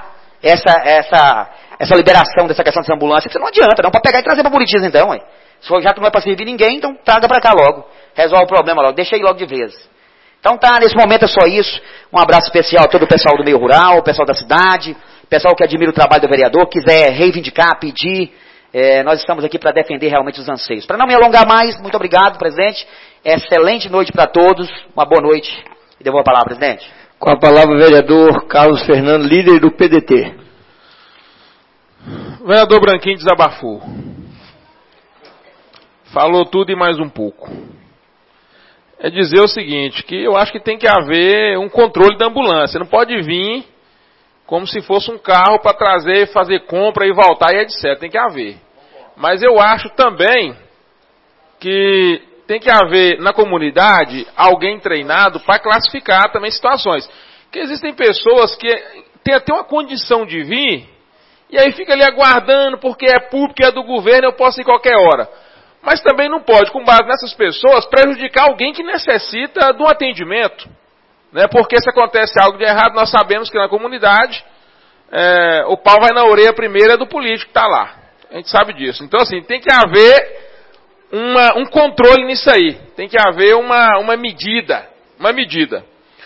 essa liberação dessa questão dessa ambulância, que você não adianta, não, para pegar e trazer para Buritis então, ué. Já que não é para servir ninguém, então traga para cá logo, resolve o problema logo, deixa aí logo de vez. Então tá, nesse momento é só isso, um abraço especial a todo o pessoal do meio rural, o pessoal da cidade, o pessoal que admira o trabalho do vereador, quiser reivindicar, pedir, nós estamos aqui para defender realmente os anseios. Para não me alongar mais, muito obrigado, presidente, excelente noite para todos, uma boa noite, e devolvo a palavra, presidente. Com a palavra o vereador Carlos Fernando, líder do PDT. O vereador Branquinho desabafou. Falou tudo e mais um pouco. É dizer o seguinte, que eu acho que tem que haver um controle da ambulância. Não pode vir como se fosse um carro para trazer, fazer compra e voltar e etc. Tem que haver. Mas eu acho também que tem que haver na comunidade alguém treinado para classificar também situações. Porque existem pessoas que têm até uma condição de vir e aí fica ali aguardando porque é público, é do governo, eu posso ir qualquer hora. mas também não pode, com base nessas pessoas, prejudicar alguém que necessita de um atendimento. Né? Porque se acontece algo de errado, nós sabemos que na comunidade o pau vai na orelha primeiro do político que está lá. A gente sabe disso. Então, assim, tem que haver um controle nisso aí. Tem que haver uma medida. Uma medida.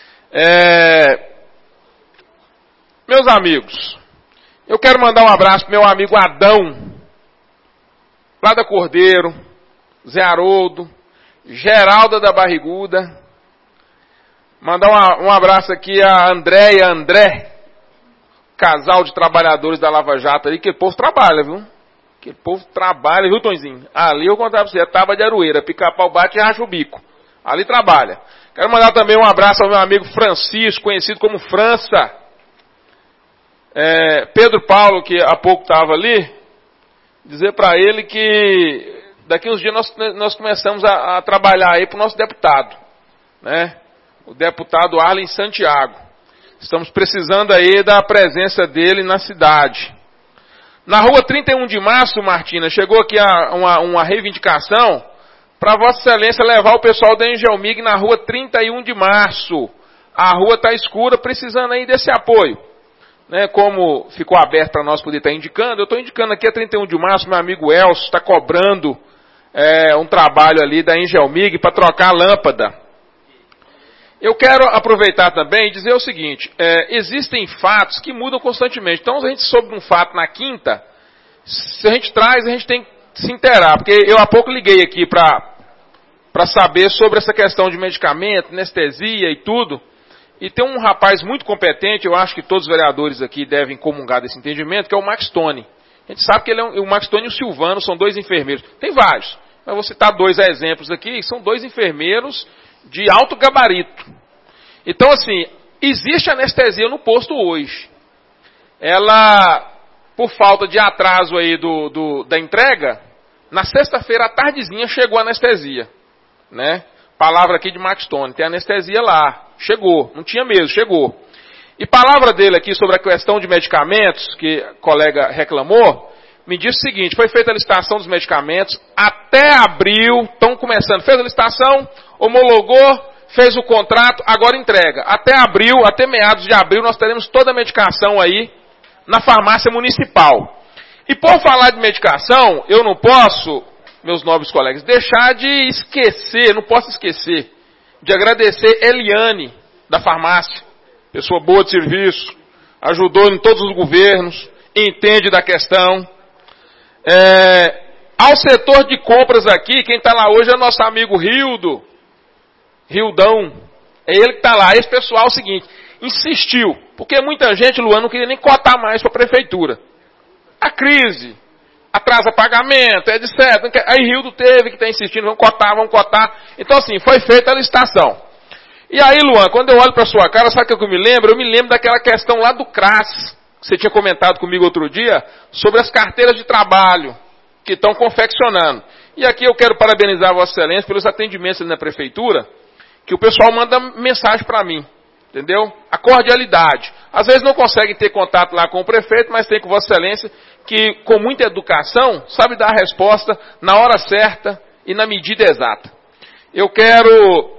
Meus amigos, eu quero mandar um abraço para meu amigo Adão, lá da Cordeiro, Zé Haroldo, Geralda da Barriguda. Mandar um abraço aqui a André e a André, casal de trabalhadores da Lava Jato ali, que o povo trabalha, viu? Que o povo trabalha, viu, Tonzinho? Ali eu contava pra você, Tábua de Aroeira, pica-pau bate e racha o bico. Ali trabalha. Quero mandar também um abraço ao meu amigo Francisco, conhecido como França. Pedro Paulo, que há pouco estava ali, dizer para ele que daqui uns dias nós começamos a trabalhar aí para o nosso deputado, né? O deputado Arlen Santiago. Estamos precisando aí da presença dele na cidade. Na rua 31 de março, Martina, chegou aqui uma reivindicação para Vossa Excelência levar o pessoal da Engelmig na rua 31 de março. A rua está escura, precisando aí desse apoio. Né, como ficou aberto para nós poder estar indicando, eu estou indicando aqui a 31 de março, meu amigo Elcio está cobrando um trabalho ali da Engelmig para trocar a lâmpada. Eu quero aproveitar também e dizer o seguinte, existem fatos que mudam constantemente. Então, se a gente soube um fato na quinta, se a gente traz, a gente tem que se inteirar. Porque eu há pouco liguei aqui para saber sobre essa questão de medicamento, anestesia e tudo. E tem um rapaz muito competente, eu acho que todos os vereadores aqui devem comungar desse entendimento, que é o Max Tony. A gente sabe que ele o Max Tony e o Silvano são dois enfermeiros. Tem vários, mas vou citar dois exemplos aqui, são dois enfermeiros de alto gabarito. Então, assim, existe anestesia no posto hoje. Ela, por falta de atraso aí da entrega, na sexta-feira à tardezinha chegou a anestesia, né? Palavra aqui de Max Tony, tem anestesia lá. Chegou, não tinha mesmo, chegou. E palavra dele aqui sobre a questão de medicamentos, que a colega reclamou, me disse o seguinte, foi feita a licitação dos medicamentos, até abril, estão começando, fez a licitação, homologou, fez o contrato, agora entrega. Até abril, até meados de abril, nós teremos toda a medicação aí na farmácia municipal. E por falar de medicação, eu não posso, meus nobres colegas, deixar de esquecer, não posso esquecer, de agradecer Eliane, da farmácia, pessoa boa de serviço, ajudou em todos os governos, entende da questão. Ao setor de compras aqui, quem está lá hoje é nosso amigo Rildão, é ele que está lá. Esse pessoal é o seguinte, insistiu, porque muita gente, Luan, não queria nem cotar mais para a prefeitura. A crise atrasa pagamento, etc. Aí Rildo teve que estar insistindo, vamos cotar. Então, assim, foi feita a licitação. E aí, Luan, quando eu olho para sua cara, sabe o que eu me lembro? Eu me lembro daquela questão lá do CRAS, que você tinha comentado comigo outro dia, sobre as carteiras de trabalho que estão confeccionando. E aqui eu quero parabenizar a Vossa Excelência pelos atendimentos ali na prefeitura, que o pessoal manda mensagem para mim. Entendeu? A cordialidade. Às vezes não consegue ter contato lá com o prefeito, mas tem com Vossa Excelência, que com muita educação, sabe dar a resposta na hora certa e na medida exata. Eu quero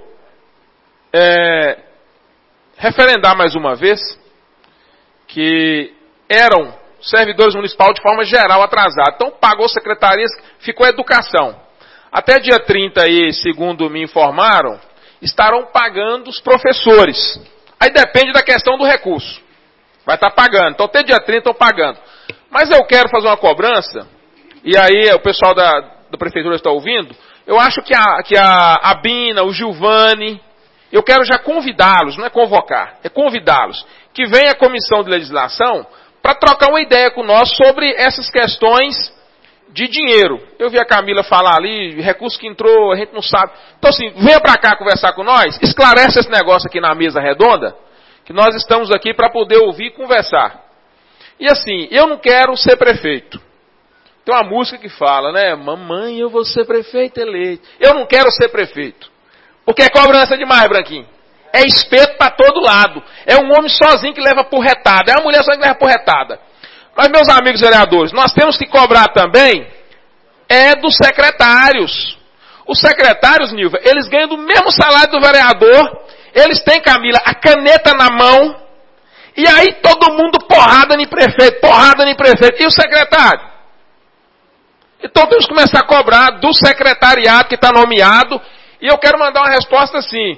referendar mais uma vez que eram servidores municipais de forma geral atrasados. Então pagou secretarias, ficou educação. Até dia 30 aí, segundo me informaram, estarão pagando os professores. Aí depende da questão do recurso. Vai estar pagando. Então até dia 30 estão pagando. Mas eu quero fazer uma cobrança, e aí o pessoal da prefeitura está ouvindo, eu acho que a Bina, o Giovanni, eu quero já convidá-los, não é convocar, é convidá-los, que venha a comissão de legislação para trocar uma ideia com nós sobre essas questões de dinheiro. Eu vi a Camila falar ali, recurso que entrou, a gente não sabe. Então assim, venha para cá conversar com nós, esclarece esse negócio aqui na mesa redonda, que nós estamos aqui para poder ouvir e conversar. E assim, eu não quero ser prefeito. Tem uma música que fala, né? Mamãe, eu vou ser prefeito eleito. Eu não quero ser prefeito. Porque é cobrança demais, Branquinho. É espeto para todo lado. É um homem sozinho que leva porretada. É uma mulher sozinha que leva porretada. Mas, meus amigos vereadores, nós temos que cobrar também é dos secretários. Os secretários, Nilva, eles ganham do mesmo salário do vereador, eles têm, Camila, a caneta na mão, e aí todo mundo porrada em prefeito, e o secretário? Então temos que começar a cobrar do secretariado que está nomeado, e eu quero mandar uma resposta assim,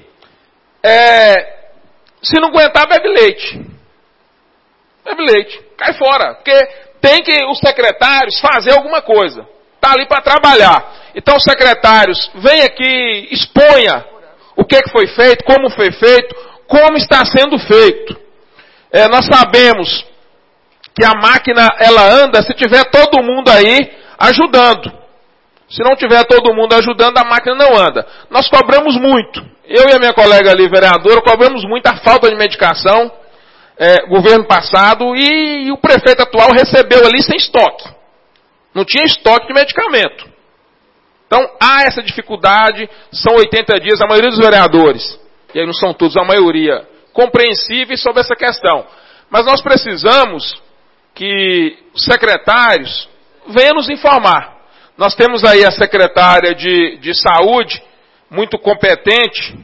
se não aguentar, bebe leite. Bebe leite, cai fora, porque tem que os secretários fazer alguma coisa. Está ali para trabalhar. Então, os secretários, vem aqui, exponha o que foi feito, como foi feito, como está sendo feito. Nós sabemos que a máquina, ela anda se tiver todo mundo aí ajudando. Se não tiver todo mundo ajudando, a máquina não anda. Nós cobramos muito. Eu e a minha colega ali, vereadora, cobramos muito a falta de medicação, governo passado, e o prefeito atual recebeu ali sem estoque. Não tinha estoque de medicamento. Então, há essa dificuldade, são 80 dias, a maioria dos vereadores, e aí não são todos, a maioria, compreensíveis sobre essa questão. Mas nós precisamos que os secretários venham nos informar. Nós temos aí a secretária de saúde, muito competente,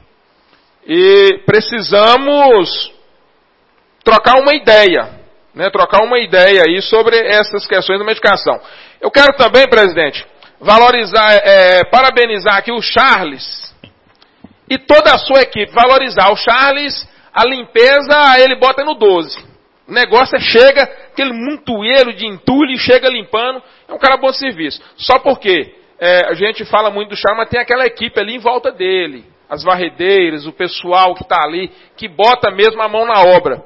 e precisamos trocar uma ideia, trocar uma ideia aí sobre essas questões da medicação. Eu quero também, presidente, valorizar, parabenizar aqui o Charles e toda a sua equipe. Valorizar o Charles, a limpeza, ele bota no 12. O negócio chega, aquele montoeiro de entulho, chega limpando, é um cara bom de serviço. Só porque a gente fala muito do Charles, mas tem aquela equipe ali em volta dele. As varredeiras, o pessoal que está ali, que bota mesmo a mão na obra.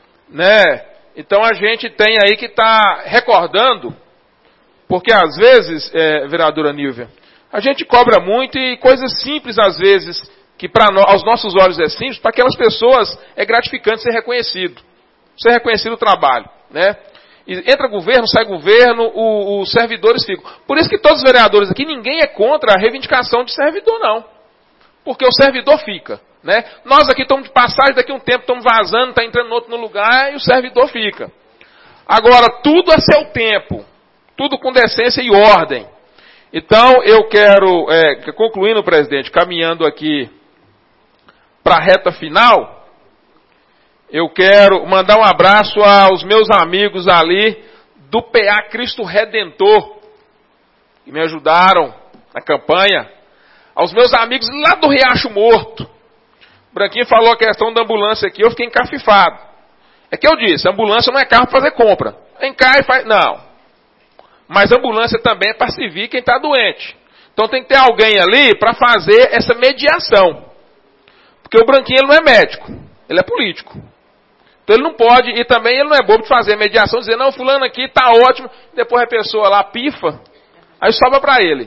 Então a gente tem aí que está recordando, porque às vezes, vereadora Nilvia, a gente cobra muito e coisas simples às vezes, que aos nossos olhos é simples, para aquelas pessoas é gratificante ser reconhecido o trabalho, E entra governo, sai governo, os servidores ficam. Por isso que todos os vereadores aqui, ninguém é contra a reivindicação de servidor, não. Porque o servidor fica. Nós aqui estamos de passagem, daqui a um tempo estamos vazando, está entrando outro no lugar e o servidor fica. Agora, tudo a seu tempo, tudo com decência e ordem. Então, eu quero, concluindo, presidente, caminhando aqui para a reta final, eu quero mandar um abraço aos meus amigos ali do PA Cristo Redentor, que me ajudaram na campanha, aos meus amigos lá do Riacho Morto. O Branquinho falou a questão da ambulância aqui, eu fiquei encafifado. É que eu disse, ambulância não é carro para fazer compra. Vem cá e faz... Não. Mas ambulância também é para servir quem está doente. Então tem que ter alguém ali para fazer essa mediação. Porque o Branquinho ele não é médico, ele é político. Então ele não pode, e também ele não é bobo de fazer mediação, dizer, não, fulano aqui está ótimo, depois a pessoa lá pifa, aí sobra para ele,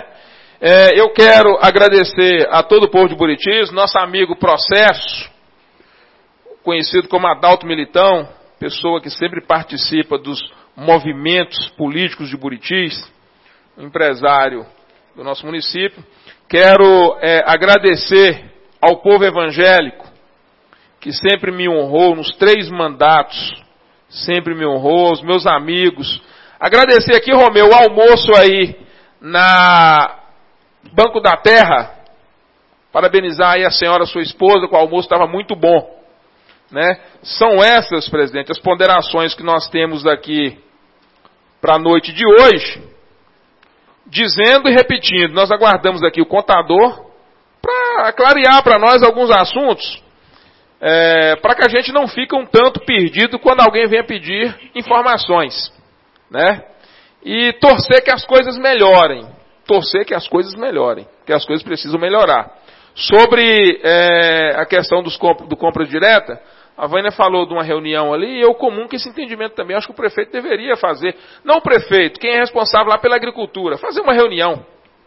Eu quero agradecer a todo o povo de Buritis, nosso amigo Processo, conhecido como Adalto Militão, pessoa que sempre participa dos movimentos políticos de Buritis, um empresário do nosso município. Quero agradecer ao povo evangélico, que sempre me honrou nos 3 mandatos, sempre me honrou, aos meus amigos. Agradecer aqui, Romeu, o almoço aí na Banco da Terra, parabenizar aí a senhora, sua esposa, que o almoço estava muito bom. São essas, presidente, as ponderações que nós temos aqui para a noite de hoje, dizendo e repetindo, nós aguardamos aqui o contador para clarear para nós alguns assuntos, para que a gente não fique um tanto perdido quando alguém venha pedir informações, E torcer que as coisas melhorem, que as coisas precisam melhorar. Sobre a questão do compra direta, a Vânia falou de uma reunião ali, e eu comum que esse entendimento também, acho que o prefeito deveria fazer. Não o prefeito, quem é responsável lá pela agricultura, fazer uma reunião.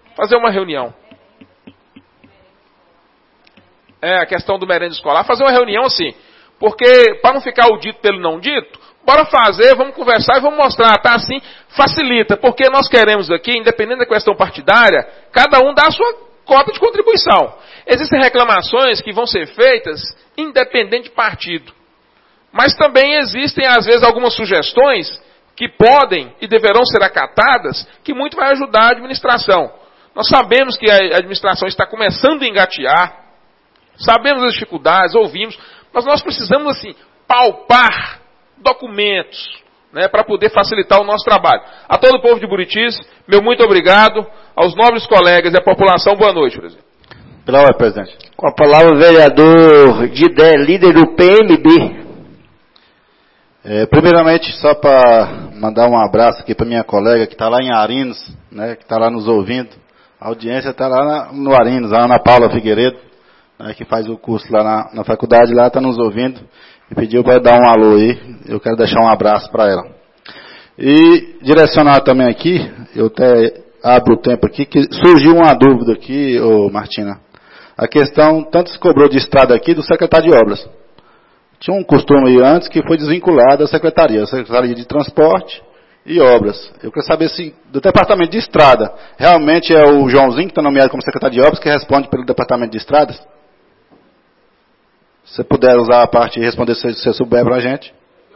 A questão do merenda escolar, fazer uma reunião assim, porque para não ficar o dito pelo não dito, bora fazer, vamos conversar e vamos mostrar, tá assim, facilita, porque nós queremos aqui, independente da questão partidária, cada um dá a sua cota de contribuição. Existem reclamações que vão ser feitas independente de partido. Mas também existem, às vezes, algumas sugestões que podem e deverão ser acatadas, que muito vai ajudar a administração. Nós sabemos que a administração está começando a engatear, sabemos as dificuldades, ouvimos, mas nós precisamos, assim, palpar documentos, né, para poder facilitar o nosso trabalho. A todo o povo de Buritis, meu muito obrigado. Aos nobres colegas e à população, boa noite, presidente. Pela ordem, presidente. Com a palavra o vereador Didé, líder do PMB. Primeiramente, só para mandar um abraço aqui para minha colega que está lá em Arinos, né, que está lá nos ouvindo. A audiência está lá no Arinos, a Ana Paula Figueiredo, né, que faz o curso lá na faculdade, lá está nos ouvindo. E pediu para dar um alô aí. Eu quero deixar um abraço para ela. E direcionar também aqui, eu até abro o tempo aqui, que surgiu uma dúvida aqui, Martina. A questão, tanto se cobrou de estrada aqui do secretário de obras. Tinha um costume aí antes que foi desvinculado da Secretaria de Transporte e Obras. Eu quero saber se, do Departamento de Estrada, realmente é o Joãozinho que está nomeado como secretário de Obras que responde pelo Departamento de Estradas? Se você puder usar a parte e responder se você souber para a gente.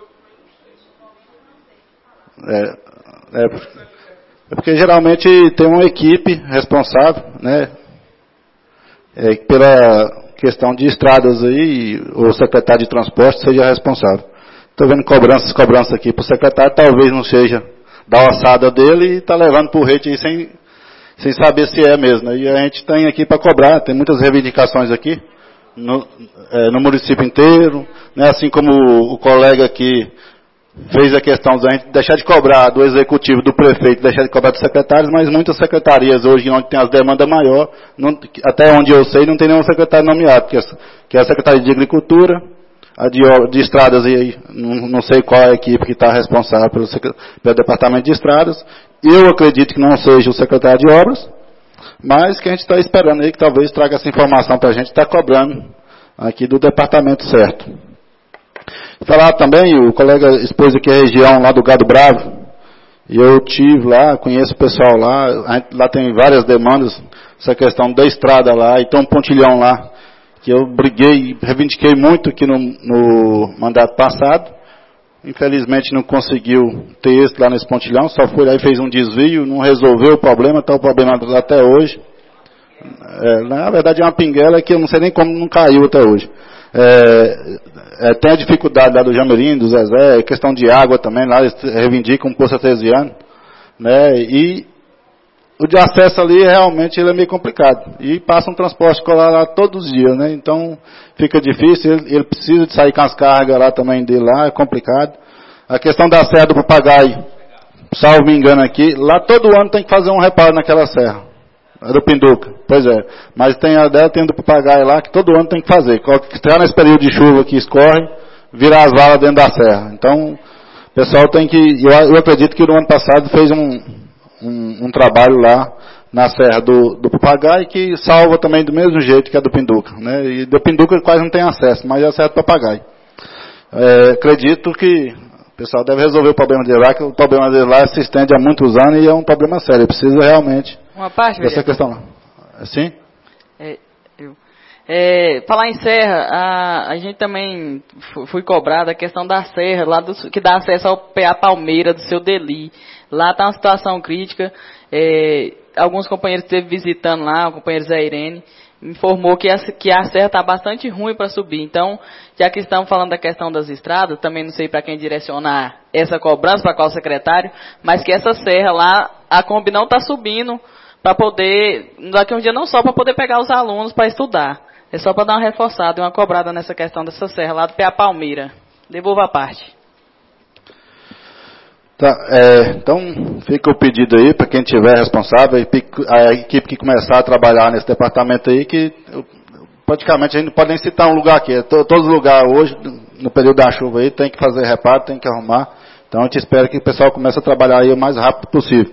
É porque geralmente tem uma equipe responsável, né? Pela questão de estradas aí, o secretário de transporte seja responsável. Estou vendo cobranças aqui para o secretário, talvez não seja da ossada dele e está levando para o rete aí sem saber se é mesmo. E a gente tem aqui para cobrar, tem muitas reivindicações aqui no município inteiro, né? Assim como o colega aqui fez a questão de a gente deixar de cobrar do executivo, do prefeito, deixar de cobrar dos secretários, mas muitas secretarias hoje, onde tem as demandas maiores, até onde eu sei, não tem nenhum secretário nomeado, que é a Secretaria de Agricultura, a de Estradas, e não sei qual é a equipe que está responsável pelo Departamento de Estradas. Eu acredito que não seja o secretário de Obras, mas que a gente está esperando aí que talvez traga essa informação para a gente estar cobrando aqui do departamento certo. Falar também, o colega expôs aqui a região lá do Gado Bravo, e eu tive lá, conheço o pessoal lá, lá tem várias demandas, essa questão da estrada lá, e tem um pontilhão lá, que eu briguei, reivindiquei muito aqui no mandato passado, infelizmente não conseguiu ter êxito lá nesse pontilhão, só foi lá e fez um desvio, não resolveu o problema, está o problema até hoje. Na verdade é uma pinguela que eu não sei nem como não caiu até hoje. Tem a dificuldade lá do Jamerim, do Zezé, questão de água também, lá eles reivindicam um poço artesiano, né, e o de acesso ali realmente ele é meio complicado, e passa um transporte escolar lá todos os dias, né, então fica difícil, ele precisa de sair com as cargas lá também dele lá, é complicado. A questão da Serra do Papagaio, salvo me engano aqui, lá todo ano tem que fazer um reparo naquela serra. É do Pinduca, pois é. Mas tem a dela, tem do Papagaio lá, que todo ano tem que fazer. Que está nesse período de chuva que escorre, virar as valas dentro da serra. Então, o pessoal tem que... Eu acredito que no ano passado fez um trabalho lá na serra do Papagaio, que salva também do mesmo jeito que a do Pinduca, né? E do Pinduca quase não tem acesso, mas é a serra do Papagaio. Acredito que o pessoal deve resolver o problema dele lá, que o problema dele lá se estende há muitos anos e é um problema sério. Precisa realmente... Uma parte, dessa questão lá. Assim? Falar em serra, a gente também foi cobrado a questão da serra, lá que dá acesso ao PA Palmeira, do seu Deli. Lá está uma situação crítica. Alguns companheiros que esteve visitando lá, o companheiro Zé Irene, informou que a serra está bastante ruim para subir. Então, já que estamos falando da questão das estradas, também não sei para quem direcionar essa cobrança, para qual secretário, mas que essa serra lá, a Kombi não está subindo, para poder, daqui a um dia não só para poder pegar os alunos para estudar, é só para dar uma reforçada e uma cobrada nessa questão dessa serra lá do PA Palmeira. Devolva a parte. Tá, então fica o pedido aí para quem tiver responsável, a equipe que começar a trabalhar nesse departamento aí, que praticamente a gente não pode nem citar um lugar aqui, todos os lugares hoje, no período da chuva aí, tem que fazer reparo, tem que arrumar, então a gente espera que o pessoal comece a trabalhar aí o mais rápido possível.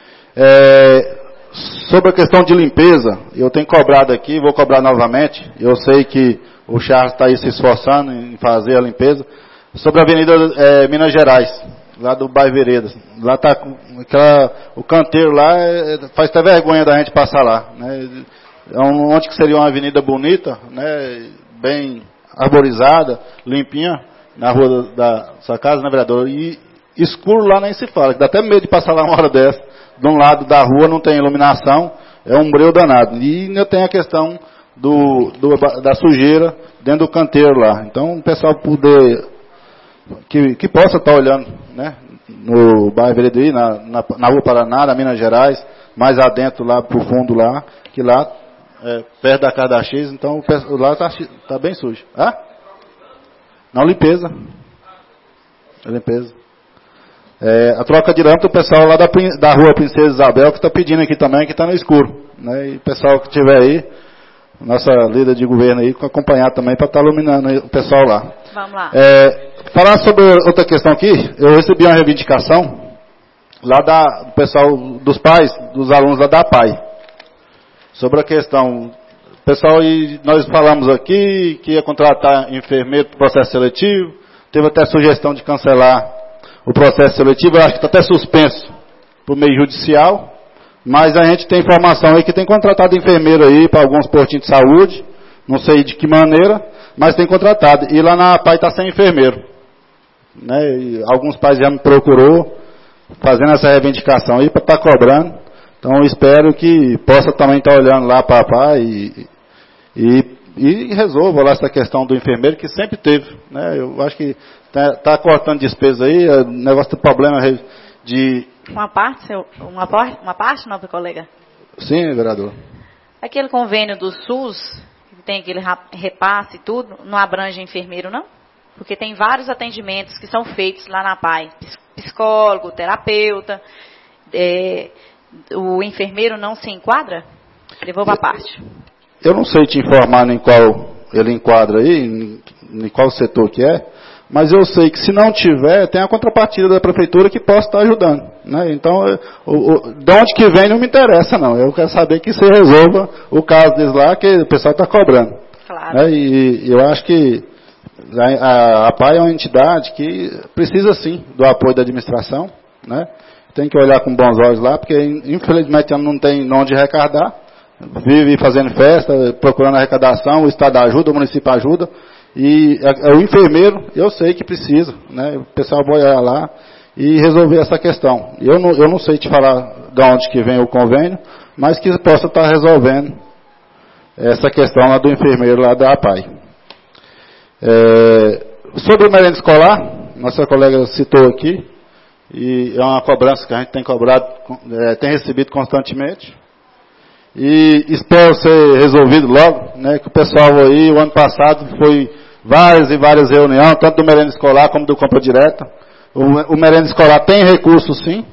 Sobre a questão de limpeza, eu tenho cobrado aqui, vou cobrar novamente, eu sei que o Charles está aí se esforçando em fazer a limpeza, sobre a Avenida Minas Gerais, lá do bairro Veredas, lá está o canteiro lá, faz até vergonha da gente passar lá, né? Onde que seria uma avenida bonita, né? Bem arborizada, limpinha, na rua da sua casa, né, vereador? E escuro lá nem se fala, dá até medo de passar lá uma hora dessa. De um lado da rua não tem iluminação, é um breu danado. E ainda tem a questão da sujeira dentro do canteiro lá. Então, o pessoal poder, que possa estar olhando, né, no bairro Veredoí, na Rua Paraná, na Minas Gerais, mais adentro lá, pro fundo lá, que lá, perto da casa da X, então lá tá bem sujo. Ah? Não, limpeza. Limpeza. A troca de lâmpada, o pessoal lá da Rua Princesa Isabel, que está pedindo aqui também, que está no escuro. Né? E o pessoal que estiver aí, nossa líder de governo aí, acompanhar também para estar iluminando o pessoal lá. Vamos lá. Falar sobre outra questão aqui, eu recebi uma reivindicação lá do pessoal, dos pais, dos alunos lá da APAI, sobre a questão, pessoal, nós falamos aqui que ia contratar enfermeiro para o processo seletivo, teve até sugestão de cancelar o processo seletivo, eu acho que está até suspenso por meio judicial, mas a gente tem informação aí que tem contratado enfermeiro aí para alguns postinhos de saúde, não sei de que maneira, mas tem contratado. E lá na APAI está sem enfermeiro. Né? E alguns pais já me procurou fazendo essa reivindicação aí para estar cobrando. Então eu espero que possa também estar olhando lá para a APAI e resolva lá essa questão do enfermeiro que sempre teve. Né? Eu acho que está cortando despesa aí, o negócio do problema de... Uma parte, nobre colega? Sim, vereador. Aquele convênio do SUS, que tem aquele repasse e tudo, não abrange enfermeiro, não? Porque tem vários atendimentos que são feitos lá na PAI. Psicólogo, terapeuta. O enfermeiro não se enquadra? Devolva a parte. Eu não sei te informar em qual ele enquadra aí, em qual setor que é, mas eu sei que se não tiver, tem a contrapartida da prefeitura que possa estar ajudando. Né? Então, de onde que vem não me interessa, não. Eu quero saber que você resolva o caso deles lá, que o pessoal está cobrando. Claro. Né? E eu acho que a APAI é uma entidade que precisa, sim, do apoio da administração. Né? Tem que olhar com bons olhos lá, porque, infelizmente, não tem onde arrecadar. Vive fazendo festa, procurando arrecadação, o Estado ajuda, o município ajuda. E o enfermeiro, eu sei que precisa, né? O pessoal vai olhar lá e resolver essa questão. Eu não sei te falar de onde que vem o convênio, mas que possa estar resolvendo essa questão lá do enfermeiro lá da APAI. Sobre o merenda escolar, nossa colega citou aqui, e é uma cobrança que a gente tem cobrado, tem recebido constantemente. E espero ser resolvido logo, né, que o pessoal aí, o ano passado, foi várias e várias reuniões, tanto do merenda escolar como do compra direta. O merenda escolar tem recurso, sim.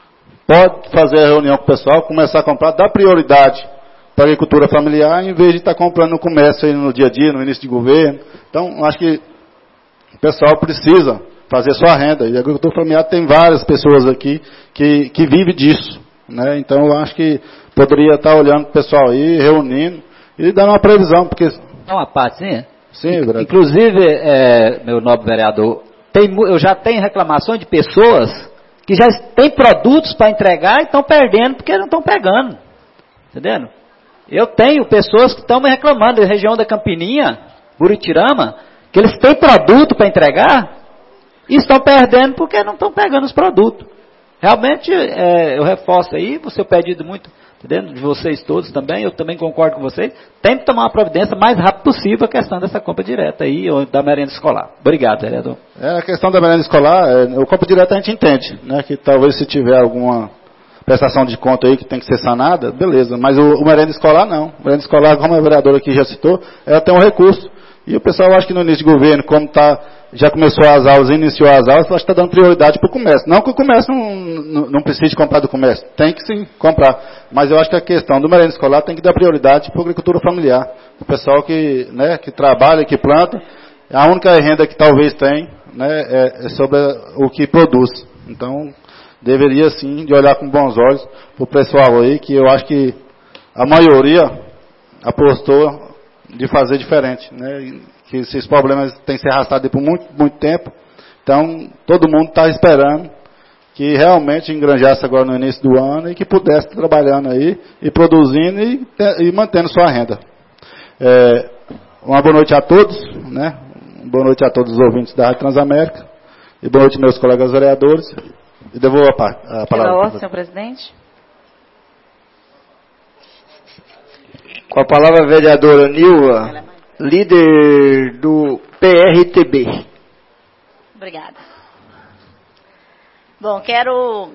Pode fazer a reunião com o pessoal, começar a comprar, dar prioridade para a agricultura familiar, em vez de estar comprando no comércio aí no dia a dia, no início de governo. Então, acho que o pessoal precisa fazer sua renda. E a agricultura familiar tem várias pessoas aqui que vivem disso. Né? Então, eu acho que poderia estar olhando o pessoal aí, reunindo e dando uma previsão, porque... É uma partezinha? Sim, vereador. Inclusive, meu nobre vereador, eu já tenho reclamações de pessoas que já têm produtos para entregar e estão perdendo porque não estão pegando. Entendendo? Eu tenho pessoas que estão me reclamando da região da Campininha, Buritirama, que eles têm produto para entregar e estão perdendo porque não estão pegando os produtos. Realmente, eu reforço aí, o seu pedido muito, entendendo? De vocês todos também, eu também concordo com vocês, tem que tomar uma providência mais rápido possível a questão dessa compra direta aí, ou da merenda escolar. Obrigado, vereador. A questão da merenda escolar, o compra direta a gente entende, né? Que talvez se tiver alguma prestação de conta aí que tem que ser sanada, beleza, mas o merenda escolar não. O merenda escolar, como a vereadora aqui já citou, ela tem um recurso. E o pessoal, acho que no início de governo, como já começou as aulas, iniciou as aulas, acho que está dando prioridade para o comércio. Não que o comércio não precise comprar do comércio, tem que sim comprar. Mas eu acho que a questão do merenda escolar tem que dar prioridade para a agricultura familiar. O pessoal que trabalha, que planta, a única renda que talvez tem, né, é sobre o que produz. Então, deveria sim de olhar com bons olhos para o pessoal aí, que eu acho que a maioria apostou de fazer diferente, né? Que esses problemas têm se arrastado por muito, muito tempo. Então, todo mundo está esperando que realmente engranjasse agora no início do ano e que pudesse estar trabalhando aí e produzindo e mantendo sua renda. Uma boa noite a todos, né? Boa noite a todos os ouvintes da Rádio Transamérica. E boa noite, meus colegas vereadores. E devolvo a palavra. Pela ordem, senhor presidente. Com a palavra, a vereadora Nilva, líder do PRTB. Obrigada. Bom, quero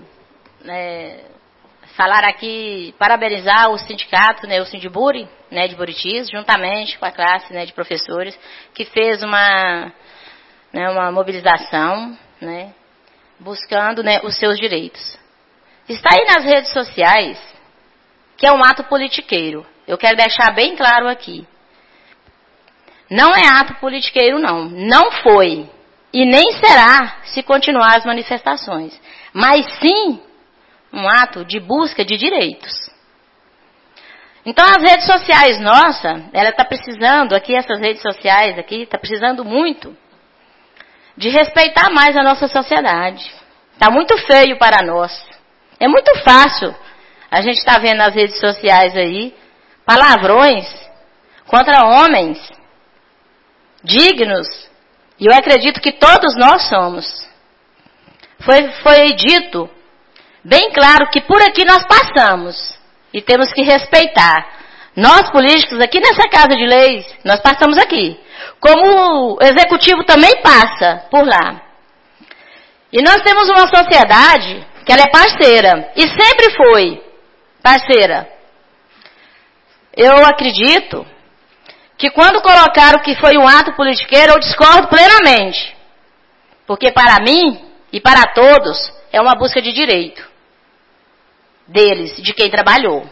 falar aqui, parabenizar o sindicato, né, o Sindiburi, né, de Buritis, juntamente com a classe, né, de professores, que fez uma mobilização, né, buscando, né, os seus direitos. Está aí nas redes sociais que é um ato politiqueiro. Eu quero deixar bem claro aqui. Não é ato politiqueiro, não. Não foi. E nem será se continuar as manifestações. Mas sim um ato de busca de direitos. Então as redes sociais, ela está precisando, aqui essas redes sociais aqui, está precisando muito de respeitar mais a nossa sociedade. Está muito feio para nós. É muito fácil a gente estar vendo nas redes sociais aí palavrões contra homens dignos, e eu acredito que todos nós somos. Foi dito bem claro que por aqui nós passamos e temos que respeitar. Nós políticos aqui nessa Casa de Leis, nós passamos aqui. Como o executivo também passa por lá. E nós temos uma sociedade que ela é parceira, e sempre foi parceira. Eu acredito que quando colocaram que foi um ato politiqueiro, eu discordo plenamente. Porque para mim e para todos é uma busca de direito deles, de quem trabalhou.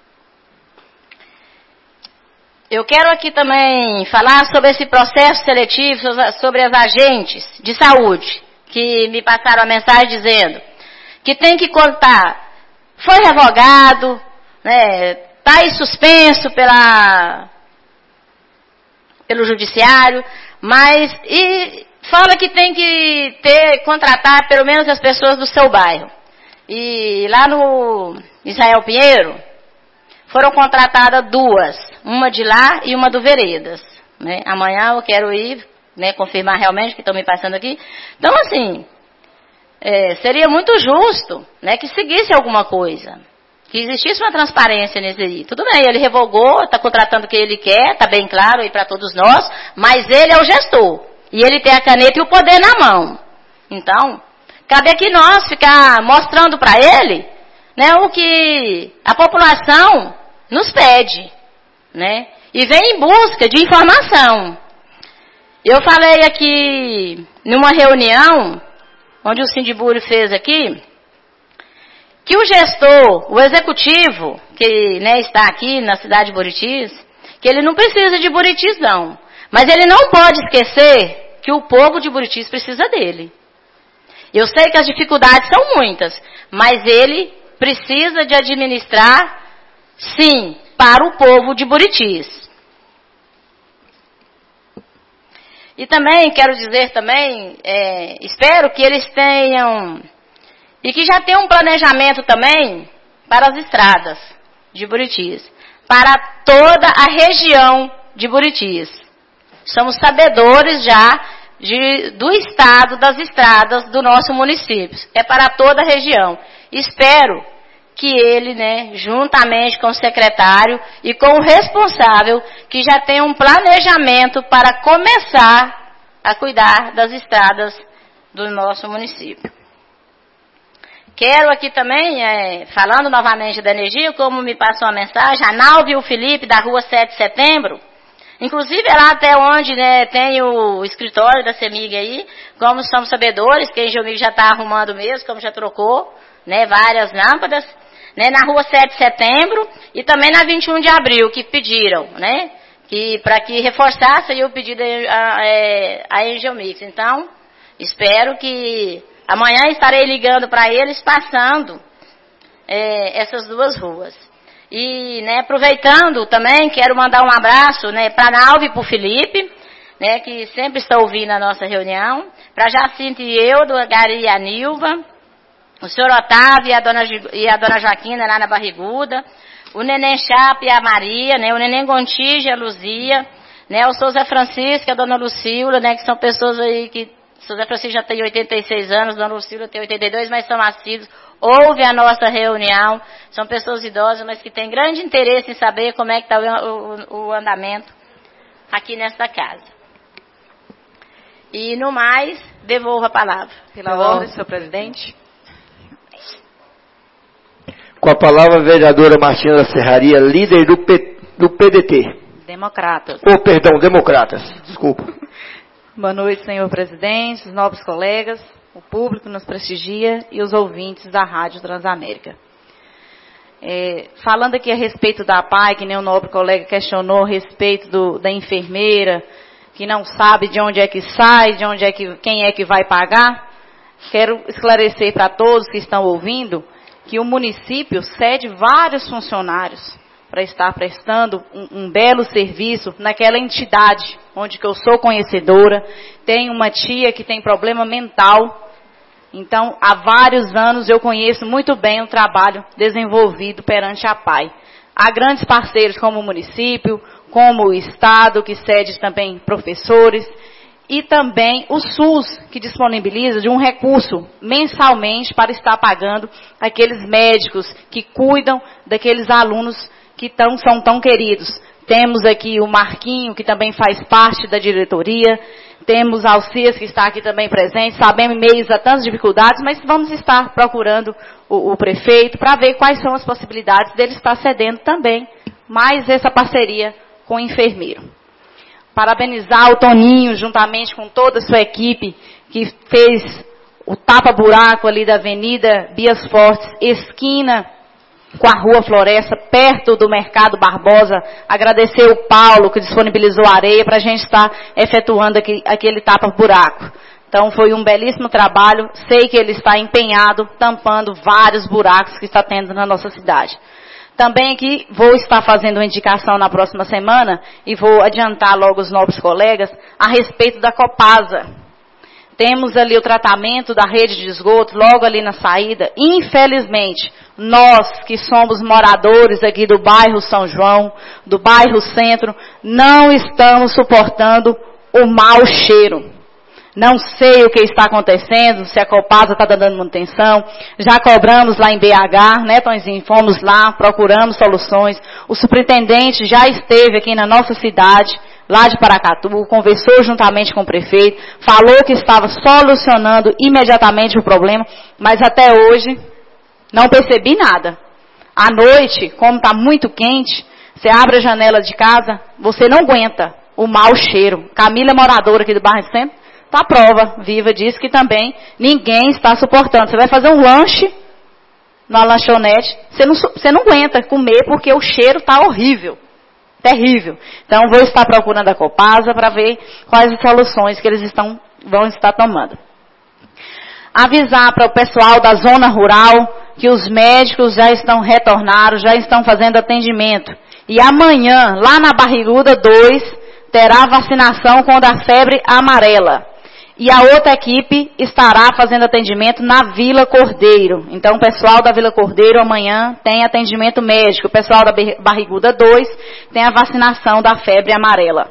Eu quero aqui também falar sobre esse processo seletivo, sobre as agentes de saúde, que me passaram a mensagem dizendo que tem que contar, foi revogado, né, está aí suspenso pelo judiciário, mas e fala que tem que contratar pelo menos as pessoas do seu bairro. E lá no Israel Pinheiro foram contratadas 2, uma de lá e uma do Veredas. Né? Amanhã eu quero ir, né, confirmar realmente que estão me passando aqui. Então assim, seria muito justo, né, que seguisse alguma coisa. Que existisse uma transparência nesse aí. Tudo bem, ele revogou, está contratando o que ele quer, está bem claro aí para todos nós, mas ele é o gestor. E ele tem a caneta e o poder na mão. Então, cabe aqui nós ficar mostrando para ele, né, o que a população nos pede, né? E vem em busca de informação. Eu falei aqui numa reunião, onde o Sindiburi fez aqui, que o gestor, o executivo, que, né, está aqui na cidade de Buritis, que ele não precisa de Buritis não. Mas ele não pode esquecer que o povo de Buritis precisa dele. Eu sei que as dificuldades são muitas, mas ele precisa de administrar, sim, para o povo de Buritis. E também, quero dizer também, espero que eles tenham, e que já tenham um planejamento também para as estradas de Buritis, para toda a região de Buritis. Somos sabedores já do estado das estradas do nosso município. É para toda a região. Espero que ele, né, juntamente com o secretário e com o responsável, que já tenha um planejamento para começar a cuidar das estradas do nosso município. Quero aqui também, falando novamente da energia, como me passou a mensagem, a Nalva e o Felipe, da rua 7 de setembro, inclusive é lá até onde, né, tem o escritório da CEMIG aí, como somos sabedores, que a Engeomig já está arrumando mesmo, como já trocou, né, várias lâmpadas, né, na rua 7 de setembro e também na 21 de abril, que pediram, né, para que reforçasse aí o pedido a Engeomig. Então, espero que amanhã estarei ligando para eles, passando essas 2 ruas. E, né, aproveitando também, quero mandar um abraço, né, para a Nalva e para o Felipe, né, que sempre estão ouvindo a nossa reunião, para a Jacinta e eu, do Gari e a Nilva, o senhor Otávio e a dona Joaquina lá na Barriguda, o Neném Chapa e a Maria, né, o Neném Gontijo e a Luzia, né, o Souza Francisco e a dona Lucília, né, que são pessoas aí que o Zé Francisco já tem 86 anos, Dona Lucila tem 82, mas são assíduos, ouve a nossa reunião, são pessoas idosas, mas que têm grande interesse em saber como é que está o andamento aqui nesta casa. E no mais, devolvo a palavra. Pela ordem, senhor presidente. Com a palavra, a vereadora Martina da Serraria, líder do PDT. Democratas. Democratas. Desculpa. Boa noite, senhor presidente, os nobres colegas, o público que nos prestigia e os ouvintes da Rádio Transamérica. Falando aqui a respeito da PAI, que nem o nobre colega questionou a respeito da enfermeira, que não sabe de onde é que sai, quem é que vai pagar, quero esclarecer para todos que estão ouvindo que o município cede vários funcionários para estar prestando um belo serviço naquela entidade onde que eu sou conhecedora. Tenho uma tia que tem problema mental, então há vários anos eu conheço muito bem o trabalho desenvolvido perante a PAI. Há grandes parceiros como o município, como o Estado, que cede também professores, e também o SUS, que disponibiliza de um recurso mensalmente para estar pagando aqueles médicos que cuidam daqueles alunos que são tão queridos. Temos aqui o Marquinho, que também faz parte da diretoria, temos Alcias, que está aqui também presente, sabemos em meio a tantas dificuldades, mas vamos estar procurando o prefeito para ver quais são as possibilidades dele estar cedendo também mais essa parceria com o enfermeiro. Parabenizar o Toninho, juntamente com toda a sua equipe, que fez o tapa-buraco ali da Avenida Bias Fortes, esquina com a Rua Floresta, perto do Mercado Barbosa. Agradecer o Paulo, que disponibilizou a areia para a gente estar efetuando aquele tapa-buraco. Então foi um belíssimo trabalho. Sei que ele está empenhado, tampando vários buracos que está tendo na nossa cidade. Também aqui vou estar fazendo uma indicação na próxima semana e vou adiantar logo os nobres colegas a respeito da Copasa. Temos ali o tratamento da rede de esgoto logo ali na saída. Infelizmente, nós que somos moradores aqui do bairro São João, do bairro Centro, não estamos suportando o mau cheiro. Não sei o que está acontecendo, se a Copasa está dando manutenção. Já cobramos lá em BH, né, Tonzinho? Fomos lá, procuramos soluções. O superintendente já esteve aqui na nossa cidade, lá de Paracatu, conversou juntamente com o prefeito, falou que estava solucionando imediatamente o problema, mas até hoje não percebi nada. À noite, como está muito quente, você abre a janela de casa, você não aguenta o mau cheiro. Camila, moradora aqui do bairro Centro, está a prova viva disso, que também ninguém está suportando. Você vai fazer um lanche na lanchonete, você não aguenta comer porque o cheiro está horrível, terrível. Então vou estar procurando a Copasa para ver quais as soluções que eles vão estar tomando. Avisar para o pessoal da zona rural que os médicos já estão retornados, já estão fazendo atendimento. E amanhã, lá na Barriguda 2, terá vacinação contra a febre amarela. E a outra equipe estará fazendo atendimento na Vila Cordeiro. Então, o pessoal da Vila Cordeiro amanhã tem atendimento médico. O pessoal da Barriguda 2 tem a vacinação da febre amarela.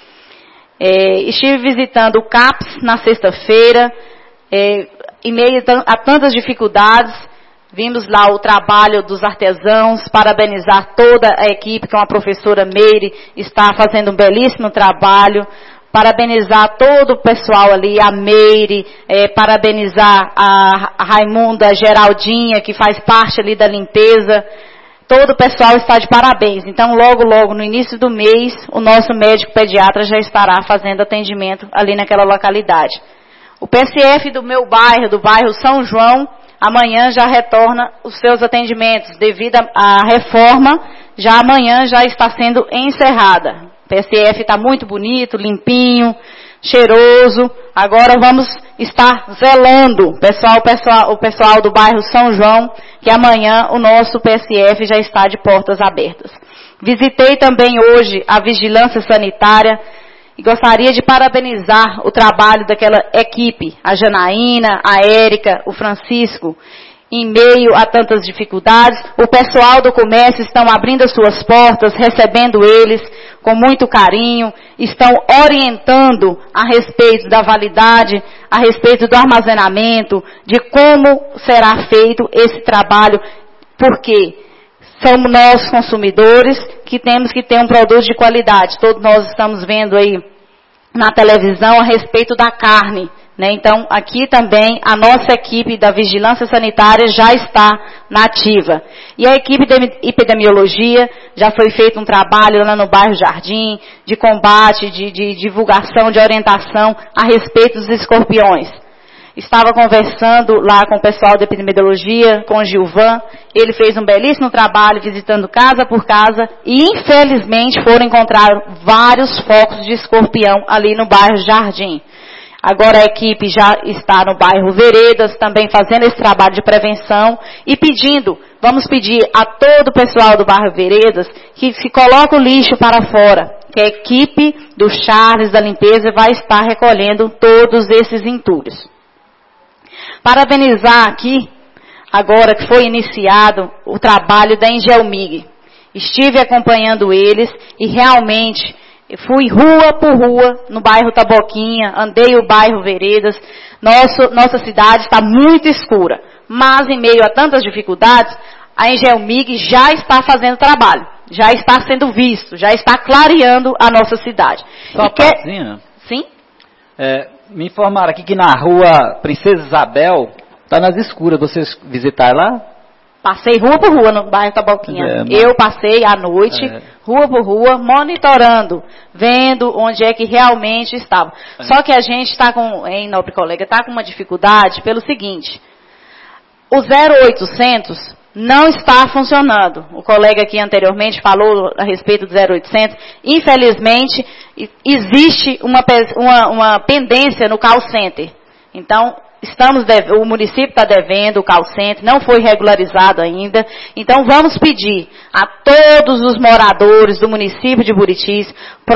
Estive visitando o CAPS na sexta-feira. Em meio a tantas dificuldades, vimos lá o trabalho dos artesãos, parabenizar toda a equipe, com a professora Meire, está fazendo um belíssimo trabalho. Parabenizar todo o pessoal ali, a Meire, parabenizar a Raimunda, a Geraldinha, que faz parte ali da limpeza. Todo o pessoal está de parabéns. Então, logo no início do mês, o nosso médico pediatra já estará fazendo atendimento ali naquela localidade. O PSF do meu bairro, do bairro São João, amanhã já retorna os seus atendimentos. Devido à reforma, já amanhã já está sendo encerrada. O PSF está muito bonito, limpinho, cheiroso. Agora vamos estar zelando, o pessoal do bairro São João, que amanhã o nosso PSF já está de portas abertas. Visitei também hoje a Vigilância Sanitária e gostaria de parabenizar o trabalho daquela equipe, a Janaína, a Érica, o Francisco. em meio a tantas dificuldades. O pessoal do comércio estão abrindo as suas portas, recebendo eles com muito carinho, estão orientando a respeito da validade, a respeito do armazenamento, de como será feito esse trabalho, porque somos nós consumidores que temos que ter um produto de qualidade. Todos nós estamos vendo aí na televisão a respeito da carne, né? Então, aqui também a nossa equipe da vigilância sanitária já está na ativa. E a equipe de epidemiologia já foi feito um trabalho lá no bairro Jardim, de combate, de divulgação, de orientação a respeito dos escorpiões. Estava conversando lá com o pessoal da epidemiologia, com o Gilvan. Ele fez um belíssimo trabalho visitando casa por casa e, infelizmente, foram encontrar vários focos de escorpião ali no bairro Jardim. Agora a equipe já está no bairro Veredas, também fazendo esse trabalho de prevenção e vamos pedir a todo o pessoal do bairro Veredas que se coloque o lixo para fora, que a equipe do Charles da limpeza vai estar recolhendo todos esses entulhos. Parabenizar aqui, agora que foi iniciado o trabalho da Engelmig. Estive acompanhando eles e realmente fui rua por rua no bairro Taboquinha, andei o bairro Veredas. Nossa cidade está muito escura, mas em meio a tantas dificuldades, a Engelmig já está fazendo trabalho, já está sendo visto, já está clareando a nossa cidade. Sim? Me informaram aqui que na rua Princesa Isabel está nas escuras. Vocês visitaram lá? Passei rua por rua no bairro Taboquinha. Eu passei à noite, rua por rua, monitorando, vendo onde é que realmente estava. Só que a gente está nobre colega, está com uma dificuldade pelo seguinte: o 0800 não está funcionando. O colega aqui anteriormente falou a respeito do 0800. Infelizmente, existe uma pendência no call center. Então, o município está devendo o call center, não foi regularizado ainda. Então, vamos pedir a todos os moradores do município de Buritis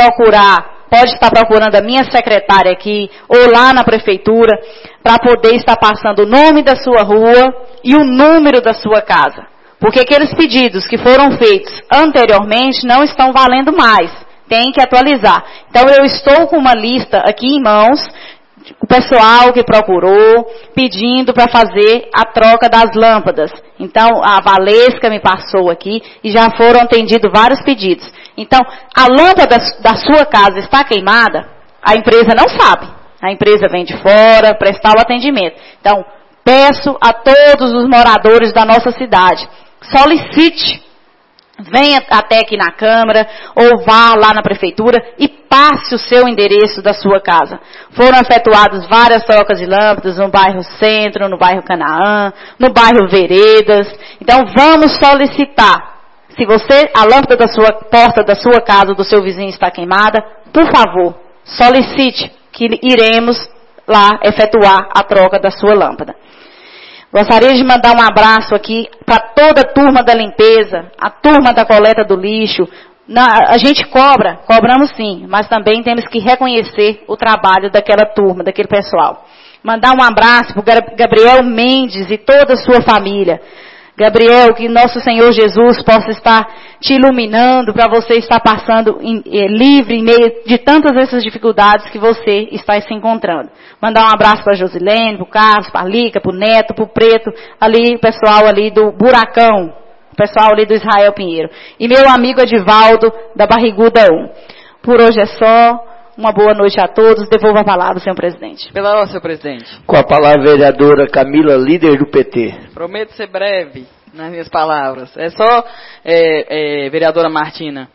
pode estar procurando a minha secretária aqui, ou lá na prefeitura, para poder estar passando o nome da sua rua e o número da sua casa. Porque aqueles pedidos que foram feitos anteriormente não estão valendo mais. Tem que atualizar. Então, eu estou com uma lista aqui em mãos, o pessoal que procurou, pedindo para fazer a troca das lâmpadas. Então, a Valesca me passou aqui e já foram atendidos vários pedidos. Então, a lâmpada da sua casa está queimada, a empresa não sabe. A empresa vem de fora prestar o atendimento. Então, peço a todos os moradores da nossa cidade, solicite, venha até aqui na Câmara ou vá lá na Prefeitura e passe o seu endereço da sua casa. Foram efetuadas várias trocas de lâmpadas no bairro Centro, no bairro Canaã, no bairro Veredas. Então, vamos solicitar. Se a lâmpada da sua porta da sua casa ou do seu vizinho está queimada, por favor, solicite que iremos lá efetuar a troca da sua lâmpada. Gostaria de mandar um abraço aqui para toda a turma da limpeza, a turma da coleta do lixo. A gente cobramos sim, mas também temos que reconhecer o trabalho daquela turma, daquele pessoal. Mandar um abraço para o Gabriel Mendes e toda a sua família. Gabriel, que nosso Senhor Jesus possa estar te iluminando para você estar passando livre em meio de tantas essas dificuldades que você está se encontrando. Mandar um abraço para a Josilene, para o Carlos, para a Lica, para o Neto, para o Preto, ali, o pessoal ali do Buracão, o pessoal ali do Israel Pinheiro. E meu amigo Edivaldo, da Barriguda 1. Por hoje é só. Uma boa noite a todos. Devolvo a palavra, senhor presidente. Pela ordem, senhor presidente. Com a palavra, vereadora Camila, líder do PT. Prometo ser breve nas minhas palavras. É só, vereadora Martina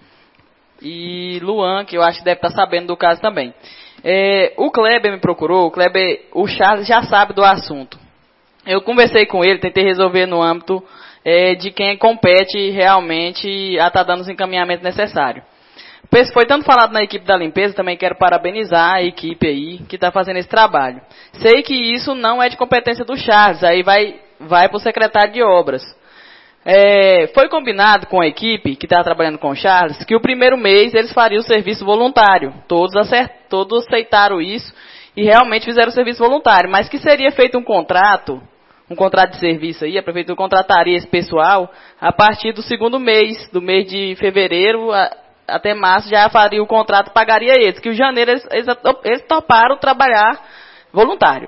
e Luan, que eu acho que deve estar sabendo do caso também. O Kleber me procurou, o Charles já sabe do assunto. Eu conversei com ele, tentei resolver no âmbito de quem compete realmente a estar dando os encaminhamentos necessários. Foi tanto falado na equipe da limpeza, também quero parabenizar a equipe aí que está fazendo esse trabalho. Sei que isso não é de competência do Charles, aí vai para o secretário de obras. Foi combinado com a equipe que está trabalhando com o Charles que o primeiro mês eles fariam o serviço voluntário. Todos aceitaram isso e realmente fizeram o serviço voluntário, mas que seria feito um contrato um contrato de serviço aí, a prefeitura contrataria esse pessoal a partir do segundo mês, do mês de fevereiro até março, já faria o contrato, pagaria eles, que em janeiro eles toparam trabalhar voluntário.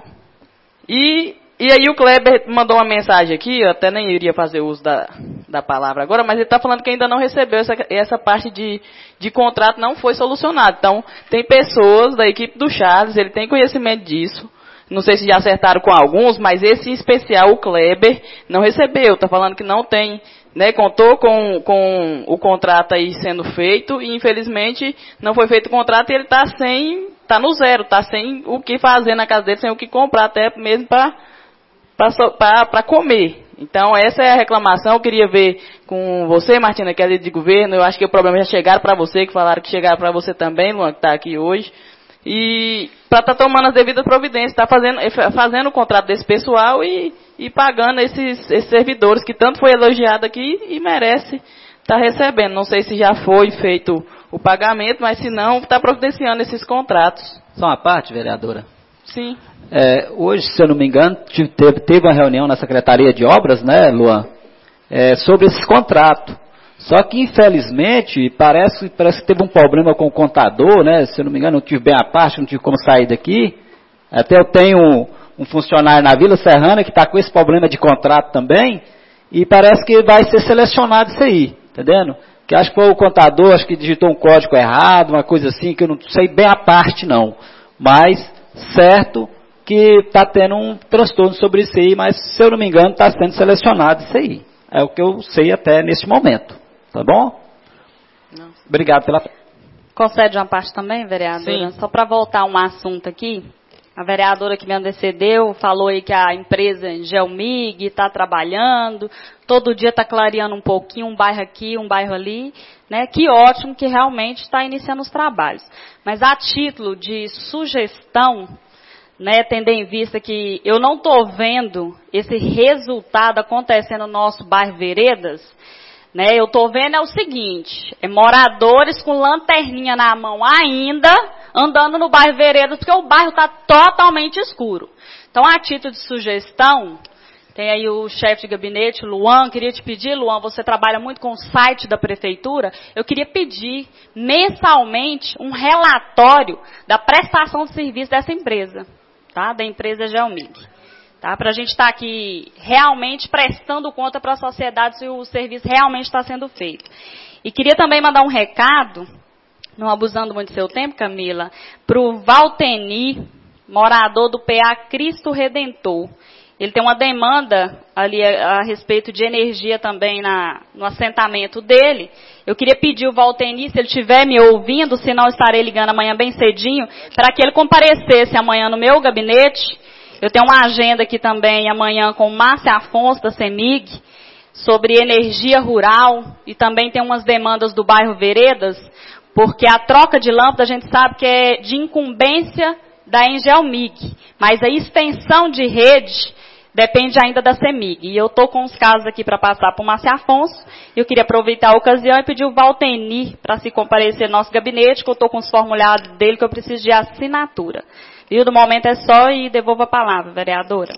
E aí o Kleber mandou uma mensagem aqui, eu até nem iria fazer uso da palavra agora, mas ele está falando que ainda não recebeu essa parte de contrato, não foi solucionado. Então, tem pessoas da equipe do Charles, ele tem conhecimento disso, não sei se já acertaram com alguns, mas esse em especial, o Kleber, não recebeu, está falando que não tem, né, contou com o contrato aí sendo feito, e infelizmente não foi feito o contrato e ele está no zero, está sem o que fazer na casa dele, sem o que comprar, até mesmo para comer. Então, essa é a reclamação. Eu queria ver com você, Martina, que é líder de governo. Eu acho que o problema já chegaram para você, que falaram que chegaram para você também, Luan, que está aqui hoje. E para estar tomando as devidas providências, está fazendo o contrato desse pessoal e pagando esses servidores, que tanto foi elogiado aqui e merece estar recebendo. Não sei se já foi feito o pagamento, mas se não, está providenciando esses contratos. Só uma parte, vereadora? Sim. Hoje, se eu não me engano, teve uma reunião na Secretaria de Obras, né, Luan, sobre esse contrato. Só que, infelizmente, parece que teve um problema com o contador, né, se eu não me engano, não tive bem a parte, não tive como sair daqui. Até eu tenho um funcionário na Vila Serrana que está com esse problema de contrato também, e parece que vai ser selecionado isso aí, entendendo? Que acho que foi o contador, acho que digitou um código errado, uma coisa assim, que eu não sei bem a parte não. Mas, certo que está tendo um transtorno sobre isso aí, mas se eu não me engano está sendo selecionado isso aí. É o que eu sei até neste momento. Tá bom? Não. Obrigado pela... Concede uma parte também, vereadora? Sim. Só para voltar a um assunto aqui. A vereadora que me antecedeu falou aí que a empresa Gelmig está trabalhando, todo dia está clareando um pouquinho, um bairro aqui, um bairro ali, né? Que ótimo que realmente está iniciando os trabalhos. Mas a título de sugestão, né, tendo em vista que eu não estou vendo esse resultado acontecendo no nosso bairro Veredas, né, eu estou vendo é o seguinte, moradores com lanterninha na mão ainda, andando no bairro Veredas, porque o bairro está totalmente escuro. Então, a título de sugestão, tem aí o chefe de gabinete, Luan, queria te pedir, Luan, você trabalha muito com o site da prefeitura, eu queria pedir mensalmente um relatório da prestação de serviço dessa empresa, tá? Da empresa Gelmig. Tá? Para a gente estar aqui realmente prestando conta para a sociedade se o serviço realmente está sendo feito. E queria também mandar um recado, não abusando muito do seu tempo, Camila, para o Valteni, morador do PA Cristo Redentor. Ele tem uma demanda ali a respeito de energia também no assentamento dele. Eu queria pedir o Valteni, se ele estiver me ouvindo, se não estarei ligando amanhã bem cedinho, para que ele comparecesse amanhã no meu gabinete. Eu tenho uma agenda aqui também amanhã com Márcia Afonso, da CEMIG, sobre energia rural, e também tem umas demandas do bairro Veredas, porque a troca de lâmpada a gente sabe que é de incumbência da Engelmig, mas a extensão de rede depende ainda da CEMIG. E eu estou com os casos aqui para passar para o Márcia Afonso, e eu queria aproveitar a ocasião e pedir o Valteni para se comparecer no nosso gabinete, que eu estou com os formulários dele, que eu preciso de assinatura. E do momento é só, e devolvo a palavra, vereadora.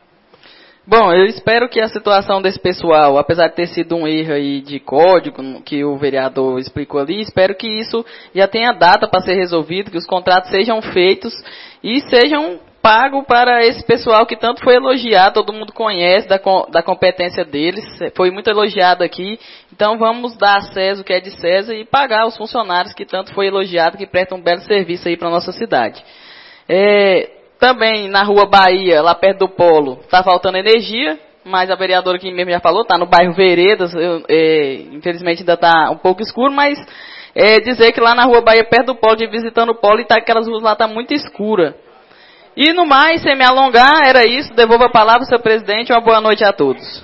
Bom, eu espero que a situação desse pessoal, apesar de ter sido um erro aí de código, que o vereador explicou ali, espero que isso já tenha data para ser resolvido, que os contratos sejam feitos e sejam pagos para esse pessoal que tanto foi elogiado, todo mundo conhece da competência deles, foi muito elogiado aqui, então vamos dar a César o que é de César e pagar os funcionários que tanto foi elogiado, que prestam um belo serviço aí para a nossa cidade. Também na Rua Bahia, lá perto do Polo, está faltando energia, mas a vereadora aqui mesmo já falou, está no bairro Veredas, infelizmente ainda está um pouco escuro, mas dizer que lá na Rua Bahia, perto do Polo, de visitando o Polo, e tá, aquelas ruas lá estão muito escuras. E no mais, sem me alongar, era isso, devolvo a palavra ao seu presidente, uma boa noite a todos.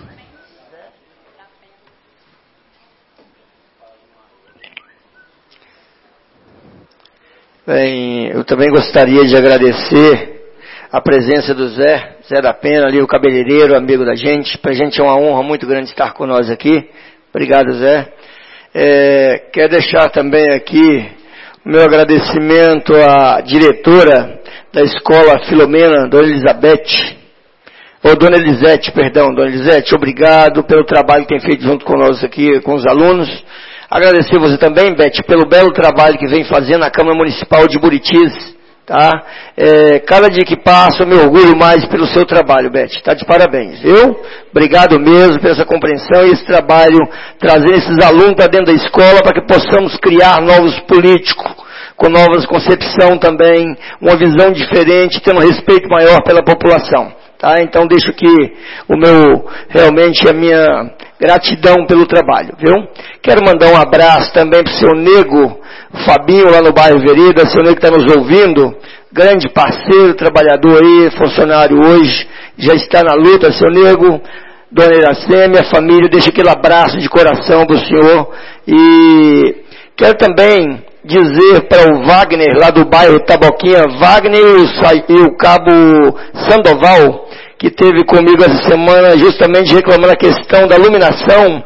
Bem, eu também gostaria de agradecer a presença do Zé da Pena, ali o cabeleireiro, amigo da gente. Para a gente é uma honra muito grande estar com nós aqui. Obrigado, Zé. Quero deixar também aqui o meu agradecimento à diretora da escola Filomena, Dona Elizabeth, Dona Elisete, obrigado pelo trabalho que tem feito junto conosco aqui, com os alunos. Agradecer você também, Beth, pelo belo trabalho que vem fazendo na Câmara Municipal de Buritis, tá? Cada dia que passa eu me orgulho mais pelo seu trabalho, Beth, tá de parabéns, viu? Obrigado mesmo por essa compreensão e esse trabalho, trazer esses alunos para dentro da escola para que possamos criar novos políticos, com novas concepção também, uma visão diferente, tendo respeito maior pela população. Tá? Então deixo aqui realmente a minha gratidão pelo trabalho, viu? Quero mandar um abraço também pro seu nego, o Fabinho lá no bairro Vereda, seu nego que está nos ouvindo, grande parceiro, trabalhador aí, funcionário hoje, já está na luta, seu nego, Dona Iracema, a família, deixo aquele abraço de coração pro senhor e quero também dizer para o Wagner, lá do bairro Taboquinha, Wagner e o cabo Sandoval, que teve comigo essa semana justamente reclamando a questão da iluminação.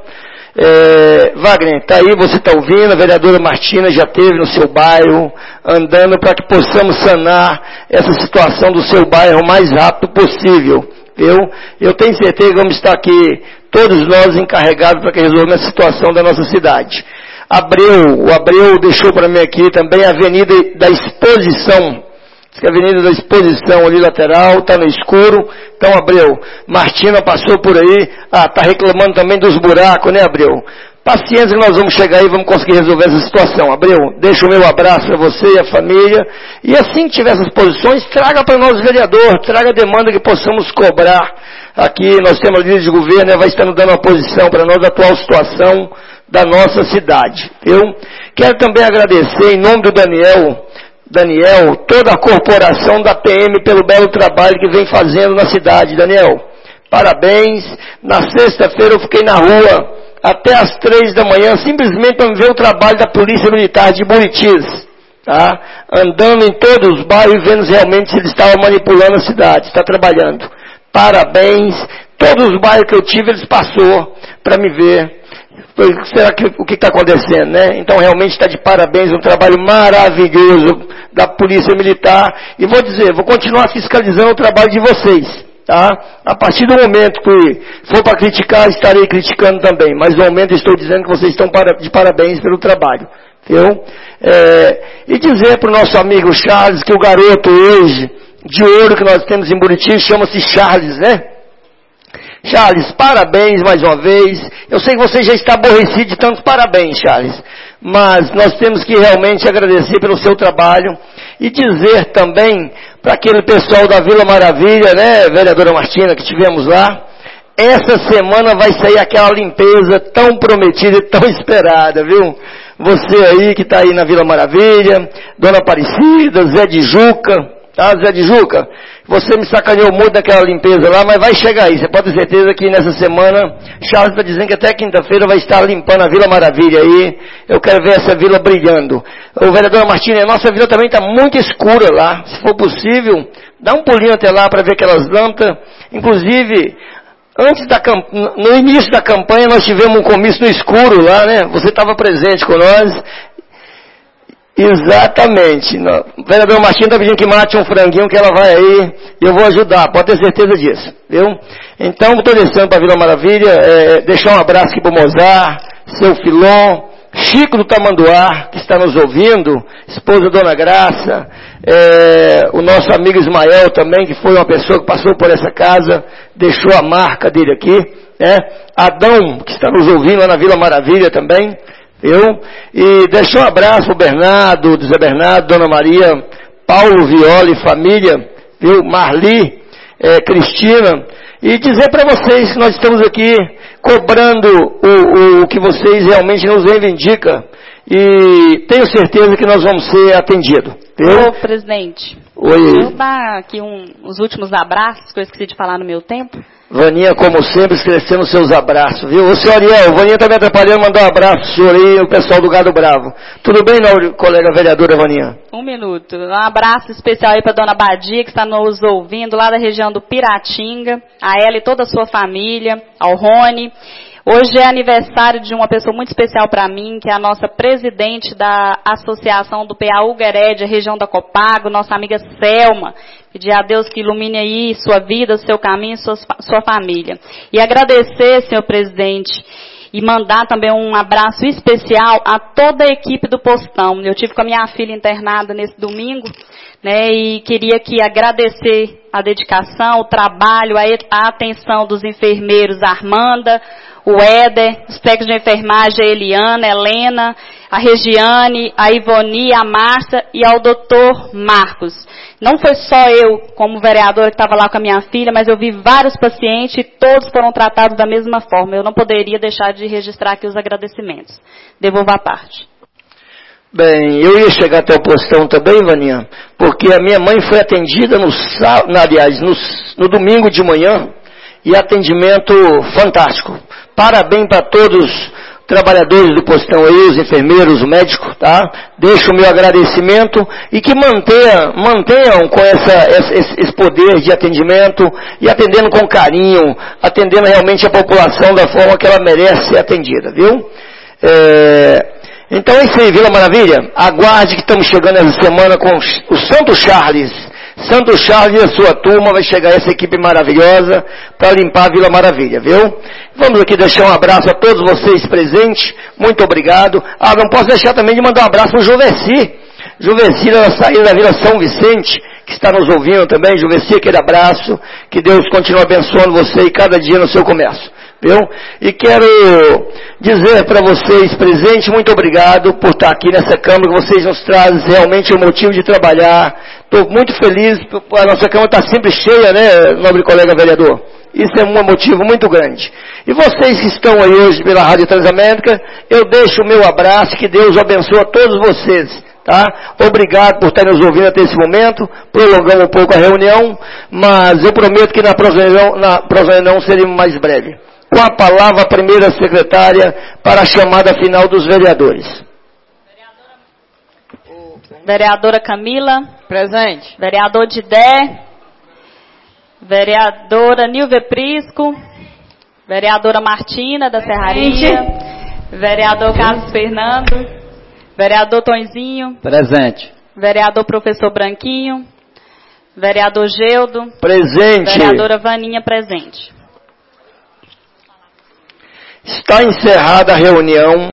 Wagner, tá aí, você está ouvindo, a vereadora Martina já esteve no seu bairro, andando para que possamos sanar essa situação do seu bairro o mais rápido possível. Eu tenho certeza que vamos estar aqui, todos nós encarregados para que resolvamos a situação da nossa cidade. O Abreu deixou para mim aqui também a Avenida da Exposição. Diz que a Avenida da Exposição ali lateral está no escuro. Então, Abreu, Martina passou por aí. Está reclamando também dos buracos, né, Abreu? Paciência que nós vamos chegar aí e vamos conseguir resolver essa situação. Abreu, deixo o meu abraço para você e a família. E assim que tiver essas posições, traga para nós, vereador, traga a demanda que possamos cobrar. Aqui nós temos a líder de governo, vai estar nos dando uma posição para nós da atual situação da nossa cidade. Eu quero também agradecer em nome do Daniel, toda a corporação da PM pelo belo trabalho que vem fazendo na cidade. Daniel, parabéns. Na sexta-feira eu fiquei na rua até as 3 da manhã, simplesmente para ver o trabalho da Polícia Militar de Buritis, tá? Andando em todos os bairros e vendo realmente se ele estava manipulando a cidade, está trabalhando. Parabéns. Todos os bairros que eu tive, eles passou para me ver. Será que o que está acontecendo, né? Então realmente está de parabéns, um trabalho maravilhoso da Polícia Militar. E vou dizer, vou continuar fiscalizando o trabalho de vocês, tá? A partir do momento que for para criticar, estarei criticando também. Mas no momento estou dizendo que vocês estão de parabéns pelo trabalho, viu? E dizer para o nosso amigo Charles que o garoto hoje de ouro que nós temos em Buriti chama-se Charles, né? Charles, parabéns mais uma vez. Eu sei que você já está aborrecido de tantos parabéns, Charles. Mas nós temos que realmente agradecer pelo seu trabalho. E dizer também para aquele pessoal da Vila Maravilha, né, vereadora Martina, que tivemos lá. Essa semana vai sair aquela limpeza tão prometida e tão esperada, viu? Você aí que está aí na Vila Maravilha, Dona Aparecida, Zé de Juca, tá, Zé de Juca? Você me sacaneou muito daquela limpeza lá, mas vai chegar aí. Você pode ter certeza que nessa semana, Charles está dizendo que até quinta-feira vai estar limpando a Vila Maravilha aí. Eu quero ver essa vila brilhando. O vereador Martins, a nossa vila também está muito escura lá. Se for possível, dá um pulinho até lá para ver aquelas lâmpadas. Inclusive, no início da campanha nós tivemos um comício no escuro lá, né? Você estava presente com nós. Exatamente. O vereador Martins está pedindo que mate um franguinho que ela vai aí e eu vou ajudar, pode ter certeza disso, viu? Então, estou descendo para a Vila Maravilha, deixar um abraço aqui para o Mozart, seu Filon, Chico do Tamanduá, que está nos ouvindo, esposa da Dona Graça, o nosso amigo Ismael também, que foi uma pessoa que passou por essa casa, deixou a marca dele aqui, né? Adão, que está nos ouvindo lá na Vila Maravilha também, e deixar um abraço para o Bernardo, Zé Bernardo, Dona Maria, Paulo Viola e família, viu? Marli, Cristina, e dizer para vocês que nós estamos aqui cobrando o que vocês realmente nos reivindicam, e tenho certeza que nós vamos ser atendidos. Ô, presidente, oi. Eu dar aqui os últimos abraços, que eu esqueci de falar no meu tempo. Vaninha, como sempre, esclarecendo seus abraços, viu? Ô, senhor Ariel, Vaninha está me atrapalhando, mandar um abraço pro senhor aí, o pessoal do Gado Bravo. Tudo bem, não, colega vereadora Vaninha? Um minuto. Um abraço especial aí para dona Badia, que está nos ouvindo lá da região do Piratinga, a ela e toda a sua família, ao Rony. Hoje é aniversário de uma pessoa muito especial para mim, que é a nossa presidente da Associação do PAU Guerédia, região da Copago, nossa amiga Selma, Pedir a Deus que ilumine aí sua vida, seu caminho, sua família. E agradecer, senhor presidente, e mandar também um abraço especial a toda a equipe do Postão. Eu tive com a minha filha internada nesse domingo, né, e queria aqui agradecer a dedicação, o trabalho, a atenção dos enfermeiros Armanda, o Éder, os técnicos de enfermagem, a Eliana, a Helena, a Regiane, a Ivoni, a Márcia e ao doutor Marcos. Não foi só eu, como vereadora, que estava lá com a minha filha, mas eu vi vários pacientes e todos foram tratados da mesma forma. Eu não poderia deixar de registrar aqui os agradecimentos. Devolvo a parte. Bem, eu ia chegar até o Postão também, Vaninha, porque a minha mãe foi atendida no domingo de manhã, e atendimento fantástico. Parabéns para todos os trabalhadores do Postão aí, os enfermeiros, o médico, tá? Deixo o meu agradecimento e que mantenham com esse poder de atendimento e atendendo com carinho, atendendo realmente a população da forma que ela merece ser atendida, viu? Então é isso aí, Vila Maravilha. Aguarde que estamos chegando essa semana com o Santo Charles. Santo Charles e a sua turma, vai chegar essa equipe maravilhosa para limpar a Vila Maravilha, viu? Vamos aqui deixar um abraço a todos vocês presentes, muito obrigado. Não posso deixar também de mandar um abraço para o Juveci. Juveci, na saída da Vila São Vicente, que está nos ouvindo também. Juveci, aquele abraço, que Deus continue abençoando você e cada dia no seu comércio, viu? E quero dizer para vocês presentes, muito obrigado por estar aqui nessa Câmara, que vocês nos trazem realmente o motivo de trabalhar. Estou muito feliz, a nossa Câmara está sempre cheia, né, nobre colega vereador? Isso é um motivo muito grande. E vocês que estão aí hoje pela Rádio Transamérica, eu deixo o meu abraço, que Deus abençoe a todos vocês, tá? Obrigado por estarem nos ouvindo até esse momento, prolongamos um pouco a reunião, mas eu prometo que na próxima reunião seremos mais breve. Com a palavra a primeira secretária para a chamada final dos vereadores. Vereadora Camila. Presente. Vereador Didé. Vereadora Nilve Prisco. Vereadora Martina, da Serraria. Vereador Carlos Fernando. Vereador Tonzinho. Presente. Vereador Professor Branquinho. Vereador Geudo. Presente. Vereadora Vaninha, presente. Está encerrada a reunião.